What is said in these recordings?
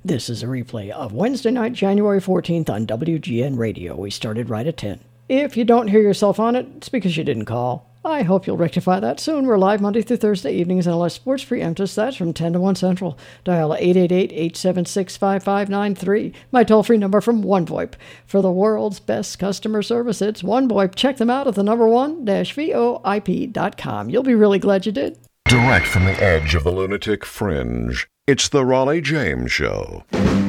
This is a replay of Wednesday night, January 14th on WGN Radio. We started right at 10. If you don't hear yourself on it, it's because you didn't call. I hope you'll rectify that soon. We're live Monday through Thursday evenings and unless sports preempts, that's from 10 to 1 Central. Dial 888-876-5593. My toll-free number from OneVoIP. For the world's best customer service, it's OneVoIP. Check them out at the number one-voip.com. You'll be really glad you did. Direct from the edge of the lunatic fringe, it's the Raleigh James Show.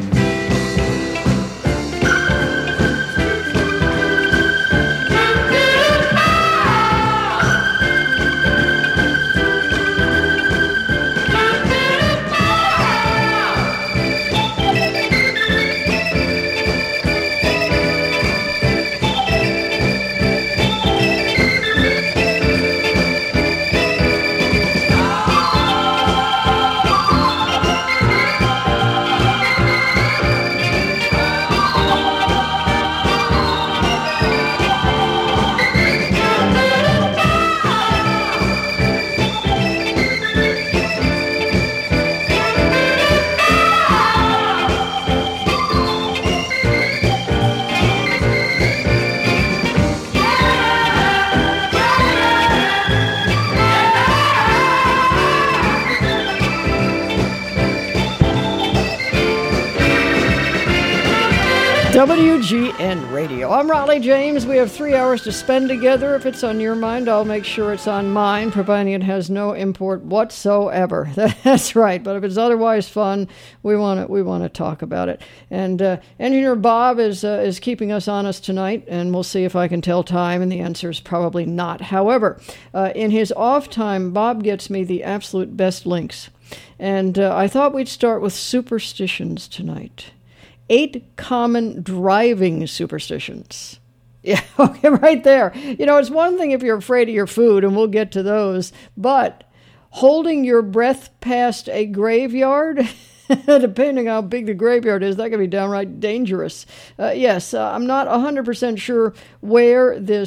WGN Radio. I'm Raleigh James. We have 3 hours to spend together. If it's on your mind, I'll make sure it's on mine, providing it has no import whatsoever. That's right. But if it's otherwise fun, we want to talk about it. And Engineer Bob is keeping us honest tonight, and we'll see if I can tell time. And the answer is probably not. However, in his off time, Bob gets me the absolute best links, and I thought we'd start with superstitions tonight. 8 common driving superstitions. Yeah, okay, right there. You know, it's one thing if you're afraid of your food, and we'll get to those, but holding your breath past a graveyard, depending how big the graveyard is, that can be downright dangerous. Yes, I'm not 100% sure where this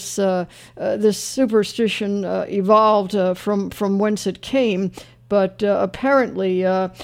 superstition evolved from whence it came, but apparently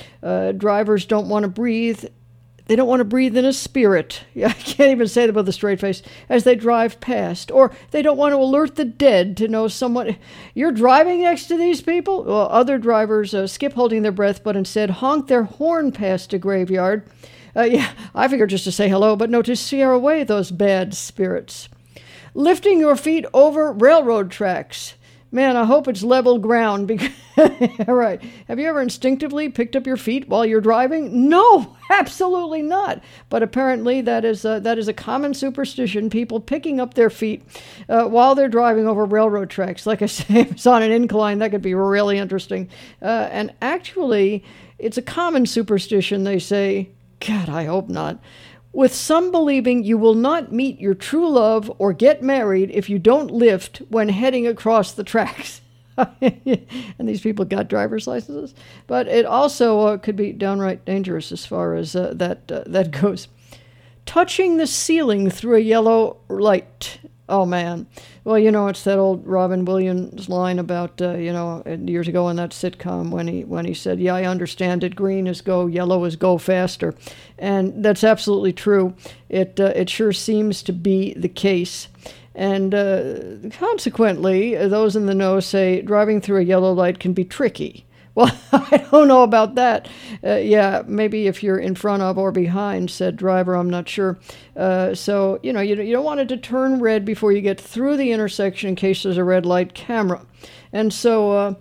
drivers don't want to breathe. They don't want to breathe in a spirit. I can't even say that with a straight face. As they drive past. Or they don't want to alert the dead to know someone. You're driving next to these people? Well, other drivers skip holding their breath, but instead honk their horn past a graveyard. Yeah, I figured just to say hello, but no, to scare away those bad spirits. Lifting your feet over railroad tracks. Man, I hope it's level ground. Because all right. Have you ever instinctively picked up your feet while you're driving? No, absolutely not. But apparently that is a common superstition, people picking up their feet while they're driving over railroad tracks. Like I say, if it's on an incline, that could be really interesting. And actually, it's a common superstition, they say. God, I hope not. With some believing you will not meet your true love or get married if you don't lift when heading across the tracks. And these people got driver's licenses. But it also could be downright dangerous as far as that goes. Touching the ceiling through a yellow light. Oh, man. Well, you know, it's that old Robin Williams line about, years ago in that sitcom when he said, yeah, I understand it. Green is go, yellow is go faster. And that's absolutely true. It sure seems to be the case. And consequently, those in the know say driving through a yellow light can be tricky. Well, I don't know about that. Yeah, maybe if you're in front of or behind said driver, I'm not sure. So, you don't want it to turn red before you get through the intersection in case there's a red light camera. And so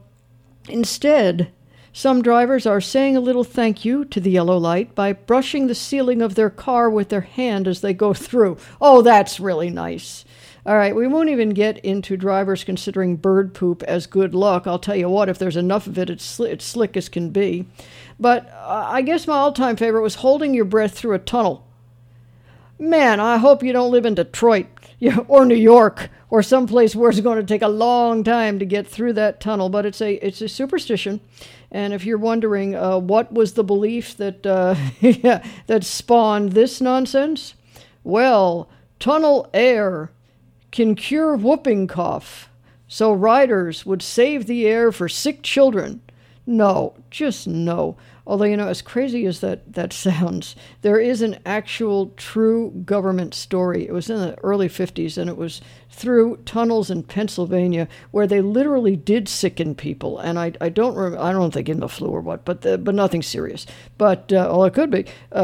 instead, some drivers are saying a little thank you to the yellow light by brushing the ceiling of their car with their hand as they go through. Oh, that's really nice. All right, we won't even get into drivers considering bird poop as good luck. I'll tell you what, if there's enough of it, it's slick as can be. But I guess my all-time favorite was holding your breath through a tunnel. Man, I hope you don't live in Detroit or New York or someplace where it's going to take a long time to get through that tunnel. But it's a superstition. And if you're wondering what was the belief that that spawned this nonsense, well, tunnel air can cure whooping cough, so riders would save the air for sick children. No, just no. Although, as crazy as that sounds, there is an actual true government story. It was in the early 50s, and it was through tunnels in Pennsylvania where they literally did sicken people. And I don't think in the flu or what, but nothing serious. But well, it could be.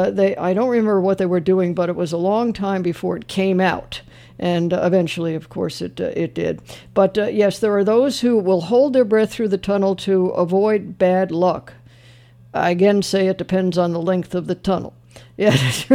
I don't remember what they were doing, but it was a long time before it came out. And eventually, of course, it did. But yes, there are those who will hold their breath through the tunnel to avoid bad luck. I again say it depends on the length of the tunnel. Yes,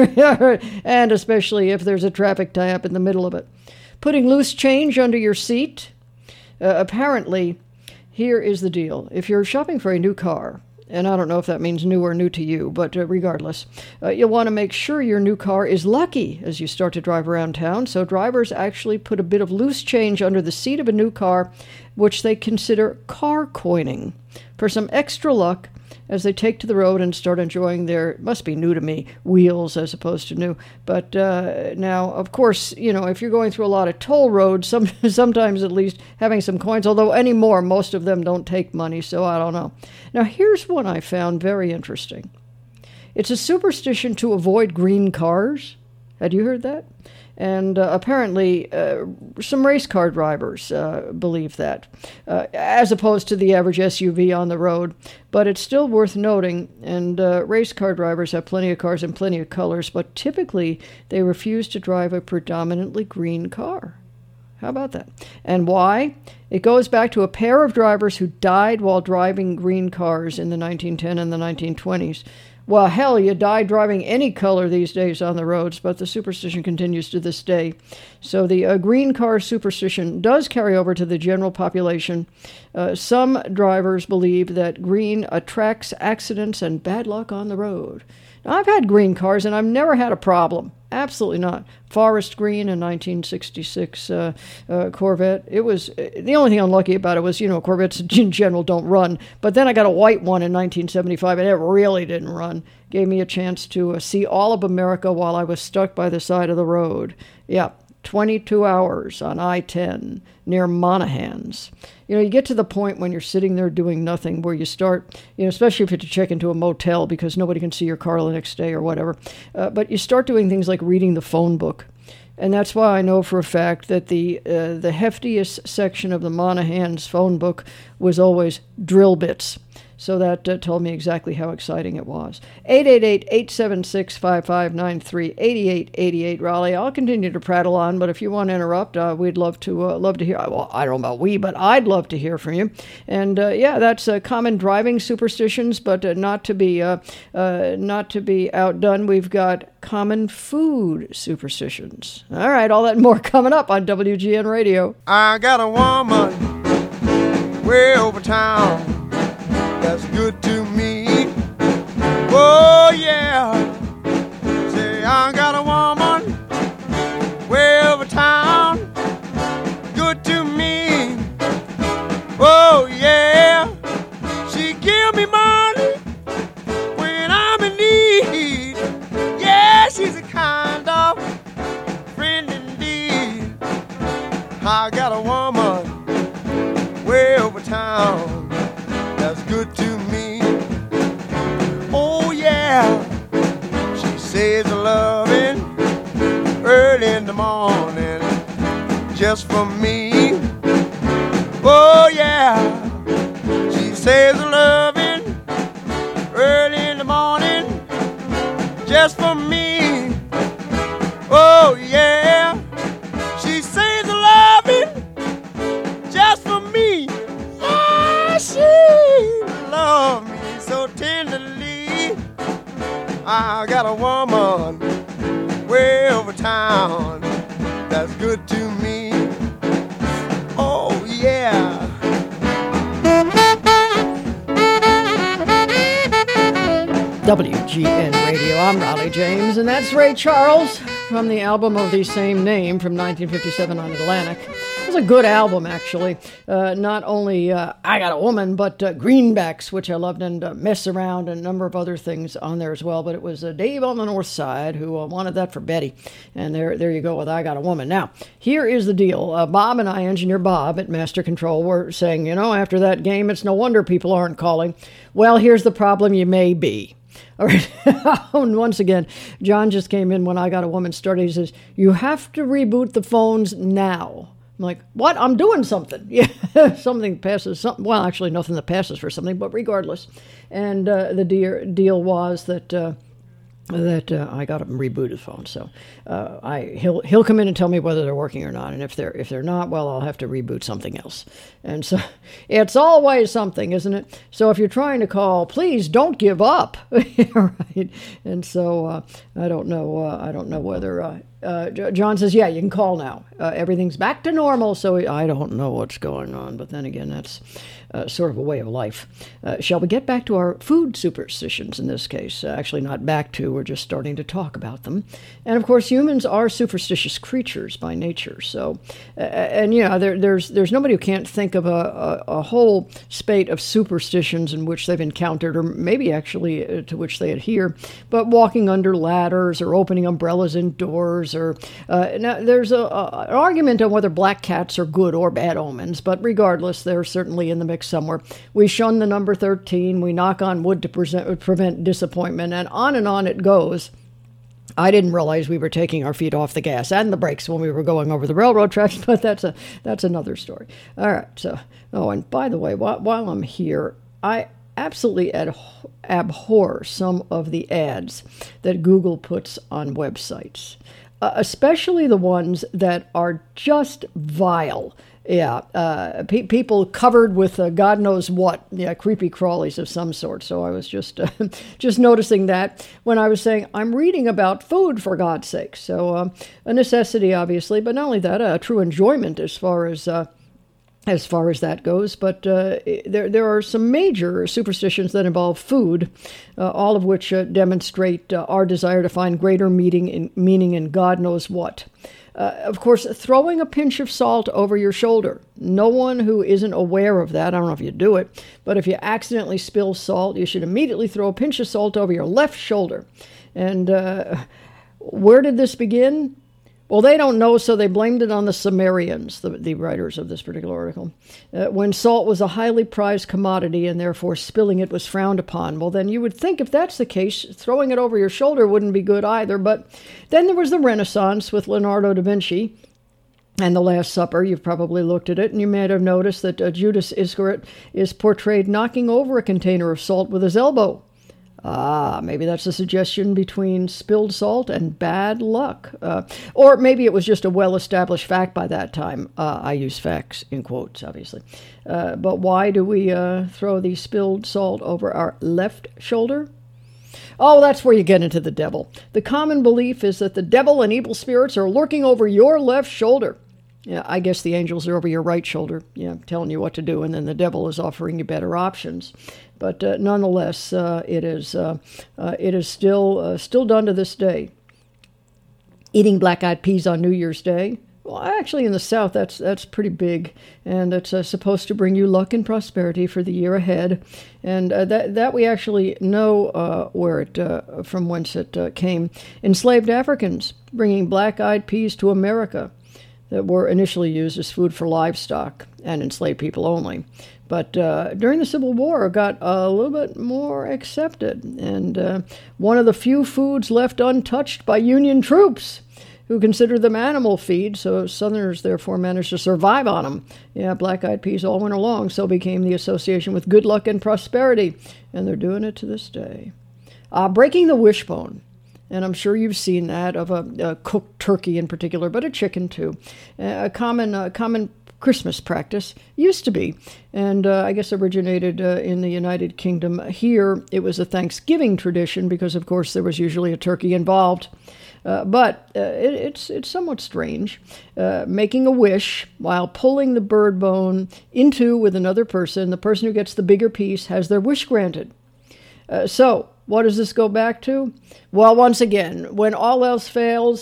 and especially if there's a traffic tie-up in the middle of it. Putting loose change under your seat. Apparently, here is the deal. If you're shopping for a new car, and I don't know if that means new or new to you, but regardless, you'll want to make sure your new car is lucky as you start to drive around town. So drivers actually put a bit of loose change under the seat of a new car, which they consider car coining, for some extra luck as they take to the road and start enjoying their, must be new to me, wheels as opposed to new. But now, of course, if you're going through a lot of toll roads, sometimes at least having some coins, although anymore, most of them don't take money, so I don't know. Now, here's one I found very interesting. It's a superstition to avoid green cars. Had you heard that? And apparently, some race car drivers believe that, as opposed to the average SUV on the road. But it's still worth noting, and race car drivers have plenty of cars and plenty of colors, but typically they refuse to drive a predominantly green car. How about that? And why? It goes back to a pair of drivers who died while driving green cars in the 1910 and the 1920s. Well, hell, you die driving any color these days on the roads, but the superstition continues to this day. So the green car superstition does carry over to the general population. Some drivers believe that green attracts accidents and bad luck on the road. Now, I've had green cars, and I've never had a problem. Absolutely not. Forest green, a 1966 Corvette. It was the only thing unlucky about it was, Corvettes in general don't run. But then I got a white one in 1975, and it really didn't run. Gave me a chance to see all of America while I was stuck by the side of the road. Yeah, 22 hours on I-10 near Monahans. You get to the point when you're sitting there doing nothing where you start, especially if you have to check into a motel because nobody can see your car the next day or whatever, but you start doing things like reading the phone book. And that's why I know for a fact that the heftiest section of the Monahans phone book was always drill bits. So that told me exactly how exciting it was. 888-876-5593, 8888 Raleigh. I'll continue to prattle on, but if you want to interrupt, we'd love to hear. Well, I don't know about we, but I'd love to hear from you. And that's common driving superstitions, but not to be outdone. We've got common food superstitions. All right, all that and more coming up on WGN Radio. I got a woman way over town that's good to me. Oh yeah. Say I got a woman way over town, good to me. Oh yeah. She give me money when I'm in need. Yeah, she's a kind of friend indeed. I got a woman way over town that's good to me. Oh yeah. She says loving early in the morning just for me. Oh yeah. She says loving early in the morning just for me. Oh yeah. She says loving just for me. Yeah, she love me so tenderly. I got a woman way over town that's good to me. Oh yeah. WGN Radio. I'm Raleigh James, and that's Ray Charles from the album of the same name from 1957 on Atlantic. was a good album, actually. Not only I Got a Woman, but Greenbacks, which I loved, and Mess Around, and a number of other things on there as well. But it was Dave on the North Side who wanted that for Betty. And there you go with I Got a Woman. Now, here is the deal. Bob and I, Engineer Bob at Master Control, were saying, after that game, it's no wonder people aren't calling. Well, here's the problem. You may be. All right. And once again, John just came in when I Got a Woman started. He says, you have to reboot the phones now. I'm like, what? I'm doing something. Yeah, something passes. Something. Well, actually, nothing that passes for something, but regardless. And the deal was that I got to reboot his phone. So he'll come in and tell me whether they're working or not. And if they're not, well, I'll have to reboot something else. And so it's always something, isn't it? So if you're trying to call, please don't give up. Right? And so I don't know whether John says, yeah, you can call now. Everything's back to normal. So I don't know what's going on. But then again, that's sort of a way of life. Shall we get back to our food superstitions in this case? Actually, not back to. We're just starting to talk about them. And of course, humans are superstitious creatures by nature. So, there's nobody who can't think of a whole spate of superstitions in which they've encountered, or maybe actually to which they adhere. But walking under ladders or opening umbrellas indoors, or now there's an argument on whether black cats are good or bad omens. But regardless, they're certainly in the mix somewhere. We shun the number 13. We knock on wood to prevent disappointment, and on it goes. I didn't realize we were taking our feet off the gas and the brakes when we were going over the railroad tracks, but that's another story. All right. So, and by the way, while I'm here, I absolutely abhor some of the ads that Google puts on websites, especially the ones that are just vile. Yeah, people covered with God knows what, creepy crawlies of some sort. So I was just noticing that when I was saying I'm reading about food, for God's sake. So a necessity, obviously, but not only that, a true enjoyment as far as that goes. But there are some major superstitions that involve food, all of which demonstrate our desire to find greater meaning in God knows what. Of course, throwing a pinch of salt over your shoulder. No one who isn't aware of that, I don't know if you do it, but if you accidentally spill salt, you should immediately throw a pinch of salt over your left shoulder. And where did this begin? Well, they don't know, so they blamed it on the Sumerians, the writers of this particular article, when salt was a highly prized commodity and therefore spilling it was frowned upon. Well, then you would think if that's the case, throwing it over your shoulder wouldn't be good either. But then there was the Renaissance with Leonardo da Vinci and The Last Supper. You've probably looked at it, and you may have noticed that Judas Iscariot is portrayed knocking over a container of salt with his elbow. Maybe that's a suggestion between spilled salt and bad luck. Or maybe it was just a well-established fact by that time. I use facts in quotes, obviously. But why do we throw the spilled salt over our left shoulder? Oh, that's where you get into the devil. The common belief is that the devil and evil spirits are lurking over your left shoulder. Yeah, I guess the angels are over your right shoulder, telling you what to do, and then the devil is offering you better options. But nonetheless, it is still done to this day. Eating black-eyed peas on New Year's Day. Well, actually, in the South, that's pretty big, and it's supposed to bring you luck and prosperity for the year ahead. And that we actually know from whence it came. Enslaved Africans bringing black-eyed peas to America, that were initially used as food for livestock and enslaved people only. But during the Civil War, it got a little bit more accepted. And one of the few foods left untouched by Union troops who considered them animal feed, so Southerners therefore managed to survive on them. Yeah, black-eyed peas all winter long, so became the association with good luck and prosperity. And they're doing it to this day. Breaking the wishbone. And I'm sure you've seen that of a cooked turkey in particular, but a chicken too. A common Christmas practice used to be, and I guess originated in the United Kingdom. Here, it was a Thanksgiving tradition because, of course, there was usually a turkey involved. But it's somewhat strange. Making a wish while pulling the bird bone into with another person. The person who gets the bigger piece has their wish granted. So, what does this go back to? Well, once again, when all else fails,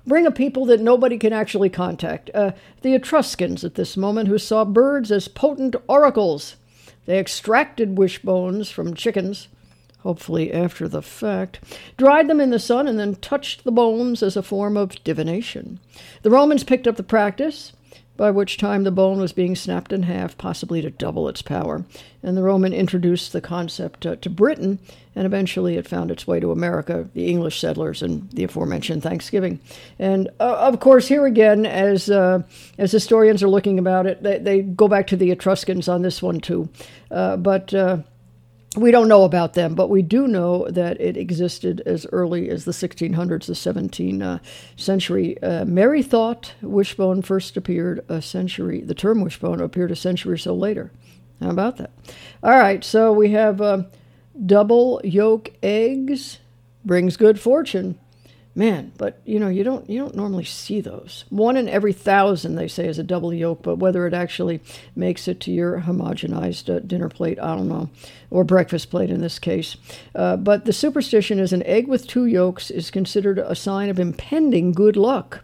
bring a people that nobody can actually contact. The Etruscans at this moment, who saw birds as potent oracles. They extracted wishbones from chickens, hopefully after the fact, dried them in the sun, and then touched the bones as a form of divination. The Romans picked up the practice, by which time the bone was being snapped in half, possibly to double its power. And the Roman introduced the concept to Britain, and eventually it found its way to America, the English settlers, and the aforementioned Thanksgiving. And, of course, here again, as historians are looking about it, they go back to the Etruscans on this one, too. But we don't know about them, but we do know that it existed as early as the 1600s, the 17th century. Mary thought wishbone first appeared the term wishbone appeared a century or so later. How about that? All right, so we have double yolk eggs, brings good fortune. Man, but you don't normally see those. 1 in every 1,000, they say, is a double yolk, but whether it actually makes it to your homogenized dinner plate, I don't know, or breakfast plate in this case. But the superstition is an egg with 2 yolks is considered a sign of impending good luck.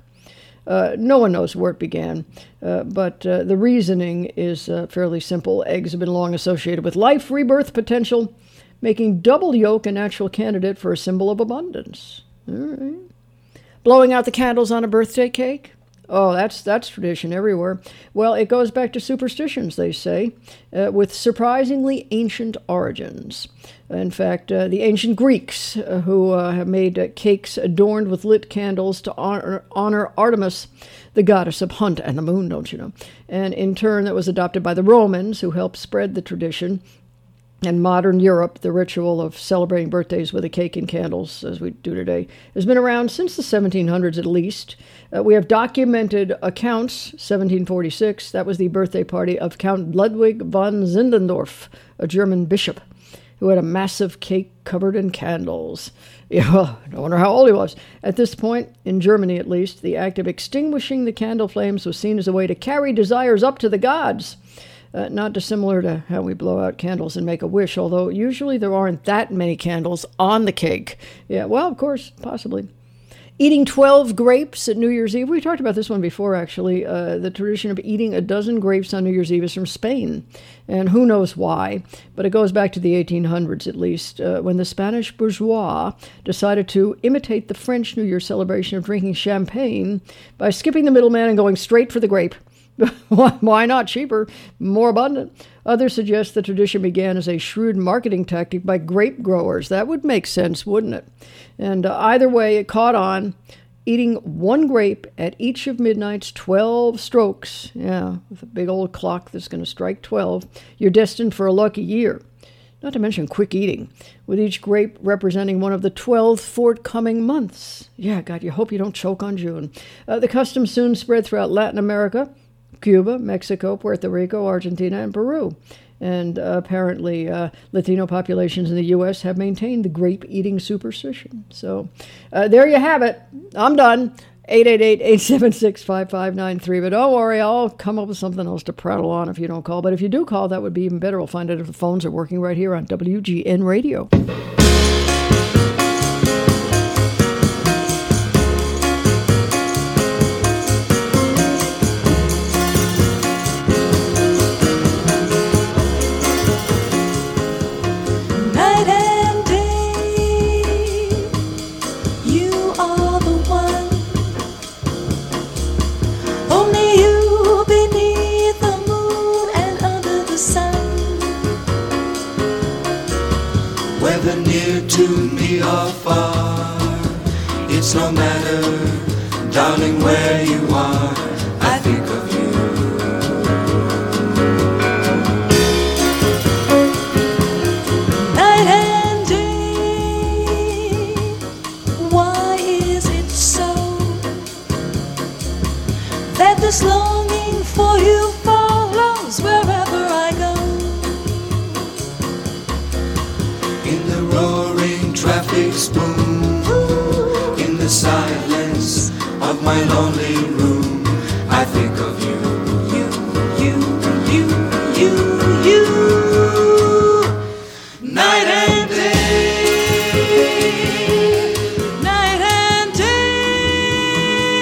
No one knows where it began, but the reasoning is fairly simple. Eggs have been long associated with life, rebirth potential, making double yolk a natural candidate for a symbol of abundance. All right. Blowing out the candles on a birthday cake? Oh, that's tradition everywhere. Well, it goes back to superstitions, they say, with surprisingly ancient origins. In fact, the ancient Greeks, who have made cakes adorned with lit candles to honor Artemis, the goddess of hunt and the moon, don't you know? And in turn, that was adopted by the Romans, who helped spread the tradition. In modern Europe, the ritual of celebrating birthdays with a cake and candles, as we do today, has been around since the 1700s at least. We have documented accounts, 1746, that was the birthday party of Count Ludwig von Zinzendorf, a German bishop, who had a massive cake covered in candles. Yeah, well, I wonder how old he was. At this point, in Germany at least, the act of extinguishing the candle flames was seen as a way to carry desires up to the gods. Not dissimilar to how we blow out candles and make a wish, although usually there aren't that many candles on the cake. Yeah, well, of course, possibly. Eating 12 grapes at New Year's Eve. We talked about this one before, actually. The tradition of eating a dozen grapes on New Year's Eve is from Spain. And who knows why, but it goes back to the 1800s at least, when the Spanish bourgeois decided to imitate the French New Year celebration of drinking champagne by skipping the middleman and going straight for the grape. Why not? Cheaper, more abundant. Others suggest the tradition began as a shrewd marketing tactic by grape growers. That would make sense, wouldn't it? And either way, it caught on. Eating 1 grape at each of midnight's 12 strokes. Yeah, with a big old clock that's going to strike 12. You're destined for a lucky year. Not to mention quick eating, with each grape representing one of the 12 forthcoming months. Yeah, God, you hope you don't choke on June. The custom soon spread throughout Latin America, Cuba, Mexico, Puerto Rico, Argentina, and Peru. And apparently Latino populations in the U.S. have maintained the grape-eating superstition. So there you have it. I'm done. 888-876-5593. But don't worry, I'll come up with something else to prattle on if you don't call. But if you do call, that would be even better. We'll find out if the phones are working right here on WGN Radio. To me or far, it's no matter, darling, where you are, I think of you. Night and day, why is it so that this longing for you follows wherever I go? In the roaring traffic spoon, in the silence of my lonely room, I think of you. You. Night and day, night and day.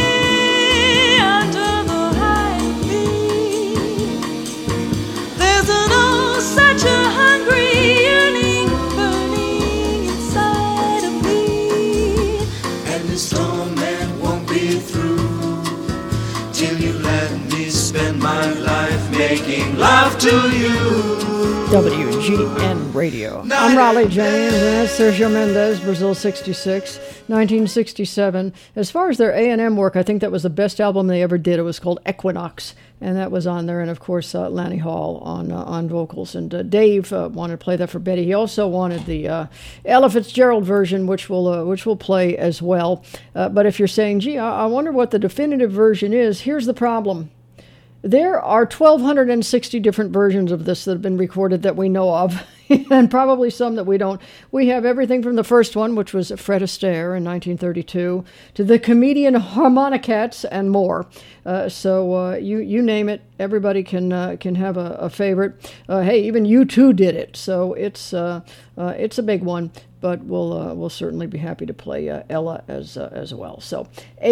this torment won't be through till you let me spend my life making love to you. WGN Radio. I'm Raleigh James, and that's Sergio Mendes, Brazil 66, 1967. As far as their A&M work, I think that was the best album they ever did. It was called Equinox, and that was on there. And, of course, Lanny Hall on vocals. And Dave wanted to play that for Betty. He also wanted the Ella Fitzgerald version, which we'll play as well. But if you're saying, gee, I wonder what the definitive version is, here's the problem. There are 1,260 different versions of this that have been recorded that we know of, and probably some that we don't. We have everything from the first one, which was Fred Astaire in 1932, to the Comedian Harmonicats and more. So you name it, everybody can have a favorite. Hey, even U2 did it, so it's a big one. But we'll certainly be happy to play Ella as well. So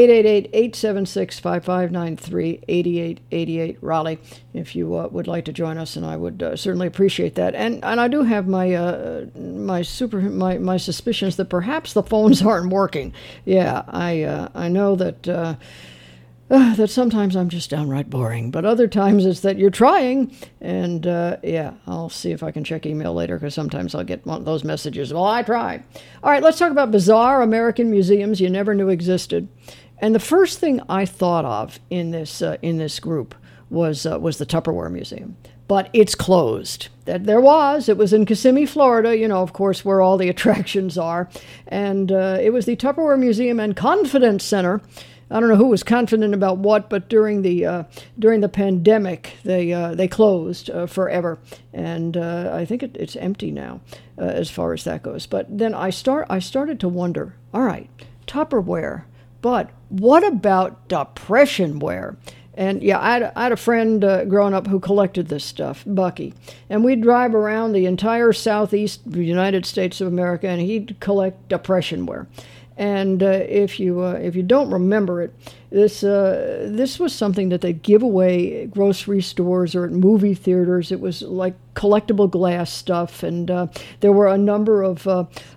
888-876-5593, 8888 Raleigh, if you would like to join us, and I would certainly appreciate that. And I do have my suspicions that perhaps the phones aren't working. Yeah, I know that. That sometimes I'm just downright boring, but other times it's that you're trying, and yeah, I'll see if I can check email later, because sometimes I'll get one of those messages, well, I tried. All right, let's talk about bizarre American museums you never knew existed. And the first thing I thought of in this group was the Tupperware Museum. But it's closed. It was in Kissimmee, Florida, of course, where all the attractions are. And it was the Tupperware Museum and Confidence Center. I don't know who was confident about what, but during the pandemic, they closed forever, and I think it's empty now, as far as that goes. But then I started to wonder. All right, Tupperware, but what about Depressionware? And yeah, I had a friend growing up who collected this stuff, Bucky, and we'd drive around the entire southeast United States of America, and he'd collect Depressionware. And if you don't remember it, this was something that they'd give away at grocery stores or at movie theaters. It was like collectible glass stuff, and there were a number of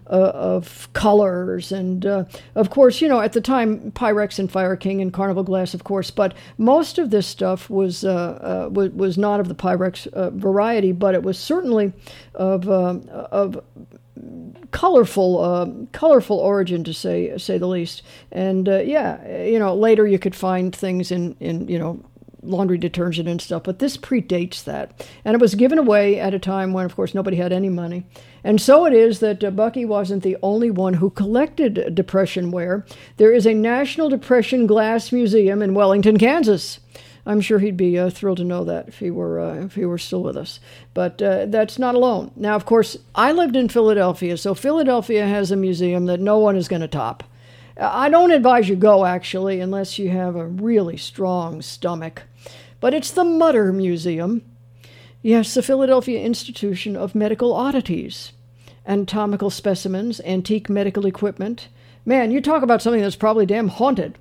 colors, and of course, at the time, Pyrex and Fire King and Carnival Glass, of course. But most of this stuff was not of the Pyrex variety, but it was certainly of colorful origin, to say the least. And later you could find things in laundry detergent and stuff, but this predates that. And it was given away at a time when, of course, nobody had any money. And so it is that Bucky wasn't the only one who collected Depressionware. There is a National Depression Glass Museum in Wellington, Kansas. I'm sure he'd be thrilled to know that if he were still with us. But that's not alone. Now, of course, I lived in Philadelphia, so Philadelphia has a museum that no one is going to top. I don't advise you go, actually, unless you have a really strong stomach. But it's the Mutter Museum. Yes, the Philadelphia Institution of Medical Oddities. Anatomical specimens, antique medical equipment. Man, you talk about something that's probably damn haunted.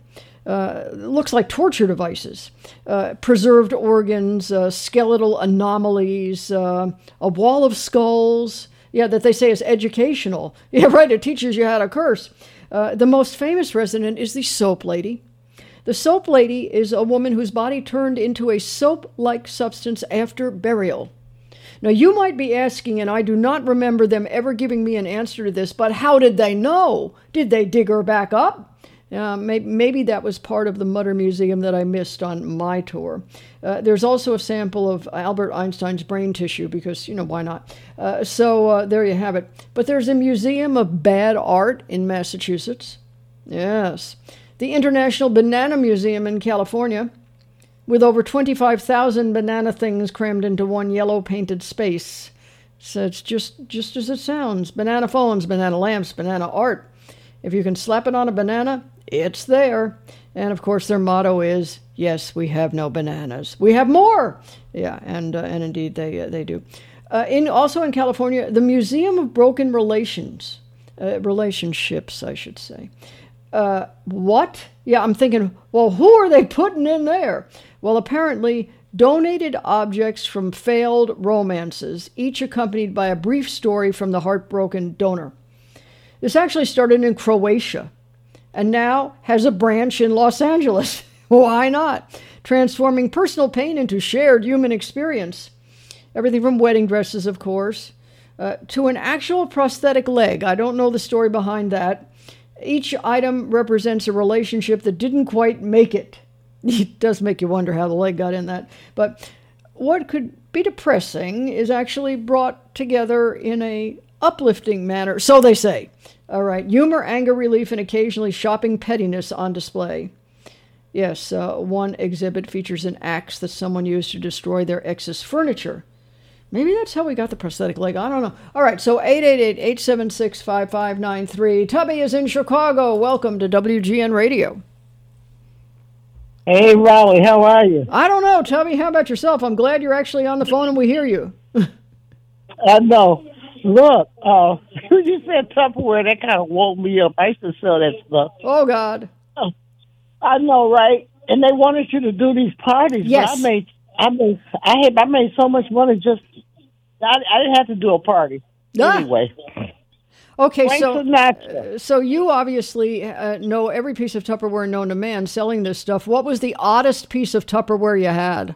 Looks like torture devices, preserved organs, skeletal anomalies, a wall of skulls, that they say is educational. Yeah, right, it teaches you how to curse. The most famous resident is the Soap Lady. The Soap Lady is a woman whose body turned into a soap-like substance after burial. Now, you might be asking, and I do not remember them ever giving me an answer to this, but how did they know? Did they dig her back up? Maybe that was part of the Mutter Museum that I missed on my tour. There's also a sample of Albert Einstein's brain tissue, because, why not? So there you have it. But there's a Museum of Bad Art in Massachusetts. Yes. The International Banana Museum in California, with over 25,000 banana things crammed into one yellow-painted space. So it's just as it sounds. Banana phones, banana lamps, banana art. If you can slap it on a banana, it's there. And of course, their motto is, yes, we have no bananas. We have more. Yeah, and indeed they do. Also in California, the Museum of Broken Relationships, I should say. What? Yeah, I'm thinking, well, who are they putting in there? Well, apparently, donated objects from failed romances, each accompanied by a brief story from the heartbroken donor. This actually started in Croatia. and now has a branch in Los Angeles. Why not? Transforming personal pain into shared human experience. Everything from wedding dresses, of course, to an actual prosthetic leg. I don't know the story behind that. Each item represents a relationship that didn't quite make it. It does make you wonder how the leg got in that. But what could be depressing is actually brought together in a uplifting manner. So they say. All right. Humor, anger relief, and occasionally shopping pettiness on display. Yes, one exhibit features an axe that someone used to destroy their ex's furniture. Maybe that's how we got the prosthetic leg. I don't know. All right, so 888-876-5593. Tubby is in Chicago. Welcome to WGN Radio. Hey, Raleigh, how are you? I don't know, Tubby. How about yourself? I'm glad you're actually on the phone and we hear you. I know. Look, you said Tupperware. That kind of woke me up. I used to sell that stuff. Oh, God. I know, right? And they wanted you to do these parties. Yes. But I made so much money just. I didn't have to do a party anyway. Okay, so you obviously know every piece of Tupperware known to man selling this stuff. What was the oddest piece of Tupperware you had?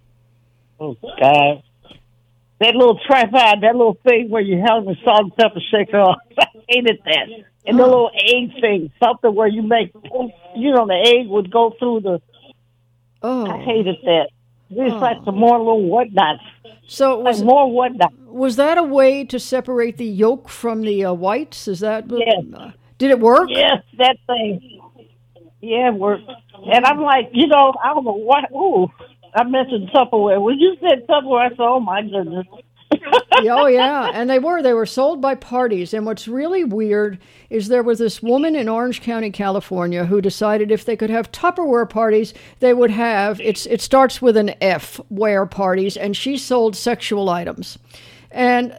Oh, God. That little tripod, that little thing where you held the salt and pepper shaker on. I hated that. And the little egg thing, something where you make, the egg would go through the... Oh. I hated that. It's like some more little whatnots. So more whatnots. Was that a way to separate the yolk from the whites? Is that... Yes. Did it work? Yes, that thing. Yeah, it worked. And I'm like, I don't know what... Ooh, I mentioned Tupperware. When you said Tupperware, I said, oh, my goodness. Oh, yeah. And they were sold by parties. And what's really weird is there was this woman in Orange County, California, who decided if they could have Tupperware parties, they would have, it starts with an F, ware parties, and she sold sexual items. And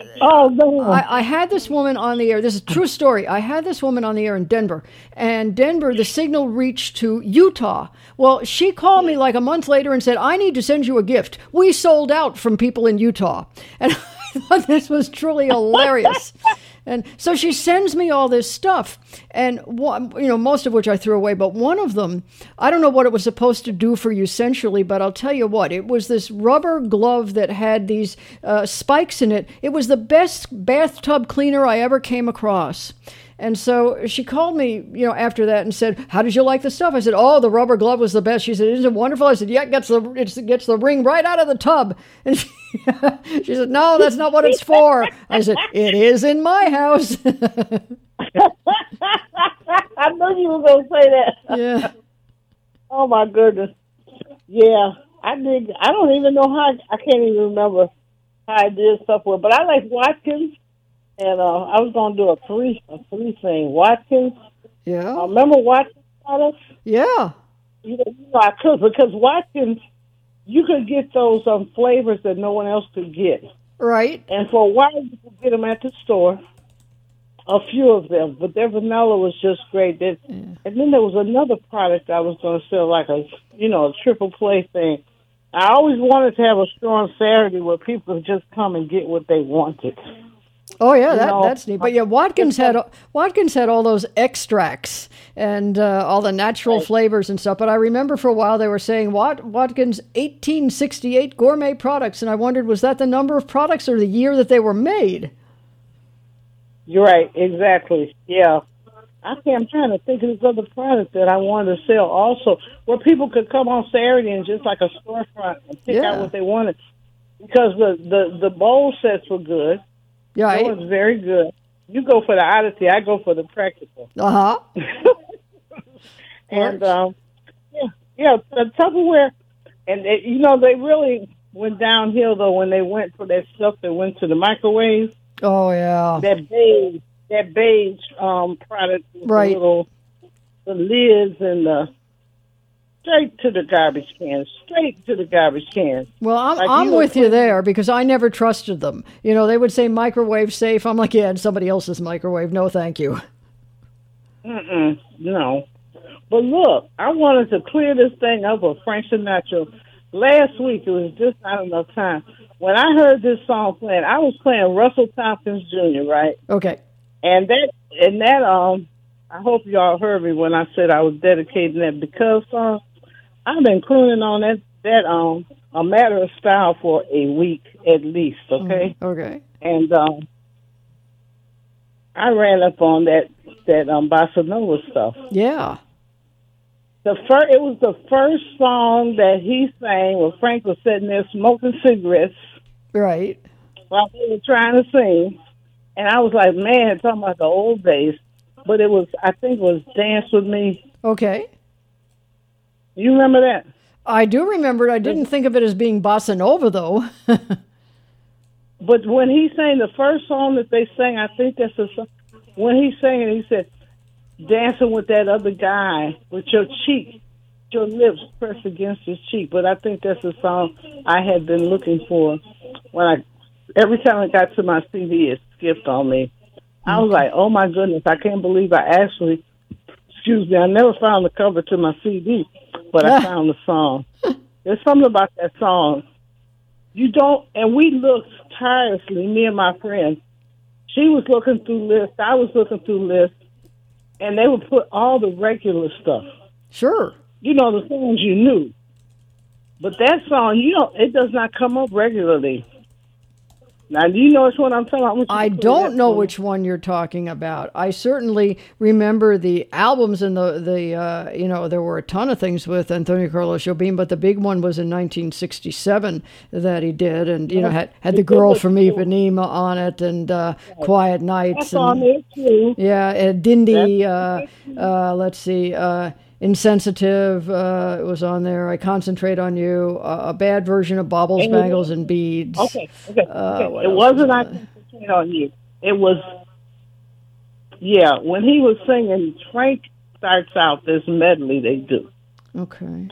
I had this woman on the air. This is a true story. I had this woman on the air in Denver. And Denver, the signal reached to Utah. Well, she called me like a month later and said, I need to send you a gift. We sold out from people in Utah. And I thought this was truly hilarious. And so she sends me all this stuff, and most of which I threw away. But one of them, I don't know what it was supposed to do for you sensually, but I'll tell you what, it was this rubber glove that had these spikes in it. It was the best bathtub cleaner I ever came across. And so she called me, after that and said, how did you like the stuff? I said, oh, the rubber glove was the best. She said, isn't it wonderful? I said, yeah, it gets the ring right out of the tub. And she said, no, that's not what it's for. I said, it is in my house. I knew you were going to say that. Yeah. Oh, my goodness. Yeah, I did. I don't even know how. I can't even remember how I did stuff with. But I like Watkins. And I was going to do a three thing. Watkins. Yeah. Remember Watkins products? Yeah. I could, because Watkins, you could get those flavors that no one else could get. Right. And for a while, you could get them at the store, a few of them. But their vanilla was just great. And then there was another product I was going to sell, like a triple play thing. I always wanted to have a strong Saturday where people could just come and get what they wanted. Oh yeah, that's neat. But yeah, Watkins had all those extracts and all the natural flavors and stuff. But I remember for a while they were saying Watkins 1868 gourmet products, and I wondered, was that the number of products or the year that they were made? You're right, exactly. Yeah, I'm trying to think of this other product that I wanted to sell also, where people could come on Saturday and just like a storefront and pick out what they wanted, because the bowl sets were good. Yeah, it was very good. You go for the oddity, I go for the practical. Uh-huh. And, the Tupperware, and, they really went downhill, though, when they went for that stuff that went to the microwave. Oh, yeah. That beige product with right. the lids and the... Straight to the garbage can. Well, I'm with you there, because I never trusted them. They would say microwave safe. I'm like, yeah, it's somebody else's microwave. No, thank you. No. But look, I wanted to clear this thing up with Frank Sinatra. Last week, it was just not enough time. When I heard this song playing, I was playing Russell Tompkins Jr., right? Okay. And that I hope y'all heard me when I said I was dedicating that Because song. I've been crooning on that A Matter of Style for a week at least, okay? Okay. And I ran up on that Bossa Nova stuff. Yeah. It was the first song that he sang when Frank was sitting there smoking cigarettes Right. while we were trying to sing. And I was like, man, talking about the old days. But I think it was Dance With Me. Okay. You remember that? I do remember it. I didn't think of it as being bossa nova, though. But when he sang the first song that they sang, I think that's the song. When he sang it, he said, dancing with that other guy with your lips pressed against his cheek. But I think that's the song I had been looking for. Every time I got to my CD, it skipped on me. I was like, oh my goodness, I can't believe I never found the cover to my CD, but I found the song. There's something about that song. And we looked tirelessly, me and my friend. She was looking through lists, I was looking through lists, and they would put all the regular stuff. Sure. The songs you knew. But that song, it does not come up regularly. Now, do you know which one I'm talking about? I don't know which one you're talking about. I certainly remember the albums and there were a ton of things with Antonio Carlos Jobim, but the big one was in 1967 that he did, and had the Girl from Ipanema on it, and Quiet Nights. That's on there too. Yeah, Dindy. Let's see. Insensitive was on there. I Concentrate on You. A bad version of Baubles, Bangles, and Beads. Okay. It wasn't I Concentrate on You. It was, when he was singing, Frank starts out this medley they do. Okay.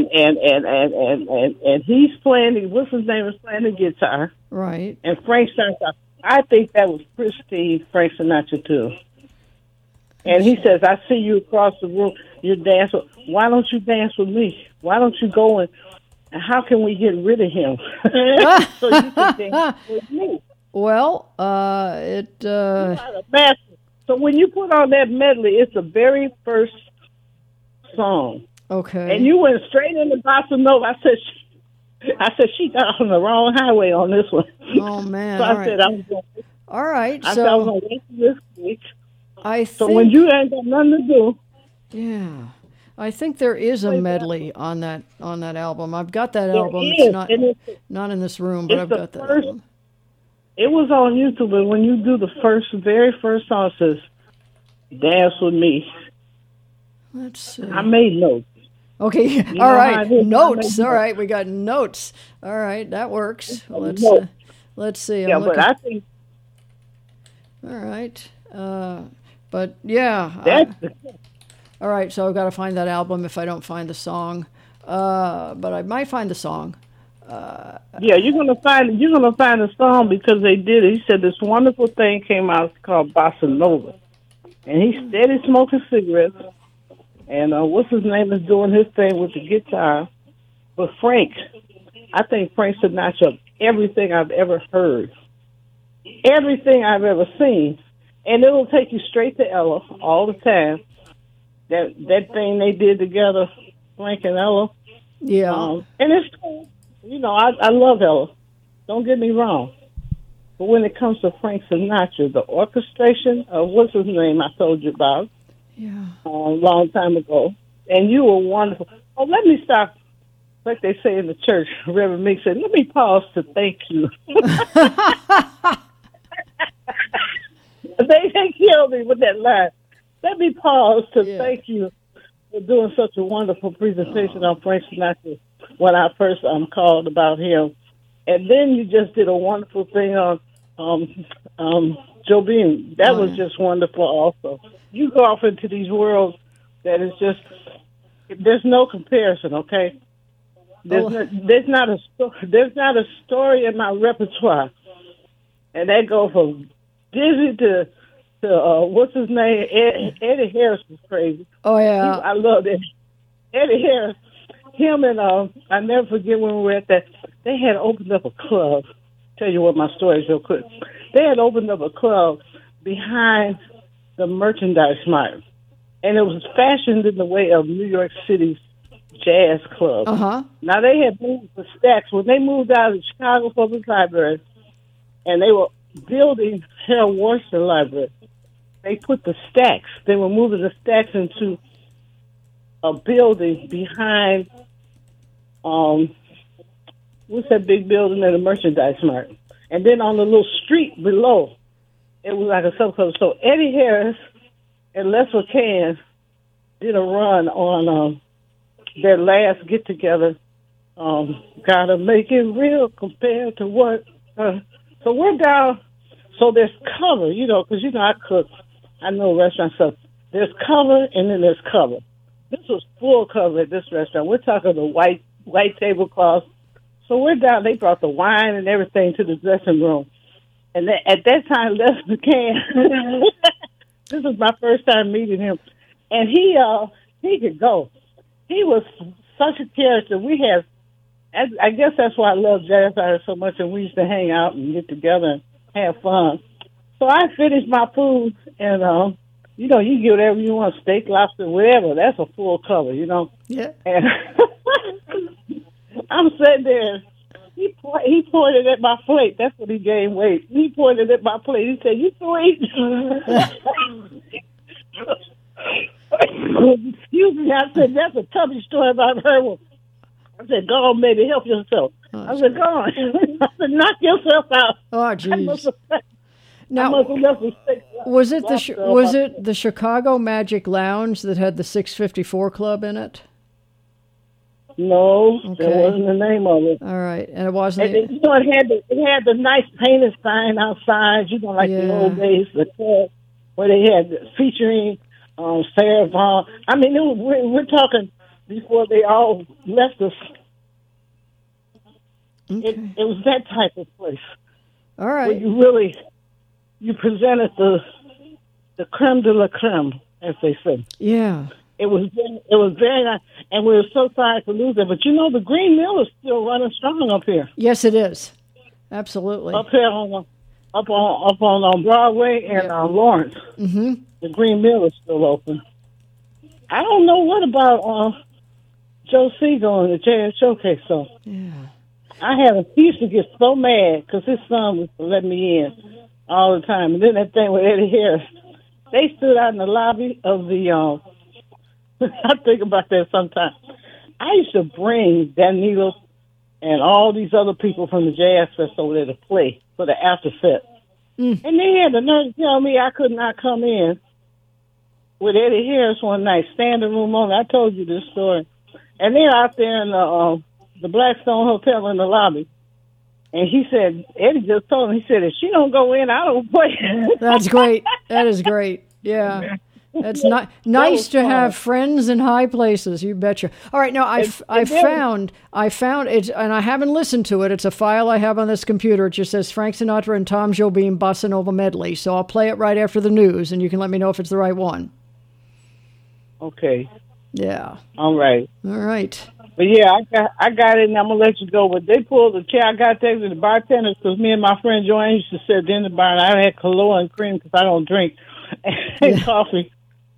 And he's playing, what's his name, is playing the guitar. Right. And Frank starts out. I think that was pristine Frank Sinatra too. And he says, I see you across the room. You dance. Why don't you dance with me? Why don't you go and how can we get rid of him? So you can dance with me. Well, So when you put on that medley, it's the very first song. Okay. And you went straight into Bossa Nova. I said she got on the wrong highway on this one. Oh man! So I said I was going. All right. I said I was going to wait for this week. So when you ain't got nothing to do. Yeah, I think there is a medley on that album. I've got that album. Is, it's not in this room, but I've got that album. It was on YouTube, and when you do the very first song, it says "Dance with Me." Let's see. I made notes. Okay, all right. Notes. All right, we got notes. All right, that works. Let's see. Yeah, but I think. All right. But yeah. All right, so I've got to find that album if I don't find the song. But I might find the song. You're gonna find the song because they did it. He said this wonderful thing came out called Bossa Nova, and he's steady smoking cigarettes. And what's his name is doing his thing with the guitar. But I think Frank Sinatra, everything I've ever heard, everything I've ever seen, and it'll take you straight to Ella all the time. That thing they did together, Frank and Ella. Yeah. And it's cool. I love Ella. Don't get me wrong. But when it comes to Frank Sinatra, the orchestration of what's his name I told you about a long time ago, and you were wonderful. Oh, let me stop. Like they say in the church, Reverend Meek said, let me pause to thank you. They killed me with that line. Let me pause to thank you for doing such a wonderful presentation on Frank Sinatra when I first called about him. And then you just did a wonderful thing on Jobim. That was just wonderful also. You go off into these worlds that is just, there's no comparison, okay? There's not a story in my repertoire. And that goes from Dizzy to what's his name? Eddie Harris was crazy. Oh yeah, I love that. Eddie Harris, him and I never forget when we were at that. They had opened up a club. Tell you what my story is real quick. They had opened up a club behind the merchandise mart, and it was fashioned in the way of New York City's jazz club. Uh-huh. Now, they had moved the stacks. When they moved out of the Chicago Public Library, and they were building Harold Washington Library, they put the stacks. They were moving the stacks into a building behind, what's that big building at the Merchandise Mart? And then on the little street below, it was like a subclub. So Eddie Harris and Les McCann did a run on their last get-together, Gotta Make It Real compared to what... so we're down... So there's cover, because, I cook. I know restaurant stuff. There's cover, and then there's cover. This was full cover at this restaurant. We're talking the white tablecloths. So we're down. They brought the wine and everything to the dressing room. And at that time, Les McCann, this was my first time meeting him, and he could go. He was such a character. I guess that's why I love jazz artists so much, and we used to hang out and get together and have fun. So I finished my food, and you get whatever you want, steak, lobster, whatever. That's a full cover, Yeah. And I'm sitting there. He pointed at my plate. That's what he gained weight. He pointed at my plate. He said, "You sweet." Excuse me. I said, "That's a tubby story if I've heard one." I said, "Go on, maybe help yourself." I said, "Go on." I said, "Knock yourself out." Oh, jeez. Now, was it the Chicago Magic Lounge that had the 654 Club in it? No, that wasn't the name of it. All right, and it wasn't. And, it had the nice painted sign outside. Like the old days, the club where they had featuring Sarah Vaughan. I mean, we're talking before they all left us. Okay. It was that type of place. All right. Where you presented the creme de la creme, as they say. Yeah. It was very nice, and we were so sorry to lose it. But the Green Mill is still running strong up here. Yes, it is. Absolutely. Up here up on Broadway and Lawrence. Mm-hmm. The Green Mill is still open. I don't know what about Joe Siegel and the Jazz Showcase. So yeah, he used to get so mad because his son was letting me in all the time, and then that thing with Eddie Harris. They stood out in the lobby of the. I think about that sometimes. I used to bring Dan Needle and all these other people from the Jazz Fest over there to play for the after set. And they had the nerve to tell me I could not come in with Eddie Harris one night, standing room only. I told you this story. And they're out there in the Blackstone Hotel in the lobby. And he said, Eddie just told him, he said, if she don't go in, I don't play. That's great. That is great. Yeah. It's nice to have friends in high places. You betcha. All right, now I found it, and I haven't listened to it. It's a file I have on this computer. It just says Frank Sinatra and Tom Jobim Bossa Nova Medley. So I'll play it right after the news, and you can let me know if it's the right one. Okay. Yeah. All right. All right. But yeah, I got it, and I'm gonna let you go. But they pulled the chair. I got there to the bartenders because me and my friend Joanne used to sit in the bar, and I had Kahlua and cream because I don't drink, and coffee.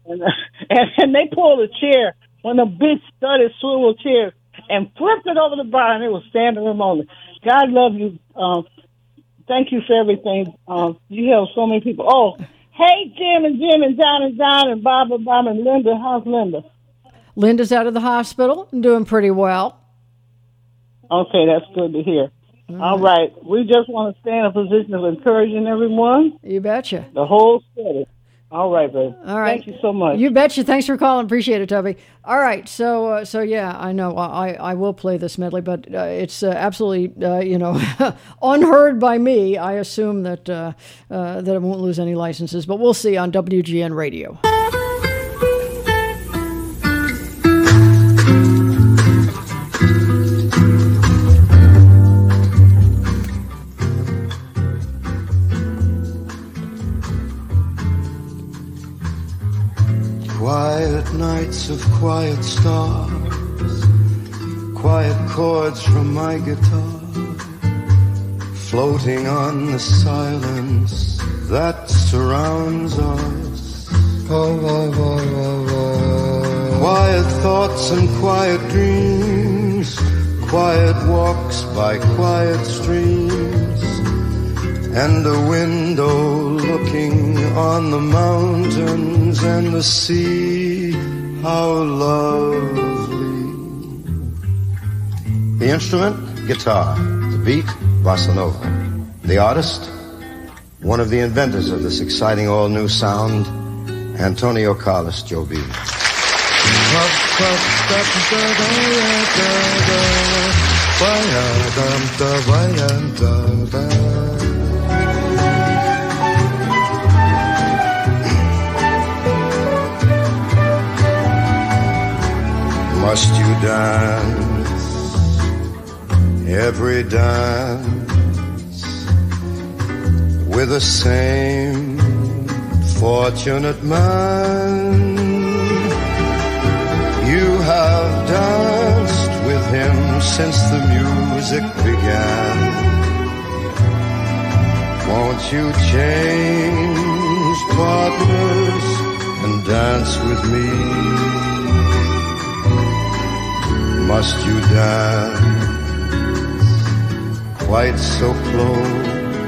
And they pulled a chair, one of the big studded swivel chairs, and flipped it over the bar, and it was standing room only. God love you. Thank you for everything. You helped so many people. Oh, hey, Jim and John and Bob and Linda. How's Linda? Linda's out of the hospital and doing pretty well. Okay, that's good to hear. All right. We just want to stay in a position of encouraging everyone. You betcha. The whole study. All right, babe. All right. Thank you so much. You betcha. Thanks for calling. Appreciate it, Tubby. All right. So yeah, I know I will play this medley, but it's absolutely unheard by me. I assume that it won't lose any licenses, but we'll see on WGN Radio. Quiet nights of quiet stars, quiet chords from my guitar, floating on the silence that surrounds us. Quiet thoughts and quiet dreams, quiet walks by quiet streams, and a window looking on the mountains and the sea. How lovely. The instrument, guitar. The beat, bossa nova. The artist, one of the inventors of this exciting all-new sound, Antonio Carlos Jobim. Must you dance every dance with the same fortunate man? You have danced with him since the music began. Won't you change partners and dance with me? Must you dance quite so close,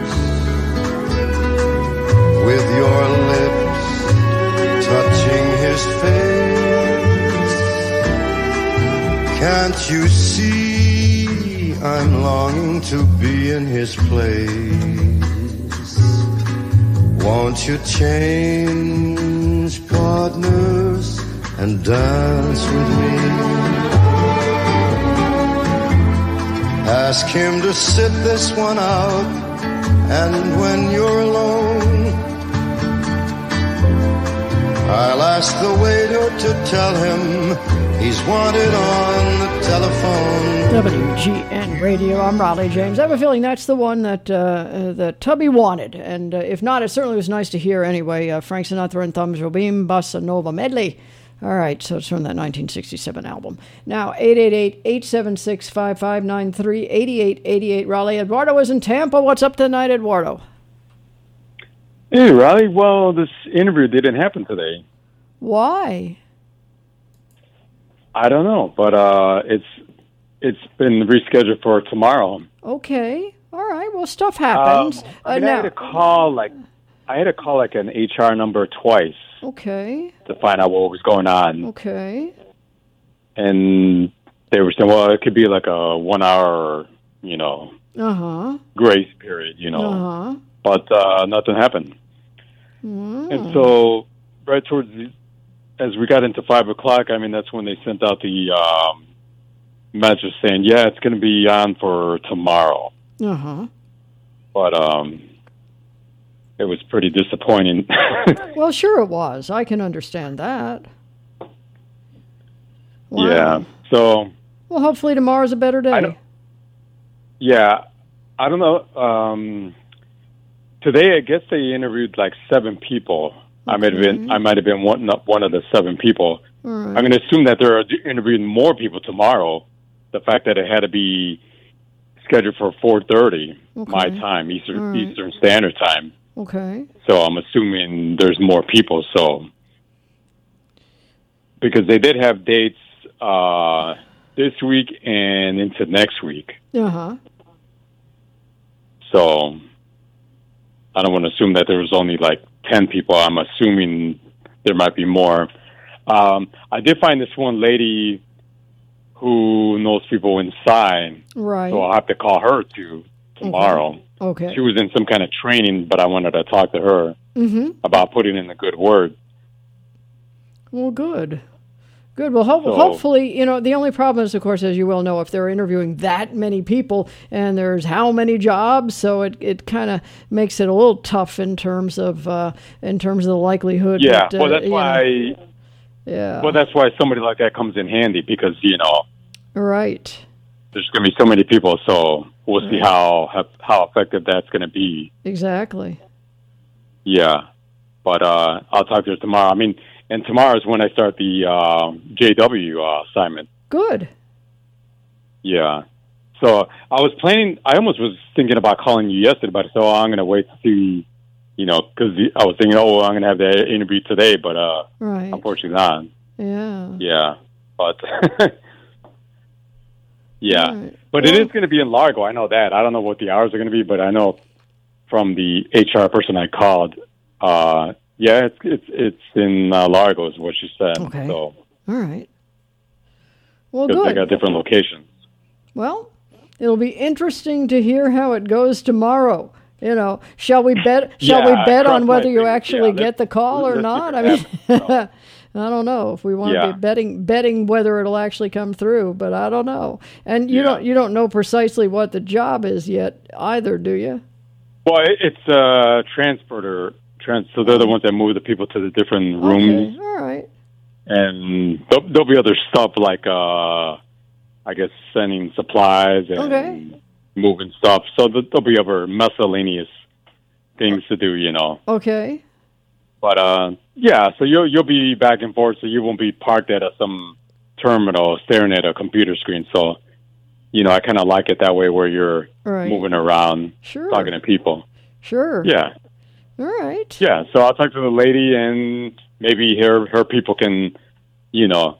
with your lips touching his face? Can't you see I'm longing to be in his place? Won't you change partners and dance with me? Ask him to sit this one out, and when you're alone, I'll ask the waiter to tell him he's wanted on the telephone. WGN Radio, I'm Raleigh James. I have a feeling that's the one that Tubby wanted, and if not, it certainly was nice to hear anyway. Frank Sinatra and Tom Jobim, Bossa Nova Medley. All right, so it's from that 1967 album. Now, 888-876-5593, 8888 Raleigh. Eduardo is in Tampa. What's up tonight, Eduardo? Hey, Raleigh. Well, this interview didn't happen today. Why? I don't know, but it's been rescheduled for tomorrow. Okay. All right. Well, stuff happens. I had to call like an HR number twice. Okay. To find out what was going on. Okay. And they were saying, well, it could be like a 1 hour, grace period, But nothing happened. And so right towards as we got into 5 o'clock, that's when they sent out the message saying, yeah, it's going to be on for tomorrow. But it was pretty disappointing. Well, sure it was. I can understand that. Wow. Yeah. So. Well, hopefully tomorrow's a better day. I don't know. Today, I guess they interviewed like 7 people. Okay. I might have been one of the 7 people. Right. I'm going to assume that they're interviewing more people tomorrow. The fact that it had to be scheduled for 4:30 my time, Eastern Standard Time. Okay. So I'm assuming there's more people. So because they did have dates this week and into next week. So I don't want to assume that there was only like 10 people. I'm assuming there might be more. I did find this one lady who knows people inside. Right. So I'll have to call her tomorrow. Okay. She was in some kind of training, but I wanted to talk to her about putting in a good word. Well, good. Well, hopefully, the only problem is, of course, as you well know, if they're interviewing that many people and there's how many jobs, so it kind of makes it a little tough in terms of the likelihood. Yeah. That, well, that's why. Yeah. Well, that's why somebody like that comes in handy because Right. There's going to be so many people, so we'll see how effective that's going to be. Exactly. Yeah, but I'll talk to her tomorrow. And tomorrow is when I start the JW assignment. Good. Yeah. So I almost was thinking about calling you yesterday, but so I'm going to wait to see, because I was thinking, I'm going to have the interview today, but right. Unfortunately not. Yeah. Yeah, but yeah, Right. but it is going to be in Largo. I know that. I don't know what the hours are going to be, but I know from the HR person I called. Yeah, it's in Largo is what she said. Okay. So All right. Well, 'cause they good. got different locations. Well, it'll be interesting to hear how it goes tomorrow. You know, shall we bet? Shall we Yeah, bet cross on my whether you fingers. actually Yeah, get the call or let's not? see I what mean, I don't know if we want to Yeah. be betting whether it'll actually come through, but I don't know. And you Yeah. don't know precisely what the job is yet either, do you? Well, it's transporter. So they're the ones that move the people to the different rooms, Okay, all right. and there'll be other stuff like I guess sending supplies and Okay. moving stuff. So there'll be other miscellaneous things to do, you know. Okay. But yeah, so you'll be back and forth, so you won't be parked at some terminal staring at a computer screen. So, you know, I kind of like it that way, where you're Right. moving around, Sure. talking to people. Sure. Yeah, All right. yeah. So I'll talk to the lady, and maybe her people can, you know,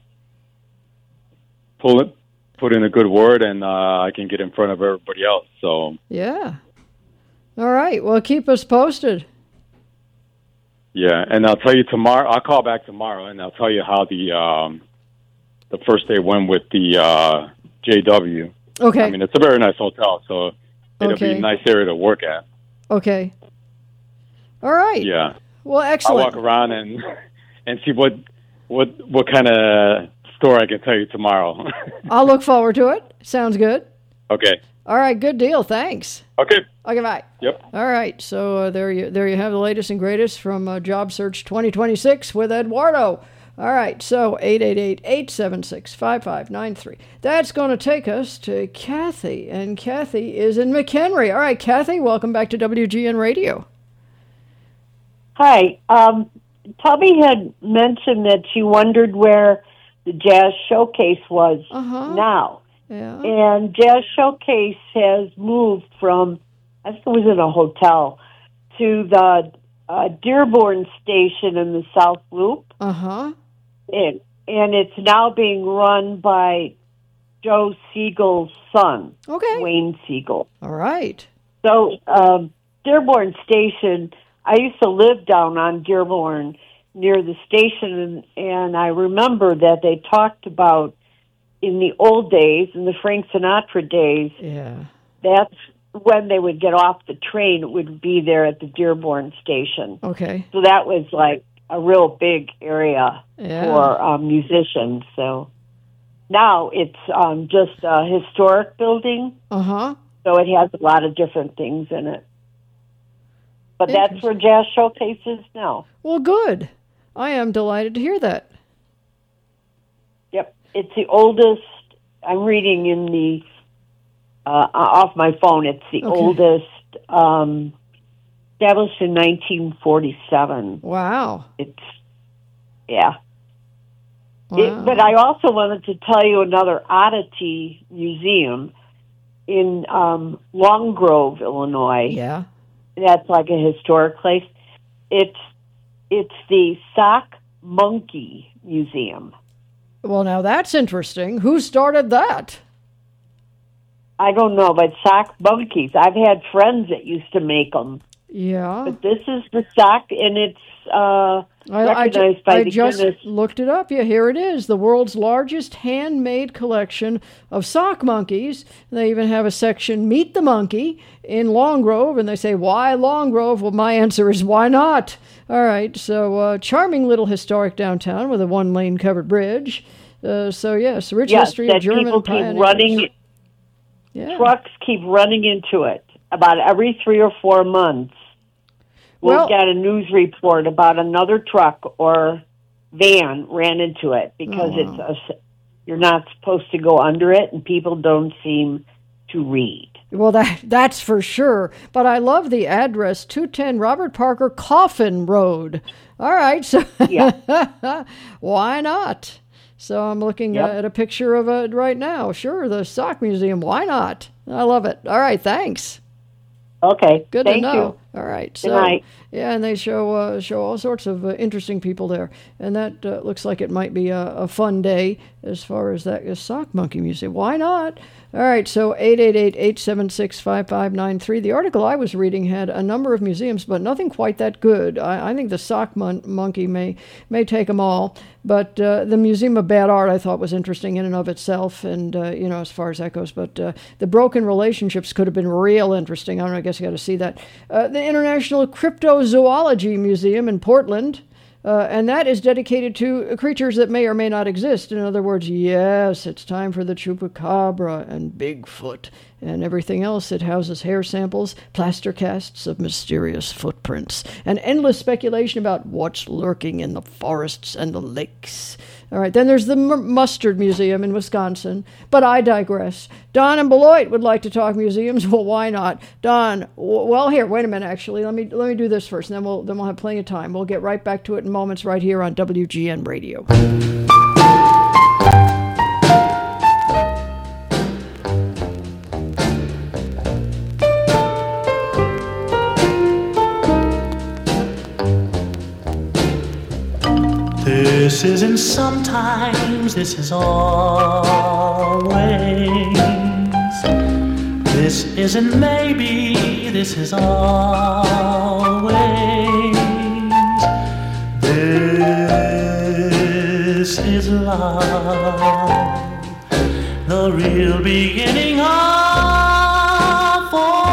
put in a good word, and I can get in front of everybody else. So Yeah. All right. Well, keep us posted. yeah, and I'll tell you tomorrow. I'll call back tomorrow, and I'll tell you how the first day went with the JW. Okay. I mean, it's a very nice hotel, so it'll be Okay. a nice area to work at. Okay. All right. Yeah, Well, I'll excellent. walk around and see what kind of story I can tell you tomorrow. I'll look forward to it. Sounds good. Okay. All right. Good deal. Thanks. Okay. Okay. Bye. Yep. All right. So there you have the latest and greatest from Job Search 2026 with Eduardo. All right. So 888-876-5593. That's going to take us to Kathy, and Kathy is in McHenry. All right, Kathy. Welcome back to WGN Radio. Hi. Tubby had mentioned that she wondered where the Jazz Showcase was now. Yeah. And Jazz Showcase has moved from, I think it was in a hotel, to the Dearborn Station in the South Loop. Uh-huh. And it's now being run by Joe Siegel's son, Okay. Wayne Siegel. All right. So, Dearborn Station, I used to live down on Dearborn near the station, and I remember that they talked about in the old days, in the Frank Sinatra days, Yeah. that's when they would get off the train, it would be there at the Dearborn Station. Okay. So that was like a real big area Yeah. for musicians. So now it's just a historic building, Uh-huh. so it has a lot of different things in it. But that's where Jazz Showcase is now. Well, good. I am delighted to hear that. Yep. It's the oldest, I'm reading in the, off my phone, it's the oldest, established in 1947. Wow. It's, yeah. Wow. But I also wanted to tell you another oddity museum in Long Grove, Illinois. Yeah. That's like a historic place. It's the Sock Monkey Museum. Well, now that's interesting. Who started that? I don't know, but sock monkeys. I've had friends that used to make them. Yeah. But this is the sock, and it's recognized by I the just Guinness. looked it up. Yeah, here it is. The world's largest handmade collection of sock monkeys. They even have a section, Meet the Monkey, in Long Grove. And they say, why Long Grove? Well, my answer is, why not? All right, so charming little historic downtown with a one-lane covered bridge. So, yes, rich history of German people pioneers. keep running. Yeah. Trucks keep running into it about every 3 or 4 months. We'll Well- get a news report about another truck or van ran into it because you're not supposed to go under it, and people don't seem to read. Well, that's for sure. But I love the address, 210 Robert Parker Coffin Road. All right, so Yeah. why not? So I'm looking Yep. at a picture of it right now. Sure, the Sock Museum. Why not? I love it. All right, thanks. Okay. Good Thank to know. you. All right. So, Good night. yeah, and they show all sorts of interesting people there, and that looks like it might be a fun day as far as that Sock Monkey Museum. Why not? All right, so 888-876-5593. The article I was reading had a number of museums, but nothing quite that good. I think the Sock Monkey may take them all, but the Museum of Bad Art I thought was interesting in and of itself, and, as far as that goes. But the Broken Relationships could have been real interesting. I don't know, I guess you got to see that. The International Cryptozoology Museum in Portland, and that is dedicated to creatures that may or may not exist. In other words, yes, it's time for the chupacabra and Bigfoot and everything else. It houses hair samples, plaster casts of mysterious footprints, and endless speculation about what's lurking in the forests and the lakes. All right, then there's the Mustard Museum in Wisconsin, but I digress. Don and Beloit would like to talk museums. Well, why not? Don, well, here, wait a minute, actually. Let me do this first, and then we'll have plenty of time. We'll get right back to it in moments right here on WGN Radio. This isn't sometimes, this is always. This isn't maybe, this is always. This is love, the real beginning of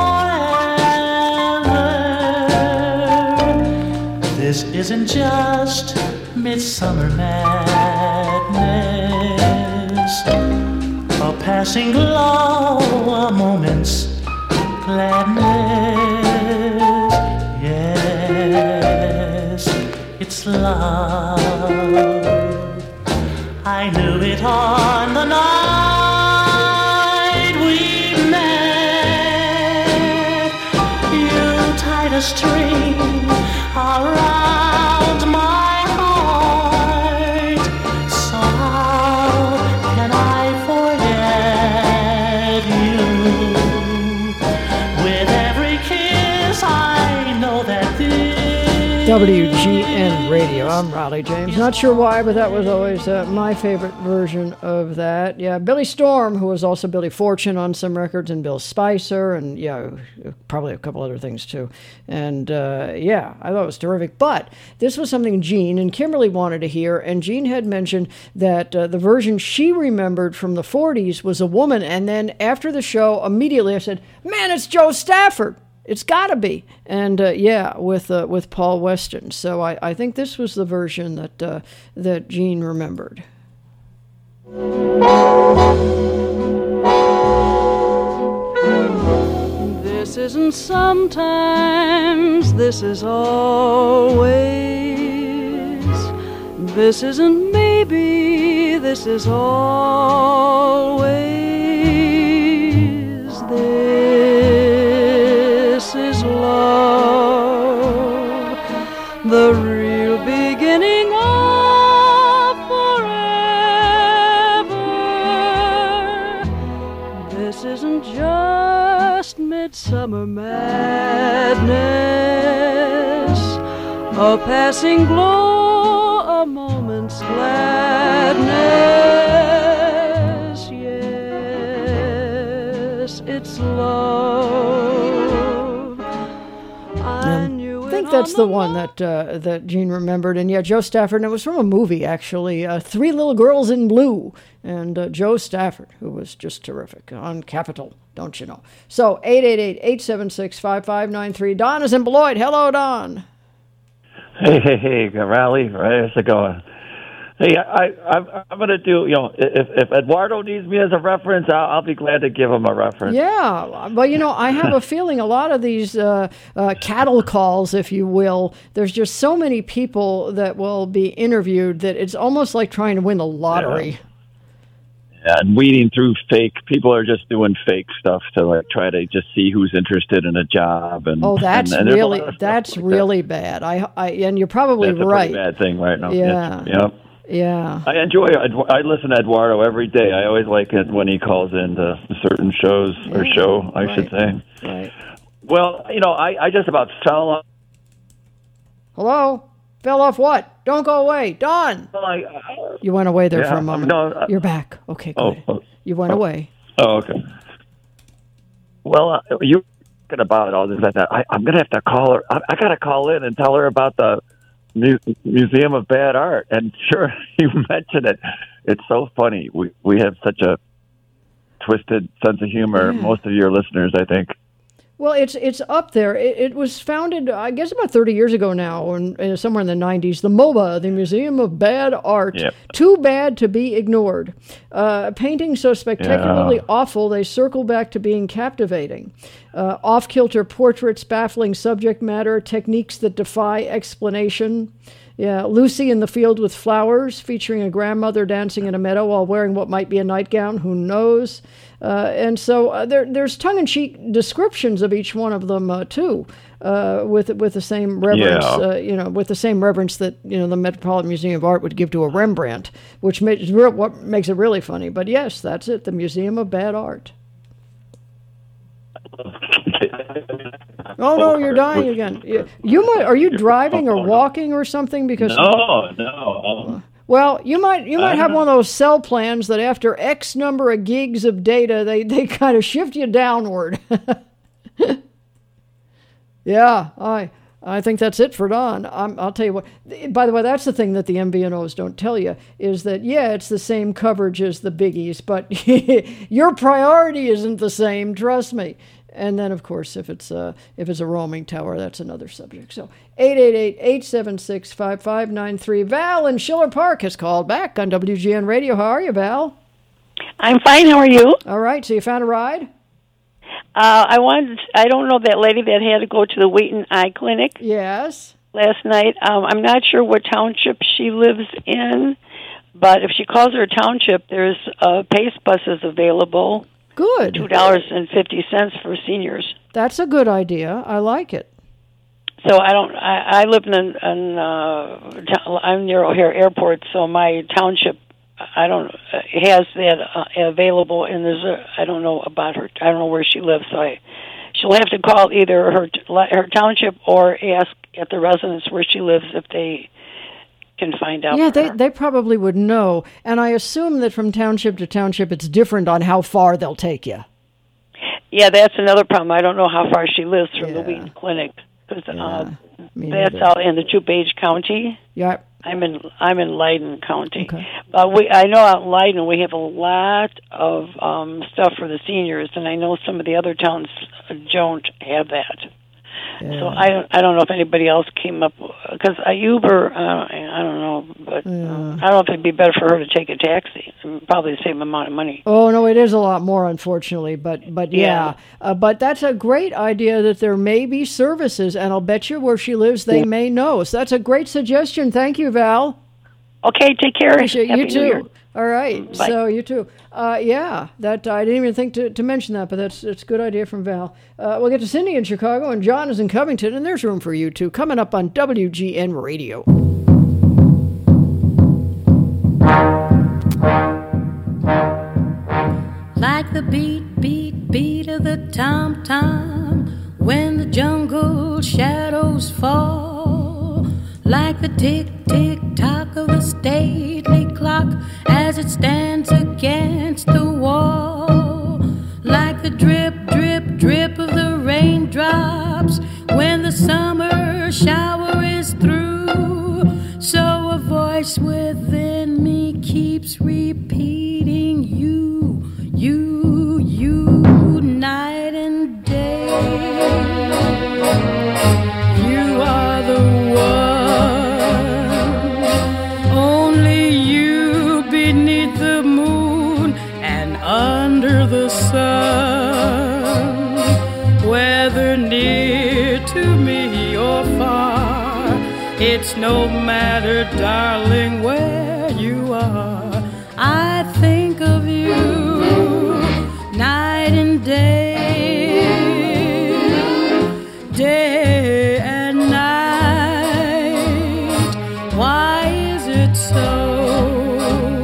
forever. This isn't just midsummer madness, a passing glow, a moment's gladness. Yes, it's love. I knew it on the night we met. You tied a string around my WGN Radio. I'm Raleigh James. Not sure why, but that was always my favorite version of that. Yeah, Billy Storm, who was also Billy Fortune on some records, and Bill Spicer, and probably a couple other things too. And I thought it was terrific. But this was something Jean and Kimberly wanted to hear, and Jean had mentioned that the version she remembered from the 40s was a woman, and then after the show, immediately I said, "Man, it's Joe Stafford. It's got to be." And with Paul Weston. So I think this was the version that Jean remembered. This isn't sometimes, this is always. This isn't maybe, this is always. This is love, the real beginning of forever. This isn't just midsummer madness, a passing glow, a moment's gladness. Yes, it's love. I knew it. I think that's the one that Jean remembered. And yeah, Joe Stafford, and it was from a movie, actually, Three Little Girls in Blue. And Joe Stafford, who was just terrific on Capitol, don't you know? So 888-876-5593. Don is in Beloit. Hello, Don. Hey, Raleigh, how's it going? Hey, I'm going to do, if Eduardo needs me as a reference, I'll be glad to give him a reference. Yeah, but, I have a feeling a lot of these cattle calls, if you will, there's just so many people that will be interviewed that it's almost like trying to win the lottery. Yeah, and weeding through fake, people are just doing fake stuff to try to just see who's interested in a job. And that's and really bad. And you're probably that's right. That's a pretty bad thing right now. Yeah. Yeah. I listen to Eduardo every day. I always like it when he calls into certain shows, or show, I should say. Right. Well, I just about fell off. Hello? Fell off what? Don't go away. Don! You went away there for a moment. No, You're back. Okay, good. You went away. Oh, okay. Well, you were talking about all this. I'm going to have to call her. I got to call in and tell her about the Museum of Bad Art. And sure, you mentioned it. It's so funny. We have such a twisted sense of humor. Yeah. Most of your listeners, I think. Well, it's up there. It was founded, I guess, about 30 years ago now, or somewhere in the 90s. The MOBA, the Museum of Bad Art. Yep. Too bad to be ignored. Paintings so spectacularly awful, they circle back to being captivating. Off-kilter portraits, baffling subject matter, techniques that defy explanation. Yeah, Lucy in the Field with Flowers, featuring a grandmother dancing in a meadow while wearing what might be a nightgown. Who knows? And so there's tongue-in-cheek descriptions of each one of them too, with the same reverence, with the same reverence that the Metropolitan Museum of Art would give to a Rembrandt, which what makes it really funny. But yes, that's it, the Museum of Bad Art. Oh no, you're dying again. Are you driving or walking or something? Because no. Well, you might have one of those cell plans that after X number of gigs of data, they kind of shift you downward. Yeah, I think that's it for Don. I'll tell you what. By the way, that's the thing that the MVNOs don't tell you is that it's the same coverage as the biggies, but your priority isn't the same. Trust me. And then, of course, if it's a roaming tower, that's another subject. So 888-876-5593. Val in Schiller Park has called back on WGN Radio. How are you, Val? I'm fine. How are you? All right. So you found a ride? I don't know that lady that had to go to the Wheaton Eye Clinic. Yes. Last night. I'm not sure what township she lives in, but if she calls her township, there's Pace buses available. Good. $2.50 for seniors. That's a good idea. I like it. So I live I'm near O'Hare Airport, so my township has that available, and I don't know about her. I don't know where she lives, so she'll have to call either her township or ask at the residence where she lives if they can find out. Yeah, they probably would know, and I assume that from township to township, it's different on how far they'll take you. Yeah, that's another problem. I don't know how far she lives from the Wheaton Clinic because that's out in the DuPage County. Yeah. I'm in Leiden County. Okay. I know out in Leiden we have a lot of stuff for the seniors, and I know some of the other towns don't have that. Yeah. So I don't know if anybody else came up because Uber. I don't know, but I don't know if it'd be better for her to take a taxi. Probably the same amount of money. Oh no, it is a lot more, unfortunately. But yeah. But that's a great idea that there may be services, and I'll bet you where she lives, they may know. So that's a great suggestion. Thank you, Val. Okay, take care. Appreciate you too. New Year. All right. Bye. So you too. That I didn't even think to mention that, but that's a good idea from Val. We'll get to Cindy in Chicago, and John is in Covington, and there's room for you too. Coming up on WGN Radio. Like the beat of the tom-tom when the jungle shadows fall. Like the tick-tick-tock of a stately clock as it stands against the wall. Like the drip of the raindrops when the summer shower is through. So a voice within me keeps repeating you, night and day. You are the one, only you beneath the moon and under the sun. Whether near to me or far, it's no matter, darling, where you are. I think of you night and day, day and night. Why is it so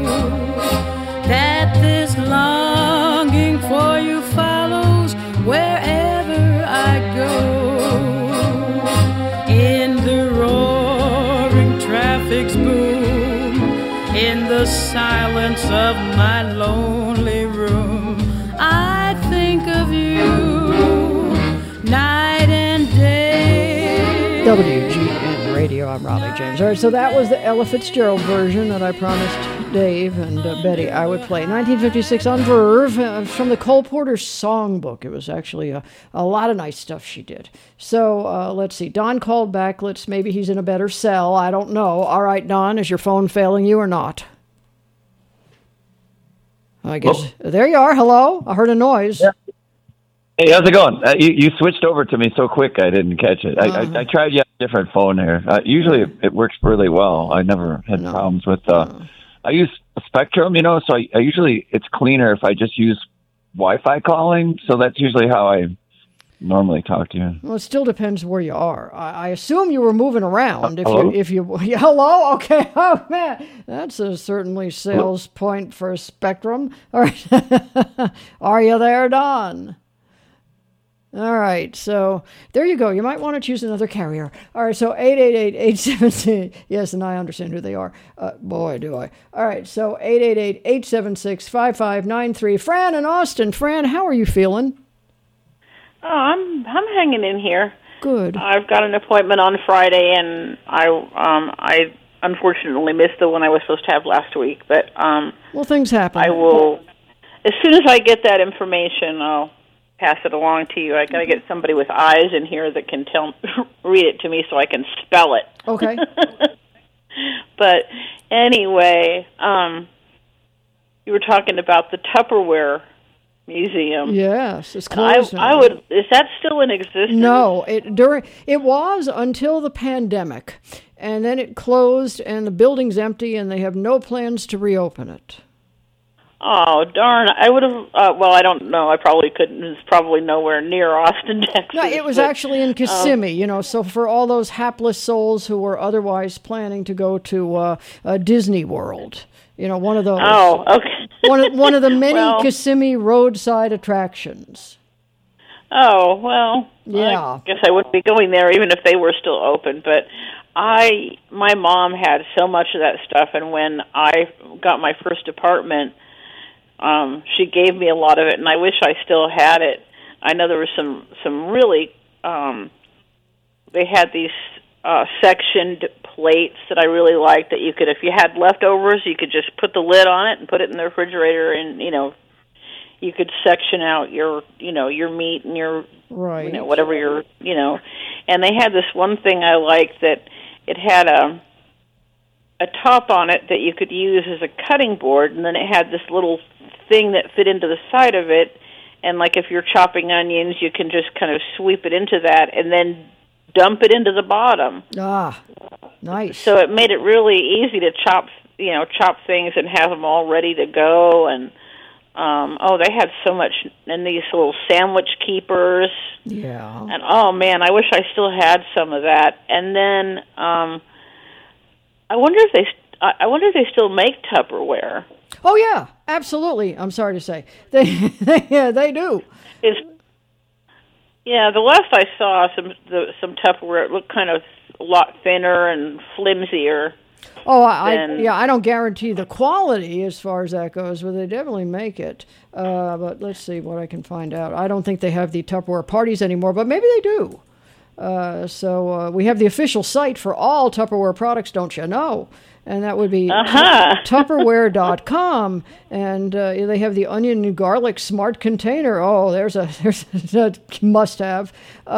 that this longing for you follows wherever I go? the silence of my lonely room, I think of you night and day. WGN Radio, I'm Raleigh James. All right, so that was the Ella Fitzgerald version that I promised Dave and Betty I would play. 1956 on Verve, from the Cole Porter Songbook. It was actually a lot of nice stuff she did. So let's see. Don called back. Maybe he's in a better cell. I don't know. All right, Don, is your phone failing you or not? I guess. There you are. Hello. I heard a noise. Yeah. Hey, how's it going? You switched over to me so quick I didn't catch it. I tried a different phone here. Usually it works really well. I never had problems with I use Spectrum, so I usually, it's cleaner if I just use Wi-Fi calling. So that's usually how I normally talk to you. Well, it still depends where you are. I assume you were moving around. Hello? Hello? Okay. Oh, man. That's a certainly sales point for Spectrum. All right. Are you there, Don? All right, so there you go. You might want to choose another carrier. All right, so 888-876. Yes, and I understand who they are. Boy, do I. All right, so 888-876-5593. Fran in Austin. Fran, how are you feeling? Oh, I'm hanging in here. Good. I've got an appointment on Friday, and I unfortunately missed the one I was supposed to have last week. But well, things happen. I will, as soon as I get that information, I'll pass it along to you. I got to get somebody with eyes in here that can read it to me so I can spell it. Okay. But anyway, you were talking about the Tupperware Museum. Yes, it's closed now. Is that still in existence? No, it was until the pandemic, and then it closed, and the building's empty, and they have no plans to reopen it. Oh, darn. I would have, I don't know. I probably couldn't. It's probably nowhere near Austin, Texas. No, it was actually in Kissimmee, so for all those hapless souls who were otherwise planning to go to Disney World, one of those. Oh, okay. one of the many Kissimmee roadside attractions. Oh, well, yeah. I guess I wouldn't be going there even if they were still open, but my mom had so much of that stuff, and when I got my first apartment, she gave me a lot of it, and I wish I still had it. I know there were some really, they had these sectioned plates that I really liked that you could, if you had leftovers, you could just put the lid on it and put it in the refrigerator, and, you could section out your meat and your, right. Whatever your, and they had this one thing I liked that it had a top on it that you could use as a cutting board, and then it had this little thing that fit into the side of it, and like if you're chopping onions, you can just kind of sweep it into that and then dump it into the bottom. Ah, nice. So it made it really easy to chop things and have them all ready to go, and they had so much, and these little sandwich keepers. Yeah. And oh man, I wish I still had some of that. And then I wonder if they still make Tupperware. Oh yeah, absolutely. I'm sorry to say they do. The last I saw some Tupperware, it looked kind of a lot thinner and flimsier. Oh, I don't guarantee the quality as far as that goes, but they definitely make it. But let's see what I can find out. I don't think they have the Tupperware parties anymore, but maybe they do. So we have the official site for all Tupperware products, don't you know? And that would be Tupperware.com. And they have the onion and garlic smart container. Oh, there's a must-have.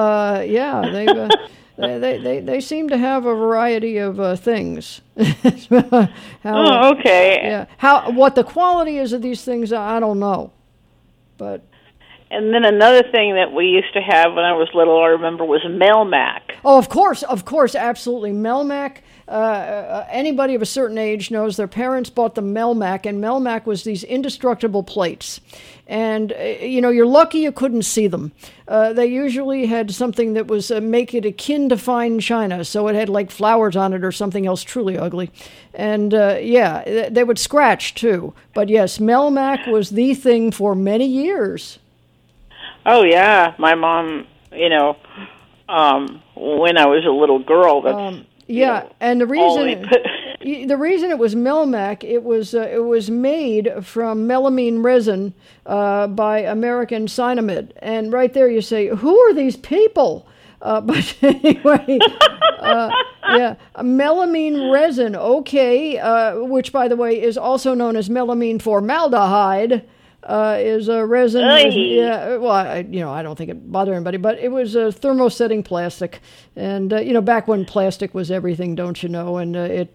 They seem to have a variety of things. Okay. Yeah. What the quality is of these things, I don't know. But. And then another thing that we used to have when I was little, I remember, was Melmac. Oh, of course, absolutely. Melmac, anybody of a certain age knows their parents bought the Melmac, and Melmac was these indestructible plates. And, you're lucky you couldn't see them. They usually had something that was make it akin to fine china, so it had like flowers on it or something else truly ugly. And, they would scratch, too. But, yes, Melmac was the thing for many years. Oh, yeah. My mom, when I was a little girl, and the reason... The reason it was Melmac, it was made from melamine resin by American Cyanamid, and right there you say, who are these people? But anyway, yeah, melamine resin, okay, which by the way is also known as melamine formaldehyde. Is a resin. Yeah, well, I don't think it bothered anybody, but it was a thermosetting plastic, and back when plastic was everything, don't you know? And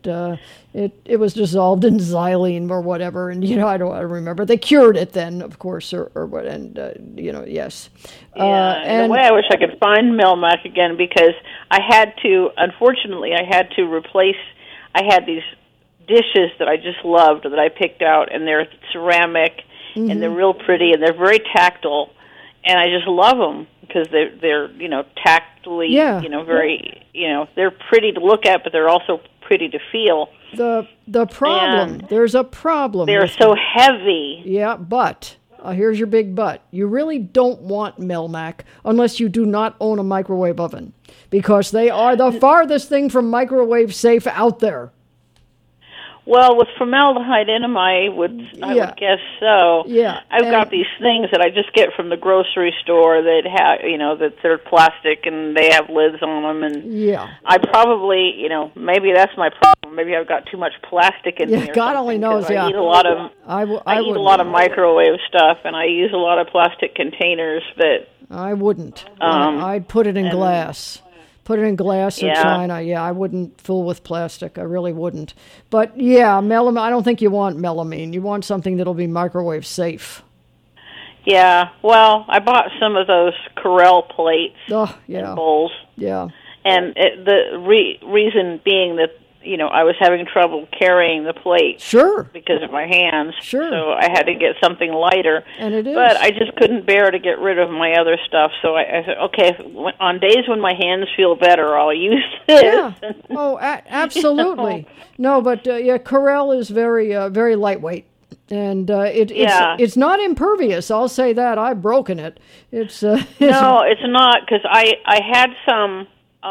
it was dissolved in xylene or whatever, and I don't remember. They cured it then, of course, or what? And yes. Yeah, and the way I wish I could find Melmac again, because unfortunately, I had to replace. I had these dishes that I just loved that I picked out, and they're ceramic. Mm-hmm. And they're real pretty, and they're very tactile, and I just love them because they're tactily, very, they're pretty to look at, but they're also pretty to feel. The problem, there's a problem. They're so heavy. Yeah, but here's your big but. You really don't want Melmac unless you do not own a microwave oven, because they are the farthest thing from microwave safe out there. Well, with formaldehyde in them, I would guess so. Yeah, I've got these things that I just get from the grocery store that have, that they're plastic and they have lids on them, and I probably, maybe that's my problem. Maybe I've got too much plastic in me. God only knows. I eat a lot of I eat a lot of microwave stuff, and I use a lot of plastic containers. But I wouldn't. I'd put it in glass. Put it in glass or china. Yeah, I wouldn't fool with plastic. I really wouldn't. But yeah, melamine. I don't think you want melamine. You want something that'll be microwave safe. Yeah. Well, I bought some of those Corelle plates and bowls. Yeah. And the reason being that I was having trouble carrying the plate. Sure. Because of my hands. Sure. So I had to get something lighter. And it is. But I just couldn't bear to get rid of my other stuff. So I said, okay, on days when my hands feel better, I'll use this. Yeah. Oh, absolutely. No, but Corelle is very, very lightweight. And it's not impervious. I'll say that. I've broken it. No, it's not, because I had some.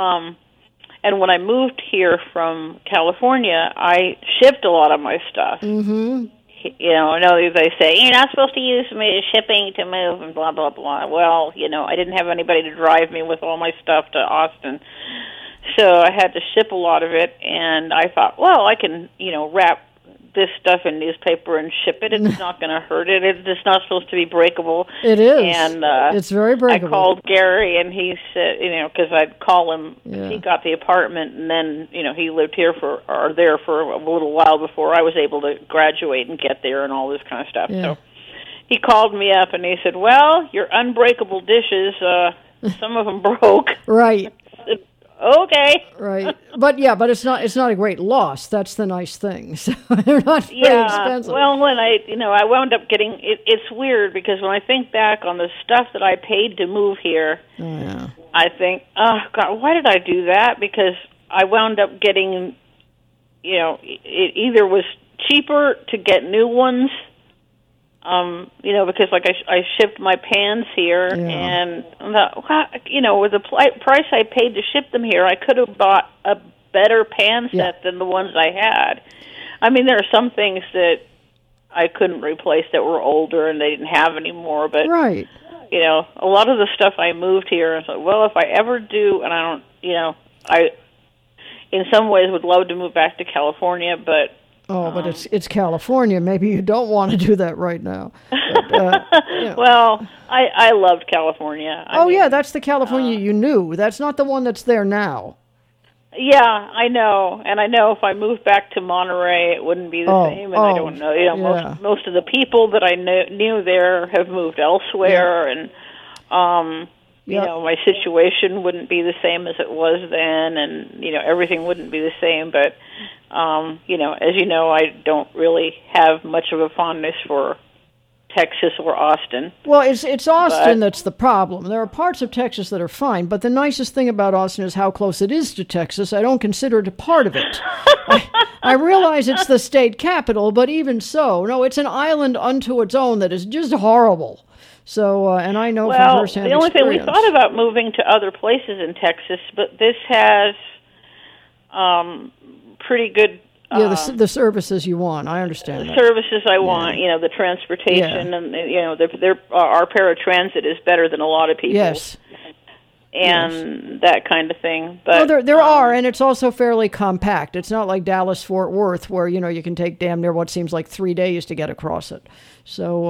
And when I moved here from California, I shipped a lot of my stuff. Mm-hmm. I know they say, you're not supposed to use shipping to move and blah, blah, blah. Well, I didn't have anybody to drive me with all my stuff to Austin. So I had to ship a lot of it, and I thought, well, I can, wrap this stuff in newspaper and ship it. It's not going to hurt it. It's not supposed to be breakable. It is. And it's very breakable. I called Gary, and he said, because I'd call him. He got the apartment, and then he lived here for a little while before I was able to graduate and get there and all this kind of stuff. Yeah. So he called me up, and he said, well, your unbreakable dishes, some of them broke. Right. Okay. Right. But it's not a great loss. That's the nice thing. So they're not very expensive. Well, when I wound up getting it's weird, because when I think back on the stuff that I paid to move here, I think, oh God, why did I do that? Because I wound up getting, it either was cheaper to get new ones, because I shipped my pans here, and with the price I paid to ship them here, I could have bought a better pan set than the ones I had. I mean, there are some things that I couldn't replace that were older and they didn't have anymore, but right. A lot of the stuff I moved here, I thought, well, if I ever do, and I don't, I in some ways would love to move back to California, but but it's California. Maybe you don't want to do that right now. But, Well, I loved California. I mean, that's the California you knew. That's not the one that's there now. Yeah, I know. And I know if I moved back to Monterey, it wouldn't be the same. And I don't know. Most of the people that I knew there have moved elsewhere, and my situation wouldn't be the same as it was then, and everything wouldn't be the same. But as you know, I don't really have much of a fondness for Texas or Austin. Well, it's Austin that's the problem. There are parts of Texas that are fine, but the nicest thing about Austin is how close it is to Texas. I don't consider it a part of it. I realize it's the state capital, but even so, no, it's an island unto its own that is just horrible. So, and I know from firsthand the only experience. thing we thought about moving to other places in Texas, but this has pretty good the services you want. I understand that. Services I want, the transportation, and our paratransit is better than a lot of people. Yes. And that kind of thing. But there are, and it's also fairly compact. It's not like Dallas-Fort Worth, where you can take damn near what seems like 3 days to get across it. So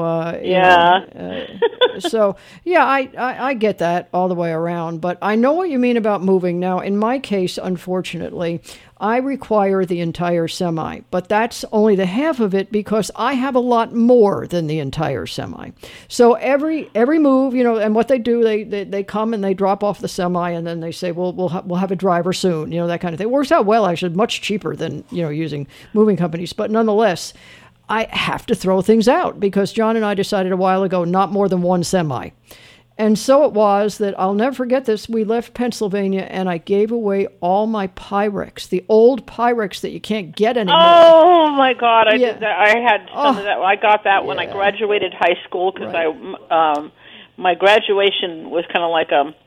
I get that all the way around. But I know what you mean about moving. Now, in my case, unfortunately, I require the entire semi, but that's only the half of it because I have a lot more than the entire semi. So every move, and what they do, they come and they drop off the semi, and then they say, well, we'll have a driver soon, that kind of thing. It works out well, actually, much cheaper than using moving companies, but nonetheless, I have to throw things out because John and I decided a while ago not more than one semi. And so it was that I'll never forget this. We left Pennsylvania and I gave away all my Pyrex, the old Pyrex that you can't get anymore. Oh my God! I did that. I had some of that. I got that when I graduated high school because my graduation was kind of like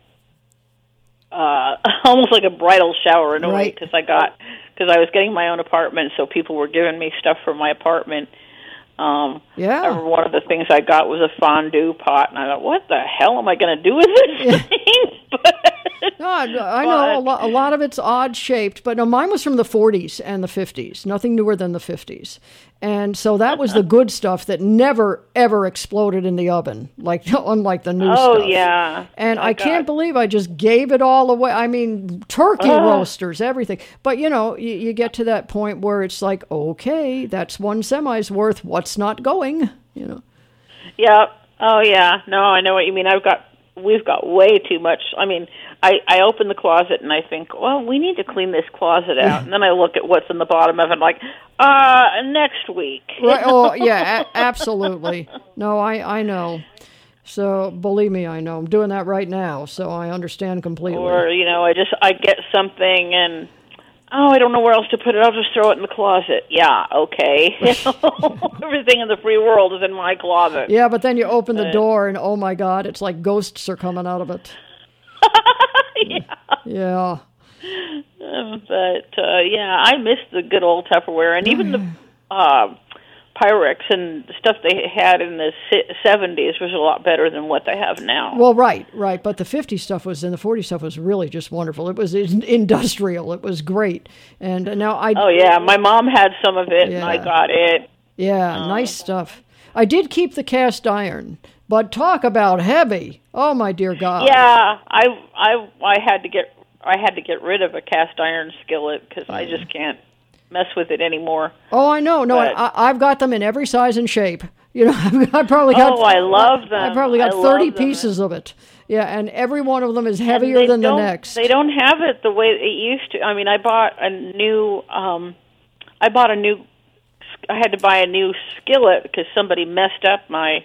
almost like a bridal shower in a way because I was getting my own apartment, so people were giving me stuff for my apartment. I remember one of the things I got was a fondue pot, and I thought, what the hell am I going to do with this thing? No, I know a lot of it's odd-shaped, but no, mine was from the 40s and the 50s, nothing newer than the 50s. And so that was the good stuff that never, ever exploded in the oven, unlike the new stuff. Oh, yeah. And I can't believe I just gave it all away. I mean, turkey roasters, everything. But, you get to that point where it's like, okay, that's one semi's worth. What's not going, Yeah. Oh, yeah. No, I know what you mean. We've got way too much. I mean, I open the closet and I think, well, we need to clean this closet out. And then I look at what's in the bottom of it like, next week. Right. Oh, yeah, absolutely. No, I know. So believe me, I know. I'm doing that right now, so I understand completely. Or, I get something and, I don't know where else to put it. I'll just throw it in the closet. Yeah, okay. Everything in the free world is in my closet. Yeah, but then you open the door and, oh my God, it's like ghosts are coming out of it. Yeah. I miss the good old Tupperware, and even the Pyrex and stuff they had in the 70s was a lot better than what they have now. Well, right. But the 50 stuff and the 40 stuff was really just wonderful. It was industrial. It was great. And now my mom had some of it, and I got it. Yeah, nice stuff. I did keep the cast iron, but talk about heavy. Oh, my dear God. Yeah, I had to get rid of a cast iron skillet because I just can't mess with it anymore. Oh, I know. No, I've got them in every size and shape. I probably got. Oh, I love them. I probably got 30 pieces of it. Yeah, and every one of them is heavier than the next. They don't have it the way it used to. I mean, I had to buy a new skillet because somebody messed up my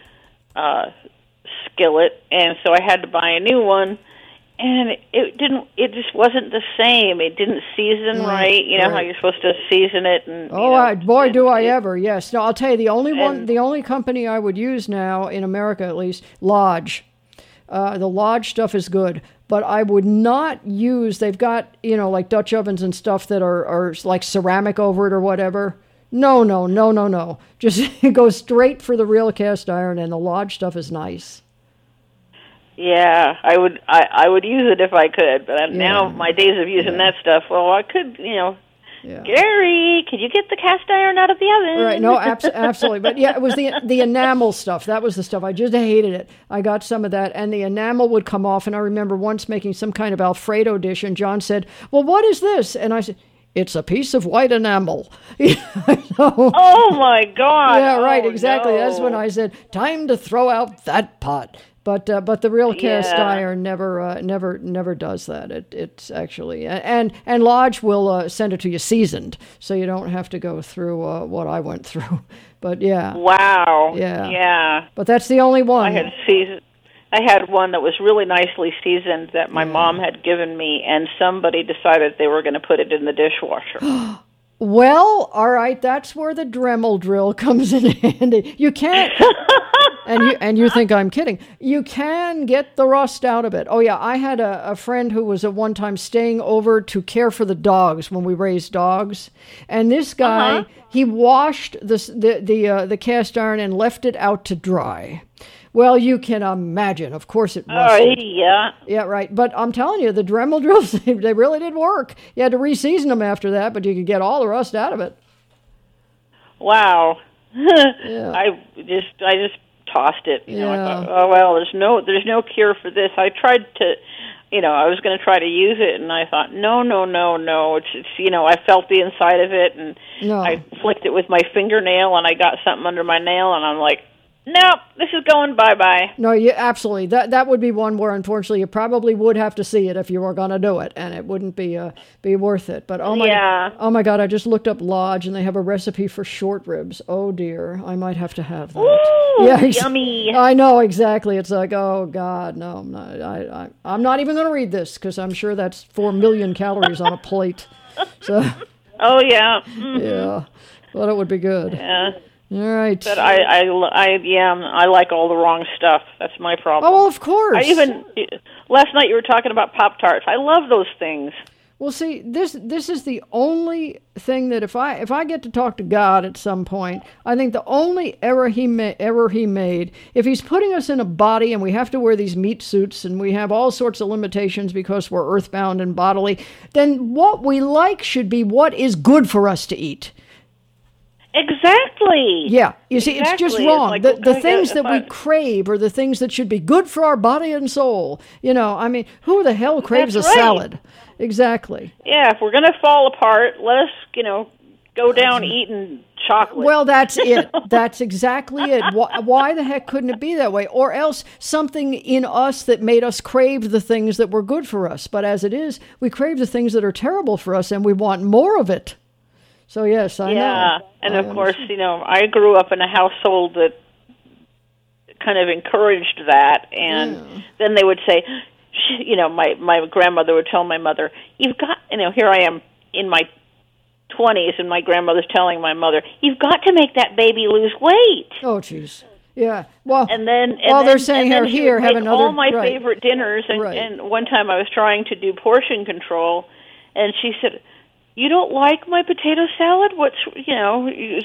skillet, and so I had to buy a new one. And it just wasn't the same. It didn't season right. How you're supposed to season it. And boy, do I ever. Yes. No, I'll tell you, the only company I would use now, in America at least, Lodge. The Lodge stuff is good. But I would not use, they've got, like Dutch ovens and stuff that are like ceramic over it or whatever. No. Just go straight for the real cast iron, and the Lodge stuff is nice. Yeah, I would use it if I could, but now my days of using that stuff, well, I could, Gary, could you get the cast iron out of the oven? Right, no, absolutely. But yeah, it was the enamel stuff. That was the stuff. I just hated it. I got some of that, and the enamel would come off, and I remember once making some kind of Alfredo dish, and John said, well, what is this? And I said, it's a piece of white enamel. Oh, my God. Yeah, right, exactly. No. That's when I said, time to throw out that pot. But the real cast iron never does that. It's actually and Lodge will send it to you seasoned, so you don't have to go through what I went through. But yeah. Wow. Yeah. But that's the only one. I had one that was really nicely seasoned that my mom had given me, and somebody decided they were going to put it in the dishwasher. Well, all right, that's where the Dremel drill comes in handy. You can't And you think I'm kidding. You can get the rust out of it. Oh, yeah. I had a friend who was at one time staying over to care for the dogs when we raised dogs. And this guy, he washed the cast iron and left it out to dry. Well, you can imagine. Of course it rusted. Oh, yeah. Yeah, right. But I'm telling you, the Dremel drills, they really did work. You had to reseason them after that, but you could get all the rust out of it. Wow. Yeah. I just tossed it. You know, I thought, oh well, there's no cure for this. I tried to, I was going to try to use it, and I thought, no. It's I felt the inside of it, and I flicked it with my fingernail, and I got something under my nail, and I'm like, nope, this is going bye-bye. No, absolutely. That would be one where, unfortunately, you probably would have to see it if you were going to do it, and it wouldn't be worth it. But oh my God, I just looked up Lodge, and they have a recipe for short ribs. Oh dear, I might have to have that. Ooh, yummy! I know exactly. It's like, oh God, no, I'm not even going to read this because I'm sure that's 4 million calories on a plate. So. Oh yeah. Mm-hmm. Yeah, well, it would be good. Yeah. All right. But I like all the wrong stuff. That's my problem. Oh, well, of course. Last night you were talking about Pop-Tarts. I love those things. Well, see, this is the only thing that if I get to talk to God at some point, I think the only error he made, if he's putting us in a body and we have to wear these meat suits and we have all sorts of limitations because we're earthbound and bodily, then what we like should be what is good for us to eat. Exactly. Yeah. You see, it's just wrong. Like, the things that we crave are the things that should be good for our body and soul. I mean, who the hell craves a salad? Exactly. Yeah, if we're going to fall apart, let us, go down eating chocolate. Well, that's it. That's exactly it. Why the heck couldn't it be that way? Or else something in us that made us crave the things that were good for us. But as it is, we crave the things that are terrible for us, and we want more of it. So, yes, I know. Yeah, and of course, I grew up in a household that kind of encouraged that, and then they would say, my grandmother would tell my mother, you've got, here I am in my 20s, and my grandmother's telling my mother, you've got to make that baby lose weight. Oh, jeez. Yeah. Well, they're saying here, have another. All my favorite dinners, and one time I was trying to do portion control, and she said, you don't like my potato salad? What's, okay, you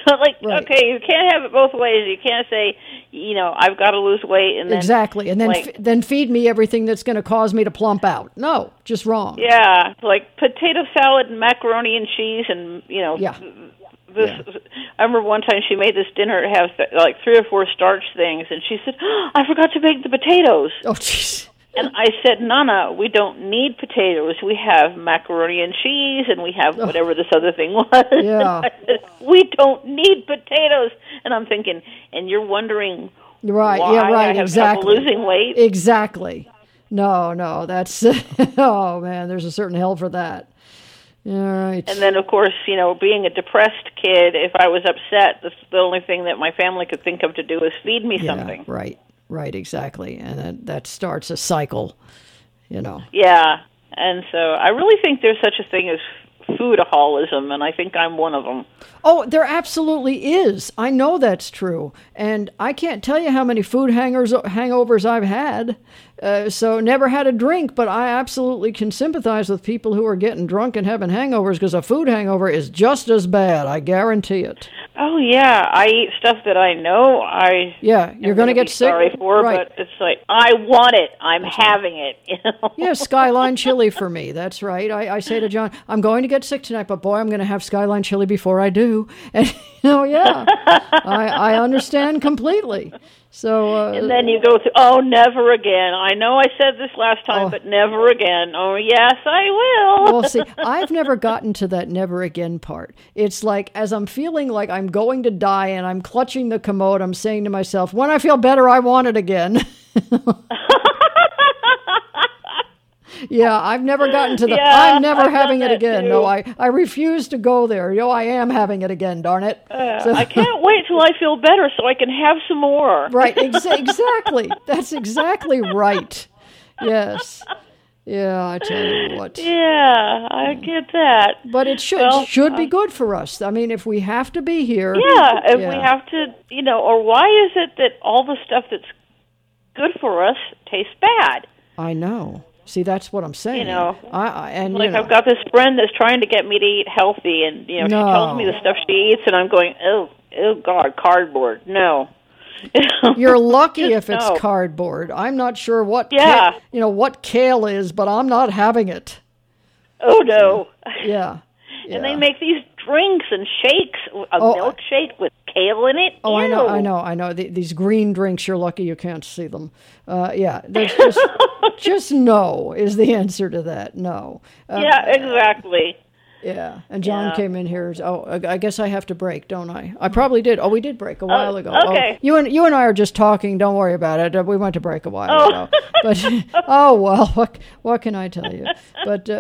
can't have it both ways. You can't say, I've got to lose weight. And then, exactly. And then, then feed me everything that's going to cause me to plump out. No, just wrong. Yeah. Like potato salad and macaroni and cheese and, I remember one time she made this dinner. It has like 3 or 4 starch things. And she said, I forgot to make the potatoes. Oh, jeez. And I said, Nana, we don't need potatoes. We have macaroni and cheese, and we have whatever this other thing was. Yeah. I said, we don't need potatoes. And I'm thinking, and you're wondering why I have trouble losing weight? Exactly. No, that's, oh, man, there's a certain hell for that. All right. And then, of course, being a depressed kid, if I was upset, the only thing that my family could think of to do is feed me something. Right, exactly. And that starts a cycle, Yeah, and so I really think there's such a thing as foodaholism, and I think I'm one of them. Oh, there absolutely is. I know that's true. And I can't tell you how many food hangovers I've had. So never had a drink, but I absolutely can sympathize with people who are getting drunk and having hangovers because a food hangover is just as bad. I guarantee it. Oh, yeah. I eat stuff that I know you're going to get sick. Sorry for, right. But it's like, I want it. I'm having it. Yeah, Skyline chili for me. That's right. I say to John, I'm going to get sick tonight, but boy, I'm going to have Skyline chili before I do. And, I understand completely. So, and then you go through, never again. I know I said this last time, but never again. Oh, yes, I will. Well, see, I've never gotten to that never again part. It's like, as I'm feeling like I'm going to die and I'm clutching the commode, I'm saying to myself, when I feel better, I want it again. Yeah, I've never gotten to I'm never having it again. Too. No, I refuse to go there. I am having it again, darn it. I can't wait till I feel better so I can have some more. Right, exactly. That's exactly right. Yes. Yeah, I tell you what. Yeah, I get that. But it should be good for us. I mean, if we have to be here. Yeah, if we have to, or why is it that all the stuff that's good for us tastes bad? I know. See, that's what I'm saying. I've got this friend that's trying to get me to eat healthy, and she tells me the stuff she eats, and I'm going, oh God, cardboard. No. You're lucky if it's cardboard. I'm not sure what what kale is, but I'm not having it. Oh no. Yeah. And they make these drinks and shakes, milkshake with kale in it. Oh, Ew. I know. These green drinks, you're lucky you can't see them. There's just no is the answer to that. No. Yeah, exactly. Yeah, and John came in here. Oh, I guess I have to break, don't I? I probably did. Oh, we did break a while ago. Okay. Oh, you and I are just talking. Don't worry about it. We went to break a while ago. But what can I tell you? But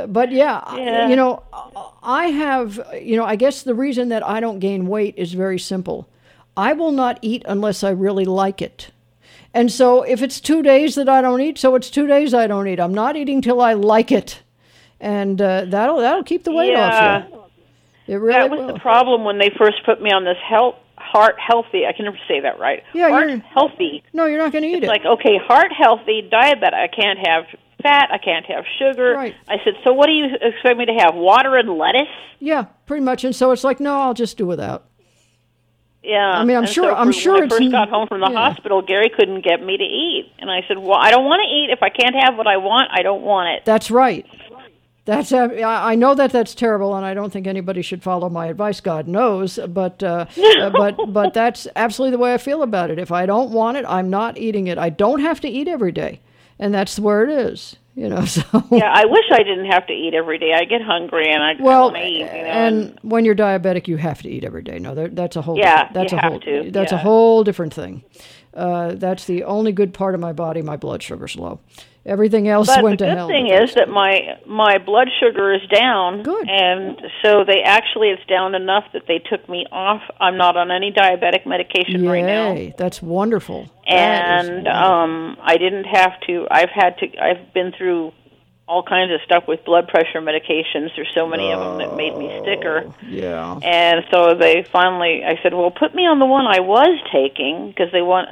I have. I guess the reason that I don't gain weight is very simple. I will not eat unless I really like it. And so if it's 2 days that I don't eat, so it's 2 days I don't eat. I'm not eating till I like it. And that'll keep the weight off you. It really that was the problem when they first put me on this heart healthy. I can never say that right. Yeah, heart healthy. No, you're not going to eat it. Like, okay, heart healthy, diabetic. I can't have fat. I can't have sugar. Right. I said, so what do you expect me to have? Water and lettuce? Yeah, pretty much. And so it's like, no, I'll just do without. Yeah. I mean, I'm sure when I first got home from the yeah. hospital, Gary couldn't get me to eat. And I said, well, I don't want to eat. If I can't have what I want, I don't want it. That's right. I know that's terrible, and I don't think anybody should follow my advice. God knows, but that's absolutely the way I feel about it. If I don't want it, I'm not eating it. I don't have to eat every day, and that's where it is. So. Yeah, I wish I didn't have to eat every day. I get hungry and I want to eat. And when you're diabetic, you have to eat every day. No, that's a whole. Yeah, that's you a have whole. to. That's a whole different thing. That's the only good part of my body. My blood sugar's low. Everything else went to hell. But the good thing is that my blood sugar is down. Good. And so it's down enough that they took me off. I'm not on any diabetic medication right now. Yay, that's wonderful. And I didn't have to. I've been through all kinds of stuff with blood pressure medications. There's so many of them that made me sicker. Yeah. And so I said, well, put me on the one I was taking because they want,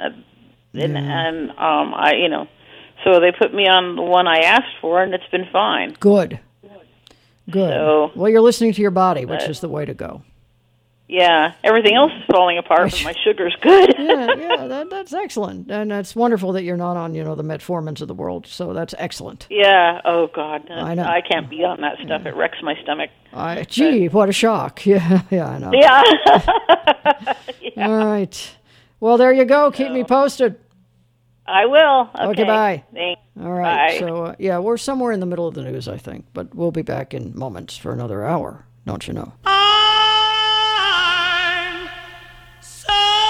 so they put me on the one I asked for, and it's been fine. Good. So, well, you're listening to your body, which is the way to go. Yeah, everything else is falling apart, but my sugar's good. That's excellent, and it's wonderful that you're not on, the metformins of the world. So that's excellent. Yeah. Oh God, I know. I can't be on that stuff. It wrecks my stomach. What a shock. Yeah, I know. Yeah. Yeah. All right. Well, there you go. Keep me posted. I will. Okay, bye. Thanks. All right. Bye. So, we're somewhere in the middle of the news, I think, but we'll be back in moments for another hour. Don't you know? I'm so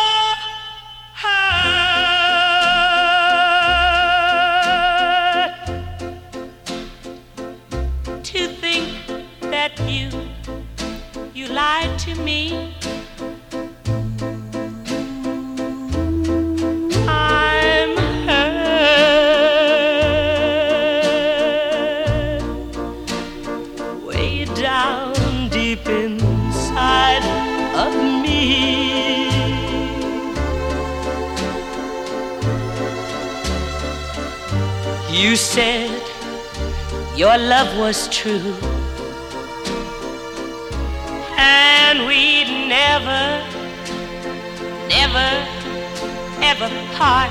hurt to think that you lied to me. You said your love was true, and we'd never, ever part.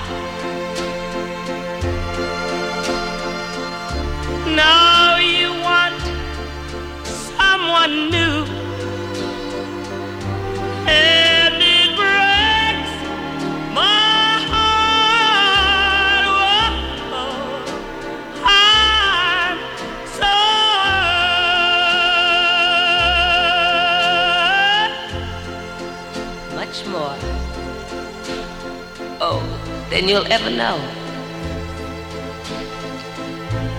Now you want someone new, and it breaks my more. Oh, than you'll ever know.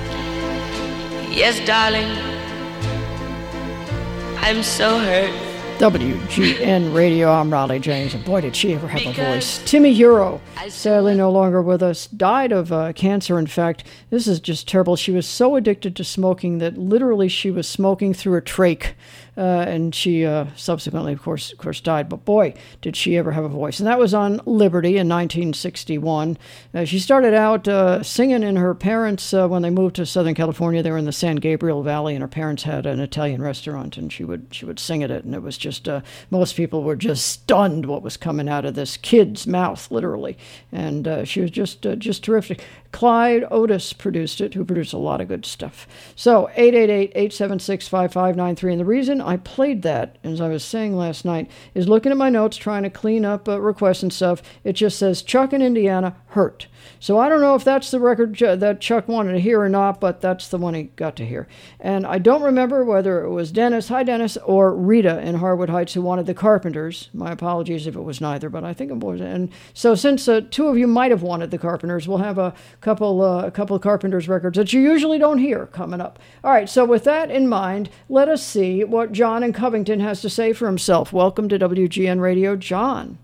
Yes, darling, I'm so hurt. WGN Radio, I'm Raleigh James, and boy, did she ever have a voice. Timmy Hero, sadly no longer with us, died of cancer. In fact, this is just terrible. She was so addicted to smoking that literally she was smoking through a trach, and she subsequently, of course, died. But boy, did she ever have a voice. And that was on Liberty in 1961. She started out singing in her parents, when they moved to Southern California, they were in the San Gabriel Valley, and her parents had an Italian restaurant, and she would sing at it, and it was just, most people were just stunned what was coming out of this kid's mouth, literally. And she was just terrific. Clyde Otis produced it, who produced a lot of good stuff. So, 888-876-5593. And the reason I played that, as I was saying last night, is looking at my notes, trying to clean up requests and stuff. It just says, Chuck in Indiana, hurt. So I don't know if that's the record that Chuck wanted to hear or not, but that's the one he got to hear. And I don't remember whether it was Dennis, hi Dennis, or Rita in Harwood Heights who wanted the Carpenters. My apologies if it was neither, but I think it was. And so since two of you might have wanted the Carpenters, we'll have a couple of Carpenters records that you usually don't hear coming up. All right, so with that in mind, let us see what John in Covington has to say for himself. Welcome to WGN Radio, John.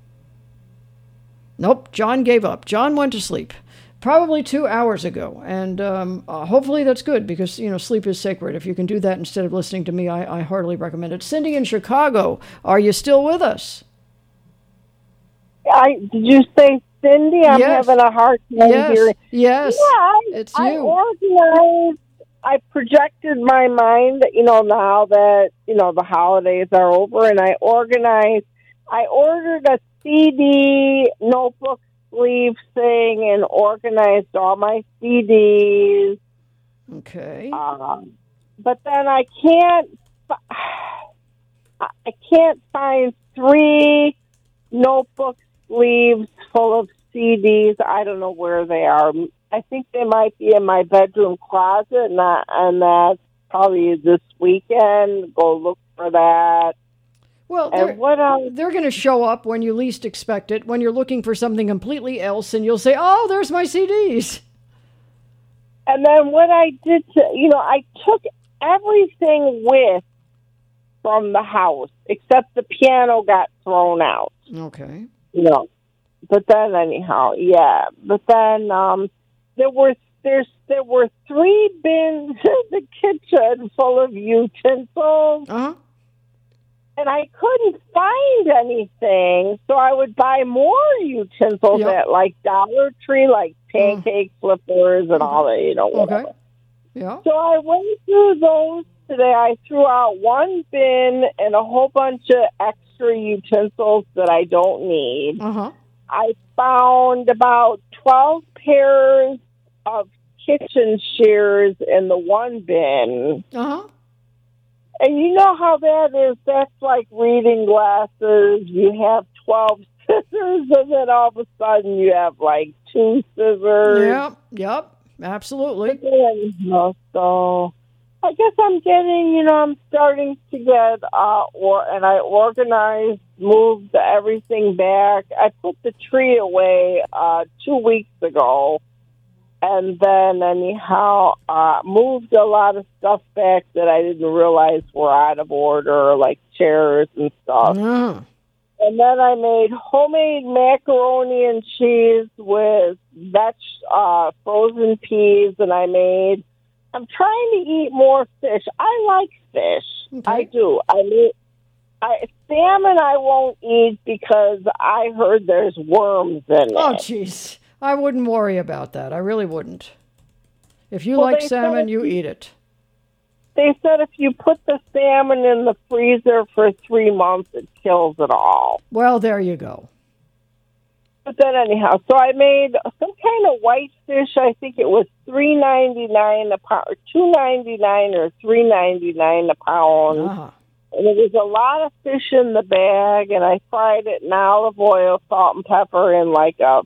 Nope, John gave up. John went to sleep probably 2 hours ago, and hopefully that's good because, sleep is sacred. If you can do that instead of listening to me, I heartily recommend it. Cindy in Chicago, are you still with us? Did you say Cindy? I'm having a hard time hearing. Yes, it's you. I organized. I projected my mind, now that, the holidays are over, and I organized. I ordered a CD notebook sleeve thing and organized all my CDs. Okay. But then I can't find 3 notebook sleeves full of CDs. I don't know where they are. I think they might be in my bedroom closet, and that's probably this weekend. Go look for that. Well, they're going to show up when you least expect it, when you're looking for something completely else, and you'll say, oh, there's my CDs. And then what I did, I took everything from the house, except the piano got thrown out. Okay. But then anyhow, yeah. But then there were 3 bins in the kitchen full of utensils. Uh-huh. And I couldn't find anything, so I would buy more utensils at Dollar Tree, like pancake flippers and all that, whatever. Okay. Yeah. So I went through those today. I threw out 1 bin and a whole bunch of extra utensils that I don't need. Uh-huh. I found about 12 pairs of kitchen shears in the 1 bin. Uh-huh. And you know how that is? That's like reading glasses. You have 12 scissors, and then all of a sudden you have 2 scissors. Yep, absolutely. So I guess I'm getting, I'm starting to get, and I organized, moved everything back. I put the tree away 2 weeks ago. And then, anyhow, moved a lot of stuff back that I didn't realize were out of order, like chairs and stuff. Mm. And then I made homemade macaroni and cheese with frozen peas, and I'm trying to eat more fish. I like fish. Okay. I do. Salmon I won't eat because I heard there's worms in it. Oh, jeez. I wouldn't worry about that. I really wouldn't. If you like salmon, you eat it. They said if you put the salmon in the freezer for 3 months, it kills it all. Well, there you go. But then anyhow, so I made some kind of white fish. I think it was $3.99 a pound, or $2.99 or $3.99 a pound. Uh-huh. And there was a lot of fish in the bag, and I fried it in olive oil, salt, and pepper in a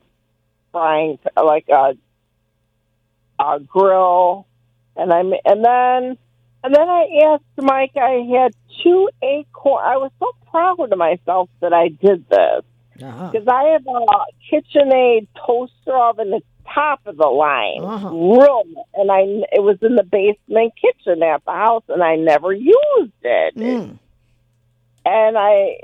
grill, and then I asked Mike. I had 2 acorns. I was so proud of myself that I did this because I have a KitchenAid toaster oven that's top of the line, and it was in the basement kitchen at the house, and I never used it. and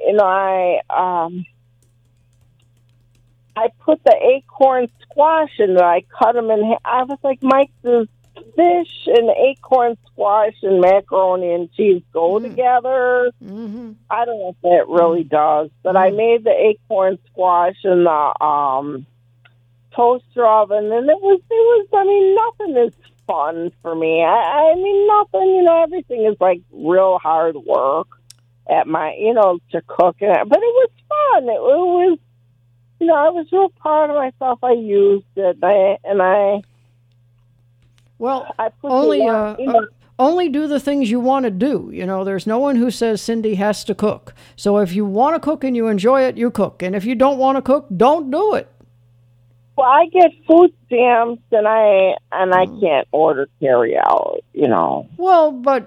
I put the acorn squash in there. I cut them in half. I was like, Mike, does fish and acorn squash and macaroni and cheese go together? Mm-hmm. I don't know if that really does, but I made the acorn squash in the toaster oven, and it was. I mean, nothing is fun for me. I mean, nothing. You know, everything is like real hard work at my, to cook, but it was fun. It was. I was real proud of myself. I used it, and I put only do the things you want to do. There's no one who says Cindy has to cook. So if you want to cook and you enjoy it, you cook. And if you don't want to cook, don't do it. Well, I get food stamps, and I can't order carry out. Well, but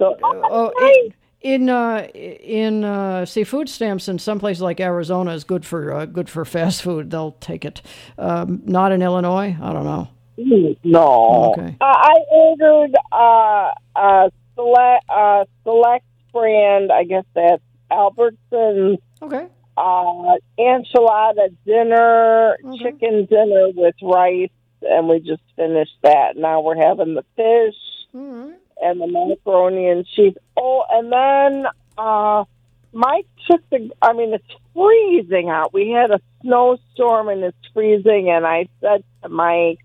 see, food stamps in some places like Arizona is good for fast food. They'll take it. Not in Illinois. I don't know. No. Okay. I ordered a select brand. I guess that's Albertsons. Okay. Enchilada dinner, chicken dinner with rice, and we just finished that. Now we're having the fish. Mm-hmm. And the macaroni and cheese. Oh, and then Mike took it's freezing out. We had a snowstorm and it's freezing. And I said to Mike,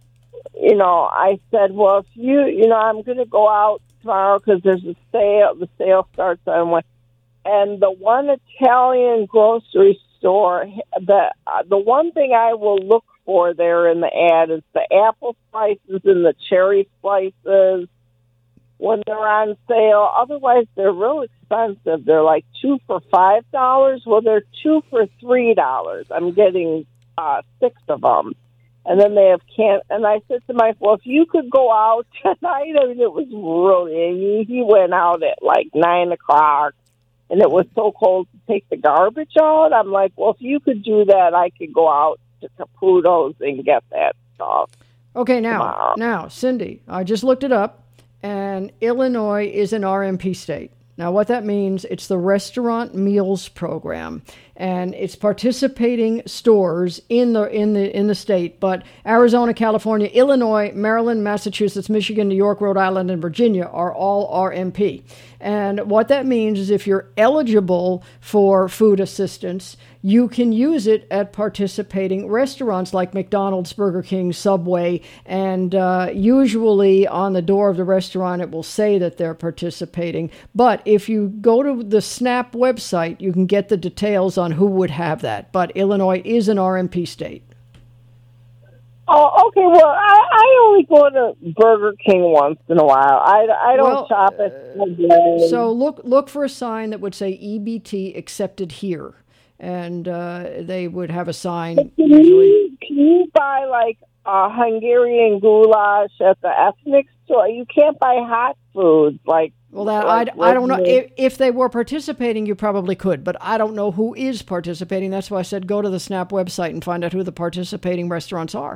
well, if I'm going to go out tomorrow because there's a sale. The sale starts on Wednesday. And the one Italian grocery store, the one thing I will look for there in the ad is the apple slices and the cherry slices when they're on sale. Otherwise, they're real expensive. They're like 2 for $5. Well, they're 2 for $3. I'm getting 6 of them. And then they have and I said to Mike, well, if you could go out tonight, it was really, he went out at like 9 o'clock, and it was so cold to take the garbage out. I'm like, well, if you could do that, I could go out to Caputo's and get that stuff. Okay, now, Cindy, I just looked it up. And Illinois is an RMP state. Now, what that means, it's the Restaurant Meals Program, and it's participating stores in the state. But Arizona, California, Illinois, Maryland, Massachusetts, Michigan, New York, Rhode Island, and Virginia are all RMP. And what that means is if you're eligible for food assistance, you can use it at participating restaurants like McDonald's, Burger King, Subway, and usually on the door of the restaurant it will say that they're participating. But if you go to the SNAP website, you can get the details on who would have that. But Illinois is an RMP state. Oh, okay. Well, I only go to Burger King once in a while. I don't shop at Subway. So look for a sign that would say EBT accepted here. And they would have a sign. Can you buy like a Hungarian goulash at the ethnic store? You can't buy hot foods like. Well, I don't know. If they were participating, you probably could, but I don't know who is participating. That's why I said go to the SNAP website and find out who the participating restaurants are.